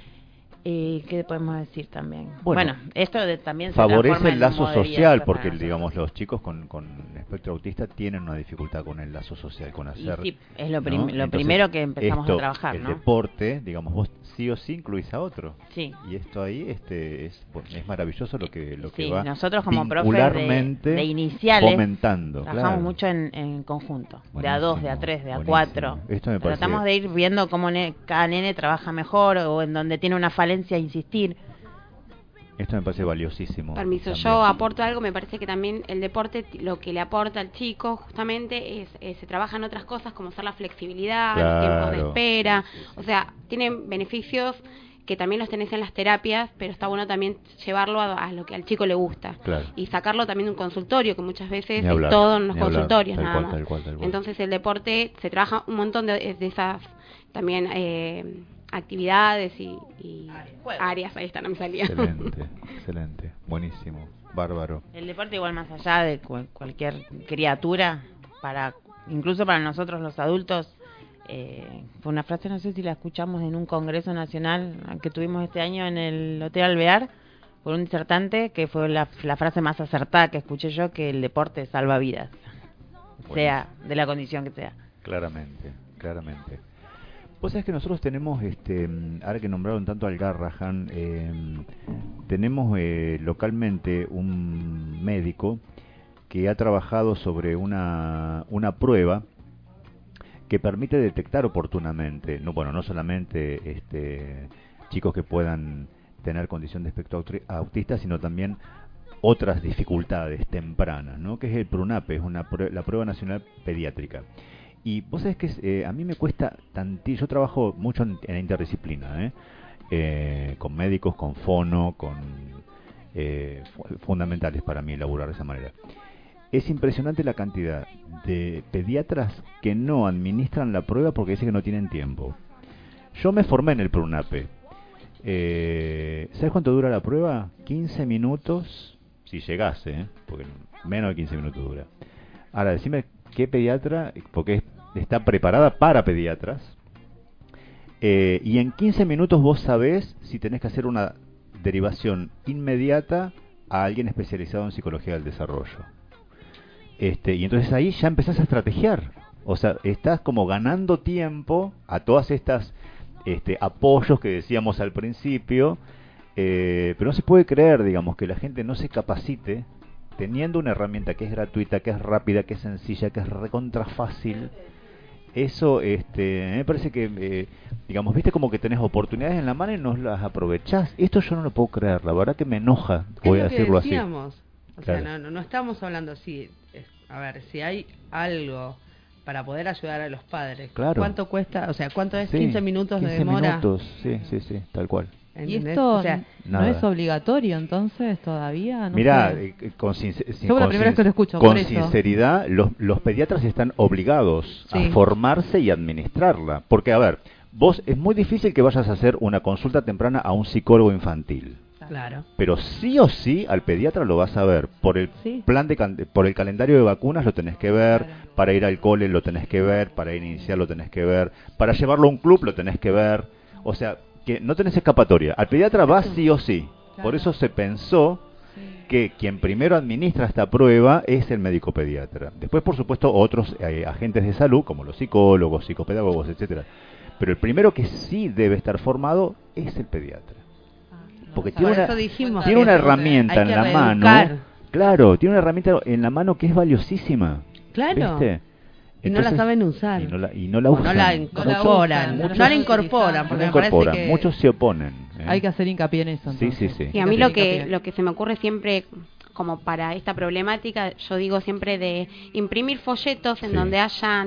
¿Qué podemos decir también? Bueno, esto también se favorece el lazo social, porque para digamos los chicos con espectro autista tienen una dificultad con el lazo social, con hacer. Y sí, es lo Entonces, primero que empezamos a trabajar, el ¿no? deporte, digamos, vos sí o sí incluís a otro. Sí. Y esto ahí es maravilloso lo que sí, va nosotros como profes de iniciales fomentando, trabajamos mucho en conjunto, buenísimo, de a 2, de a 3, de a buenísimo. 4. Esto me parece... Tratamos de ir viendo cómo cada nene trabaja mejor o en donde tiene una falencia insistir. Esto me parece valiosísimo. Permiso, también. yo aporto algo. Me parece que también el deporte lo que le aporta al chico justamente es se trabaja en otras cosas como ser la flexibilidad, claro, los tiempos de espera. O sea, tienen beneficios que también los tenés en las terapias, pero está bueno también llevarlo a lo que al chico le gusta. Claro. Y sacarlo también de un consultorio, que muchas veces es todo en los consultorios tal nada cual, más. Tal cual. Entonces el deporte se trabaja un montón de esas también actividades y áreas, ahí está, no me salía. Excelente, buenísimo, bárbaro. El deporte igual más allá de cualquier criatura, incluso para nosotros los adultos, fue una frase, no sé si la escuchamos en un congreso nacional que tuvimos este año en el Hotel Alvear, por un disertante, que fue la frase más acertada que escuché yo, que el deporte salva vidas, sea de la condición que sea. Claramente. Vos sabés que nosotros tenemos, ahora que nombraron tanto al Garrahan, tenemos localmente un médico que ha trabajado sobre una prueba que permite detectar oportunamente, no solamente chicos que puedan tener condición de espectro autista, sino también otras dificultades tempranas, ¿no? Que es el PRUNAPE, es la prueba nacional pediátrica. Y vos sabés que a mí me cuesta tantísimo, yo trabajo mucho en interdisciplina, con médicos, con fono, fundamentales para mí laburar de esa manera. Es impresionante la cantidad de pediatras que no administran la prueba porque dicen que no tienen tiempo. Yo me formé en el PRUNAPE. ¿Sabes cuánto dura la prueba? 15 minutos, si llegase, porque menos de 15 minutos dura. Ahora, decime qué pediatra, porque está preparada para pediatras, y en 15 minutos vos sabés si tenés que hacer una derivación inmediata a alguien especializado en psicología del desarrollo. Y entonces ahí ya empezás a estrategiar. O sea, estás como ganando tiempo a todas estas apoyos que decíamos al principio, pero no se puede creer, digamos, que la gente no se capacite teniendo una herramienta que es gratuita, que es rápida, que es sencilla, que es recontra fácil, Eso, me parece que, digamos, viste como que tenés oportunidades en la mano y no las aprovechás. Esto yo no lo puedo creer, la verdad que me enoja, voy a decirlo así. O sea, no estamos hablando así. A ver, si hay algo para poder ayudar a los padres, Claro. ¿cuánto cuesta? O sea, ¿cuánto es? Sí, 15 minutos 15 de demora. minutos, sí, tal cual. ¿Y ¿Entendés? esto O sea, no nada. es obligatorio entonces todavía? No Mirá, sé. con, Yo la primera vez que lo escucho, con por eso. sinceridad, los pediatras están obligados Sí. a formarse y administrarla. Porque, a ver, vos es muy difícil que vayas a hacer una consulta temprana a un psicólogo infantil. Claro. Pero sí o sí al pediatra lo vas a ver. Por el por el calendario de vacunas lo tenés que ver, para ir al cole lo tenés que ver, para ir a iniciar lo tenés que ver, para llevarlo a un club lo tenés que ver. O sea, que no tenés escapatoria. Al pediatra va sí o sí. Por eso se pensó que quien primero administra esta prueba es el médico pediatra. Después, por supuesto, otros agentes de salud, como los psicólogos, psicopedagogos, etcétera. Pero el primero que sí debe estar formado es el pediatra. Porque Por eso dijimos tiene que una herramienta hay en que la reeducar. mano. Claro, tiene una herramienta en la mano que es valiosísima. Claro. ¿Viste? Y no la saben usar. Y no la O usan. no la incorporan. No la incorporan, porque me parece que... Muchos se oponen. Hay que hacer hincapié en eso. Sí, Entonces. sí. Y a mí lo que se me ocurre siempre, como para esta problemática, yo digo siempre de imprimir folletos en donde hayan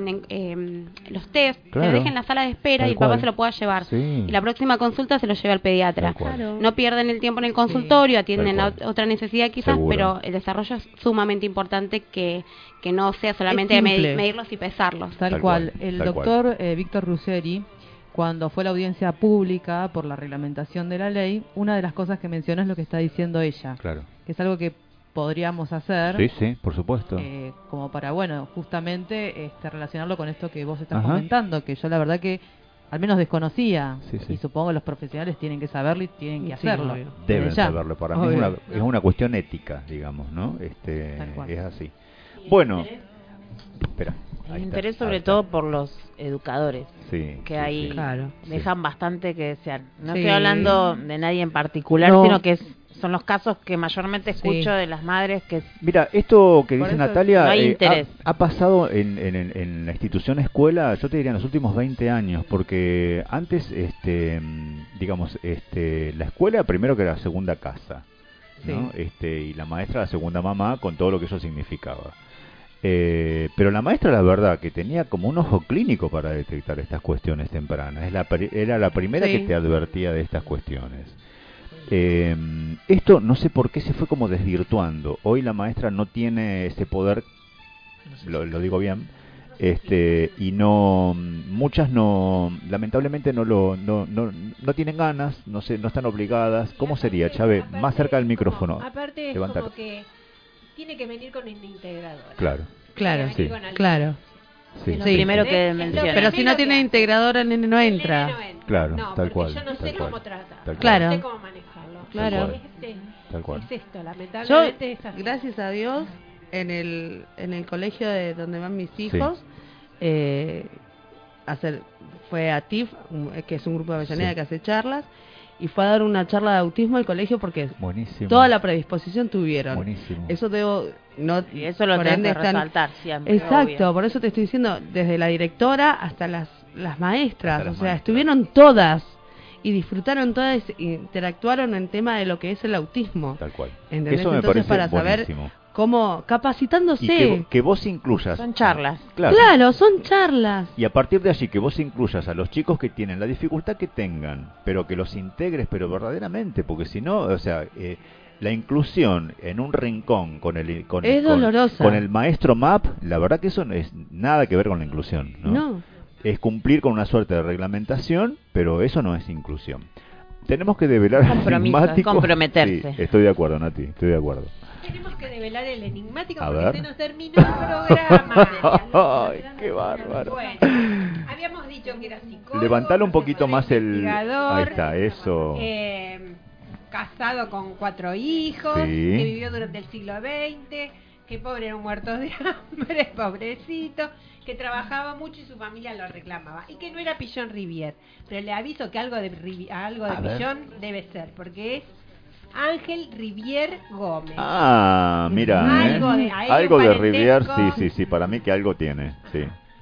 los test, Claro. se dejen en la sala de espera Tal y el papá cual. se lo pueda llevar. Sí. Y la próxima consulta se lo lleva al pediatra. Tal cual. No pierden el tiempo en el consultorio, atienden Tal a otra necesidad quizás, Seguro. pero el desarrollo es sumamente importante que no sea solamente Es simple. medirlos y pesarlos. Tal cual. El doctor Víctor Ruggeri, cuando fue la audiencia pública por la reglamentación de la ley, una de las cosas que mencionó es lo que está diciendo ella. Claro. Que es algo que podríamos hacer. Sí, por supuesto. Como para, bueno, justamente relacionarlo con esto que vos estás Ajá. comentando, que yo la verdad que al menos desconocía. Sí. Y supongo que los profesionales tienen que saberlo y tienen que Sí, hacerlo. obvio. Deben Desde ya. saberlo. Para mí Obvio. es una cuestión ética, digamos, ¿no? Tal cual. Es así. Bueno, espera. El Ahí está, interés sobre ahí está. todo por los educadores, Sí, que sí, ahí sí. Claro. dejan bastante que desear. No Sí. estoy hablando de nadie en particular, No. sino que son los casos que mayormente Sí. escucho de las madres que... Mira, esto que Por dice eso Natalia no hay interés. ha pasado en la institución escuela, yo te diría en los últimos 20 años, porque antes, digamos, la escuela primero que era la segunda casa, ¿no? Y la maestra la segunda mamá con todo lo que eso significaba. Pero la maestra, la verdad, que tenía como un ojo clínico para detectar estas cuestiones tempranas. Era la primera Sí. que te advertía de estas cuestiones. Esto no sé por qué se fue como desvirtuando. Hoy la maestra no tiene ese poder, lo digo bien, y muchas lamentablemente no tienen ganas, no están obligadas. ¿Cómo sería, Chávez? Más cerca del micrófono. Aparte es Levantar. como que tiene que venir con una integradora. Claro. Claro, Sí. claro. Sí. Es lo primero que menciona. Pero si no tiene integradora, el nene no entra. Claro, No, tal porque cual. yo no sé tal cual, cómo tratar. tal Claro. No sé cómo manejarlo. Claro. Tal cual. Es esto, Yo, lamentablemente es así. gracias a Dios, en el colegio de donde van mis hijos, fue a TIF, que es un grupo de Avellaneda Sí. que hace charlas, y fue a dar una charla de autismo al colegio porque Buenísimo. toda la predisposición tuvieron. Buenísimo. Eso Y eso lo por tenés ende que resaltar siempre. Exacto, obvio. por eso te estoy diciendo, desde la directora hasta las maestras, Hasta las o sea, maestras. estuvieron todas y disfrutaron todas, interactuaron en tema de lo que es el autismo. Tal cual. ¿Entendés? Eso me Entonces, parece para saber buenísimo. cómo, capacitándose. Y que vos incluyas. Son charlas. Claro, son charlas. Y a partir de allí que vos incluyas a los chicos que tienen la dificultad que tengan, pero que los integres, pero verdaderamente, porque si no, o sea, la inclusión en un rincón Es dolorosa. con el maestro MAP, la verdad que eso no es nada que ver con la inclusión, ¿no? No. Es cumplir con una suerte de reglamentación, pero eso no es inclusión. Tenemos que develar el Compromiso, enigmático. comprometerse. Sí, estoy de acuerdo, Nati, estoy de acuerdo. Tenemos que develar el enigmático A porque ver. se nos terminó el programa. Ay, qué bárbaro. Bueno, habíamos dicho que era psicólogo. Levantalo un poquito más el... investigador, Ahí está, eso. Casado con 4 hijos, Sí. que vivió durante el siglo XX, que pobre era un muerto de hambre, pobrecito, que trabajaba mucho y su familia lo reclamaba. Y que no era Pillon Rivier. Pero le aviso que algo de A ver. Pillon debe ser, porque es Ángel Rivier Gómez. Ah, mira, Algo de- hay un algo de Rivière, parentesco. sí, para mí que algo tiene, sí.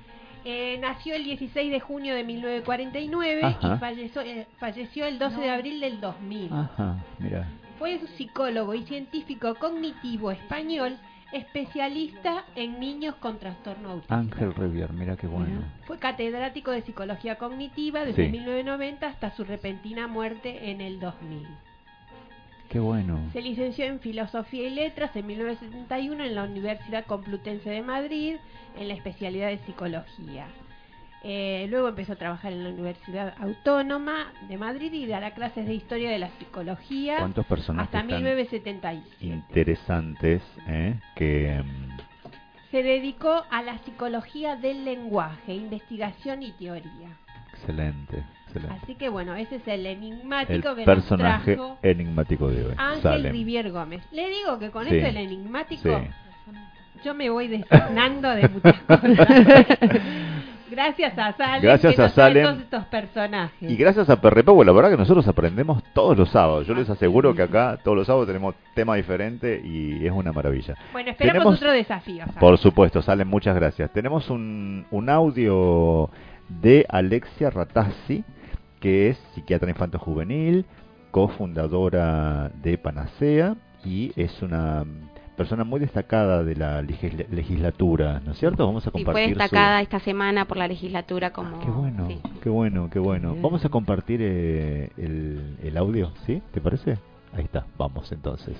Nació el 16 de junio de 1949 Ajá. y falleció el 12 de abril del 2000. Ajá, mira. Fue un psicólogo y científico cognitivo español, especialista en niños con trastorno autista. Ángel Revier, mira qué bueno. Fue catedrático de psicología cognitiva desde Sí. 1990 hasta su repentina muerte en el 2000. Qué bueno. Se licenció en Filosofía y Letras en 1971 en la Universidad Complutense de Madrid, en la especialidad de Psicología. Luego empezó a trabajar en la Universidad Autónoma de Madrid y dará clases de Historia de la Psicología ¿Cuántos personajes hasta tan 1977. interesantes, que Se dedicó a la psicología del lenguaje, investigación y teoría. excelente. Así que bueno, ese es el enigmático El que personaje nos trajo enigmático de hoy. Ángel Salem. Rivier Gómez. Le digo que con Sí. esto del enigmático Sí. yo me voy designando de muchas cosas. Gracias a Salem, Gracias que a nos trae Salem. todos estos personajes. Y gracias a Perrepago, la verdad que nosotros aprendemos todos los sábados. Yo les aseguro que acá todos los sábados tenemos tema diferente y es una maravilla. Bueno, esperamos Tenemos- otro desafío. Salem. Por supuesto, Salen, muchas gracias. Tenemos un audio de Alexia Ratazzi, que es psiquiatra infanto-juvenil, cofundadora de Panacea y es una persona muy destacada de la legislatura, ¿no es cierto? Vamos a Y fue compartir destacada esta semana por la legislatura como... Qué bueno, sí. qué bueno, qué bueno. Vamos a compartir el audio, ¿sí? ¿Te parece? Ahí está, vamos entonces.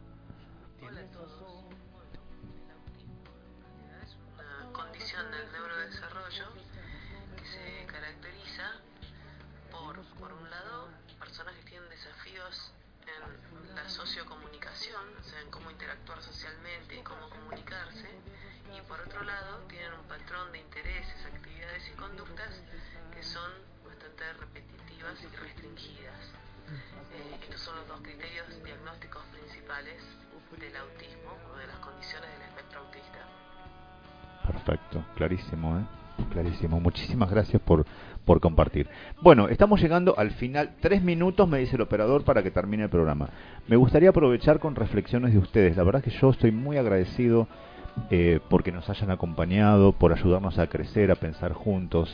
Condición del neurodesarrollo que se caracteriza por un lado, personas que tienen desafíos en la sociocomunicación, o sea, en cómo interactuar socialmente y cómo comunicarse, y por otro lado, tienen un patrón de intereses, actividades y conductas que son bastante repetitivas y restringidas. Estos son los dos criterios diagnósticos principales del autismo o de las condiciones del espectro autista. Perfecto, clarísimo, ¿eh? Clarísimo. Muchísimas gracias por compartir. Bueno, estamos llegando al final. 3 minutos, me dice el operador, para que termine el programa. Me gustaría aprovechar con reflexiones de ustedes. La verdad es que yo estoy muy agradecido porque nos hayan acompañado, por ayudarnos a crecer, a pensar juntos.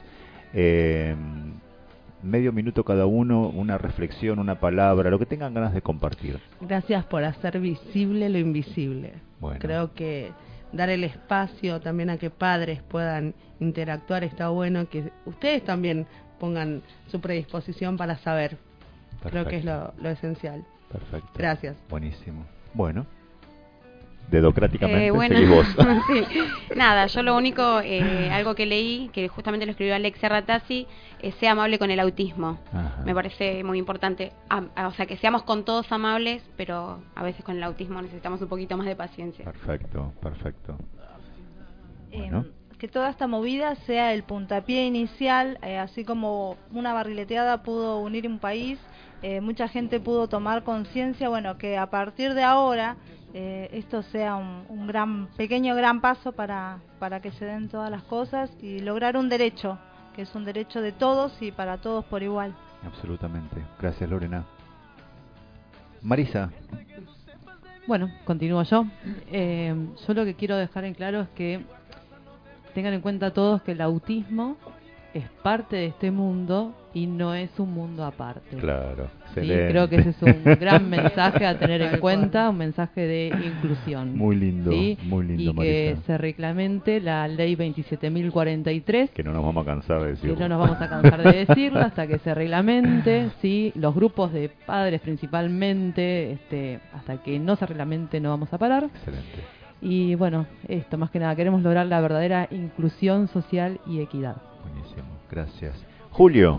Medio minuto cada uno, una reflexión, una palabra, lo que tengan ganas de compartir. Gracias por hacer visible lo invisible. Bueno. Creo que dar el espacio también a que padres puedan interactuar está bueno, que ustedes también pongan su predisposición para saber. Creo que es lo esencial. Perfecto. Gracias. Buenísimo. Bueno, dedocráticamente Bueno, seguís vos. sí. Nada, yo lo único, algo que leí, que justamente lo escribió Alexia Ratazzi, sea amable con el autismo. Ajá. Me parece muy importante. O sea, que seamos con todos amables, pero a veces con el autismo necesitamos un poquito más de paciencia. Perfecto, perfecto. Bueno. Que toda esta movida sea el puntapié inicial, así como una barrileteada pudo unir un país, mucha gente pudo tomar conciencia, bueno, que a partir de ahora esto sea un pequeño gran paso para que se den todas las cosas y lograr un derecho, que es un derecho de todos y para todos por igual. Absolutamente. Gracias, Lorena. Marisa. Bueno, continúo yo. Yo lo que quiero dejar en claro es que tengan en cuenta todos que el autismo es parte de este mundo y no es un mundo aparte. Claro, ¿Sí? excelente. Creo que ese es un gran mensaje a tener en cuenta, un mensaje de inclusión. Muy lindo, ¿Sí? muy lindo, Y que Marisa. se reglamente la ley 27.043, Que no nos vamos a cansar de decirlo. que no nos vamos a cansar de decirlo hasta que se reglamente, ¿sí? Los grupos de padres principalmente, hasta que no se reglamente no vamos a parar. Excelente. Y bueno, esto más que nada, queremos lograr la verdadera inclusión social y equidad. Buenísimo, gracias. Julio.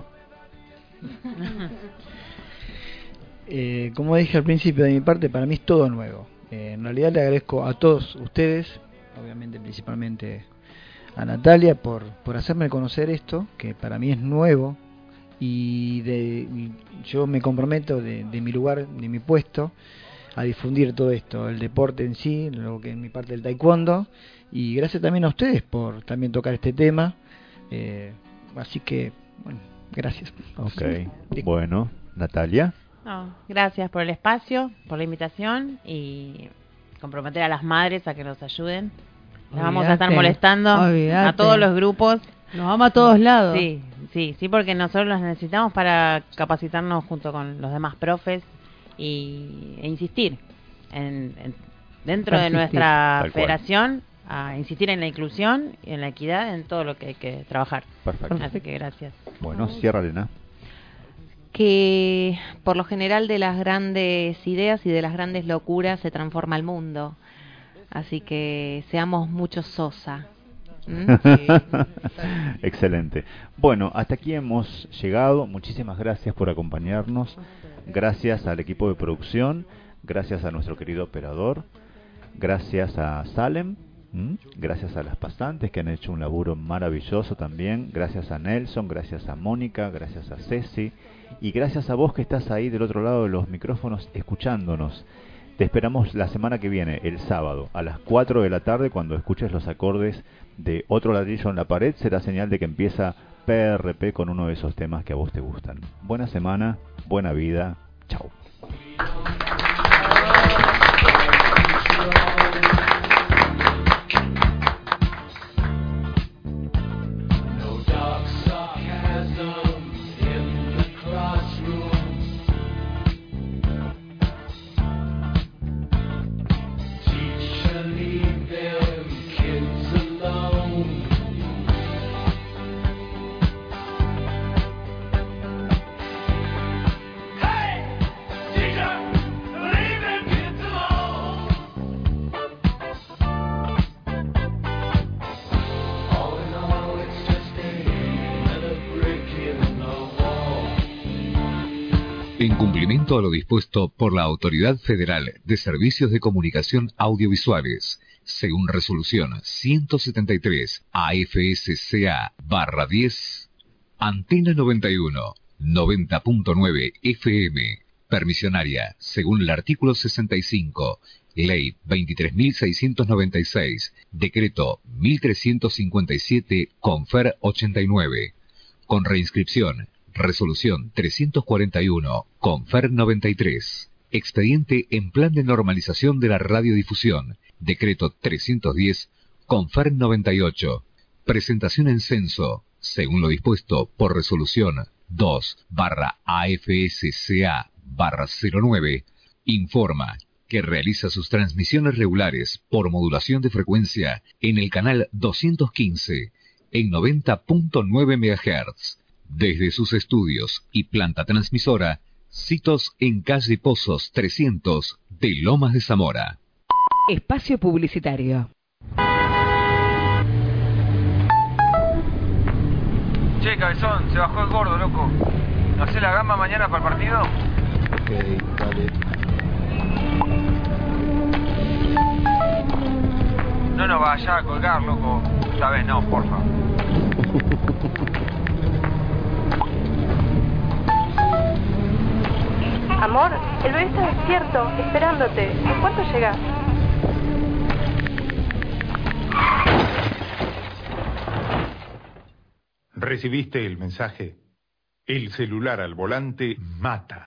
Como dije al principio, de mi parte, para mí es todo nuevo. En realidad le agradezco a todos ustedes, obviamente principalmente a Natalia, por hacerme conocer esto, que para mí es nuevo, y yo me comprometo de mi lugar, de mi puesto, a difundir todo esto, el deporte en sí, lo que es mi parte del taekwondo, y gracias también a ustedes por también tocar este tema. Así que, bueno, gracias. Ok, bueno, Natalia. No, gracias por el espacio, por la invitación y comprometer a las madres a que nos ayuden. Las vamos a estar Olvídate, molestando olvídate. a todos los grupos Nos vamos a todos lados. Sí, porque nosotros los necesitamos para capacitarnos junto con los demás profes e insistir dentro de nuestra federación, a insistir en la inclusión y en la equidad, en todo lo que hay que trabajar. Perfecto. Así que gracias. Bueno, cierra, Elena. Que por lo general de las grandes ideas y de las grandes locuras se transforma el mundo. Así que seamos muchos Sosa. Excelente. Bueno, hasta aquí hemos llegado. Muchísimas gracias por acompañarnos. Gracias al equipo de producción. Gracias a nuestro querido operador. Gracias a Salem. Gracias a las pasantes que han hecho un laburo maravilloso también. Gracias a Nelson. Gracias a Mónica. Gracias a Ceci. Y gracias a vos que estás ahí del otro lado de los micrófonos escuchándonos. Te esperamos la semana que viene, el sábado, a las 4 de la tarde, cuando escuches los acordes de Otro ladrillo en la pared. Será señal de que empieza PRP con uno de esos temas que a vos te gustan. Buena semana, buena vida. Chao. En cumplimiento a lo dispuesto por la Autoridad Federal de Servicios de Comunicación Audiovisuales, según resolución 173 AFSCA/10, Antena 91, 90.9 FM, permisionaria, según el artículo 65, Ley 23.696, Decreto 1357, Confer 89, con reinscripción, Resolución 341, Confer 93, expediente en plan de normalización de la radiodifusión, Decreto 310, Confer 98, presentación en censo, según lo dispuesto por Resolución 2/AFSCA/09, informa que realiza sus transmisiones regulares por modulación de frecuencia en el canal 215 en 90.9 MHz. Desde sus estudios y planta transmisora, sitos en calle Pozos 300 de Lomas de Zamora. Espacio publicitario. Che, cabezón, se bajó el gordo, loco. ¿No hacés la gamba mañana para el partido? Ok, dale. No vaya a colgar, loco. Esta vez no, porfa. Amor, el bebé está despierto, esperándote. ¿En cuánto llegás? ¿Recibiste el mensaje? El celular al volante mata.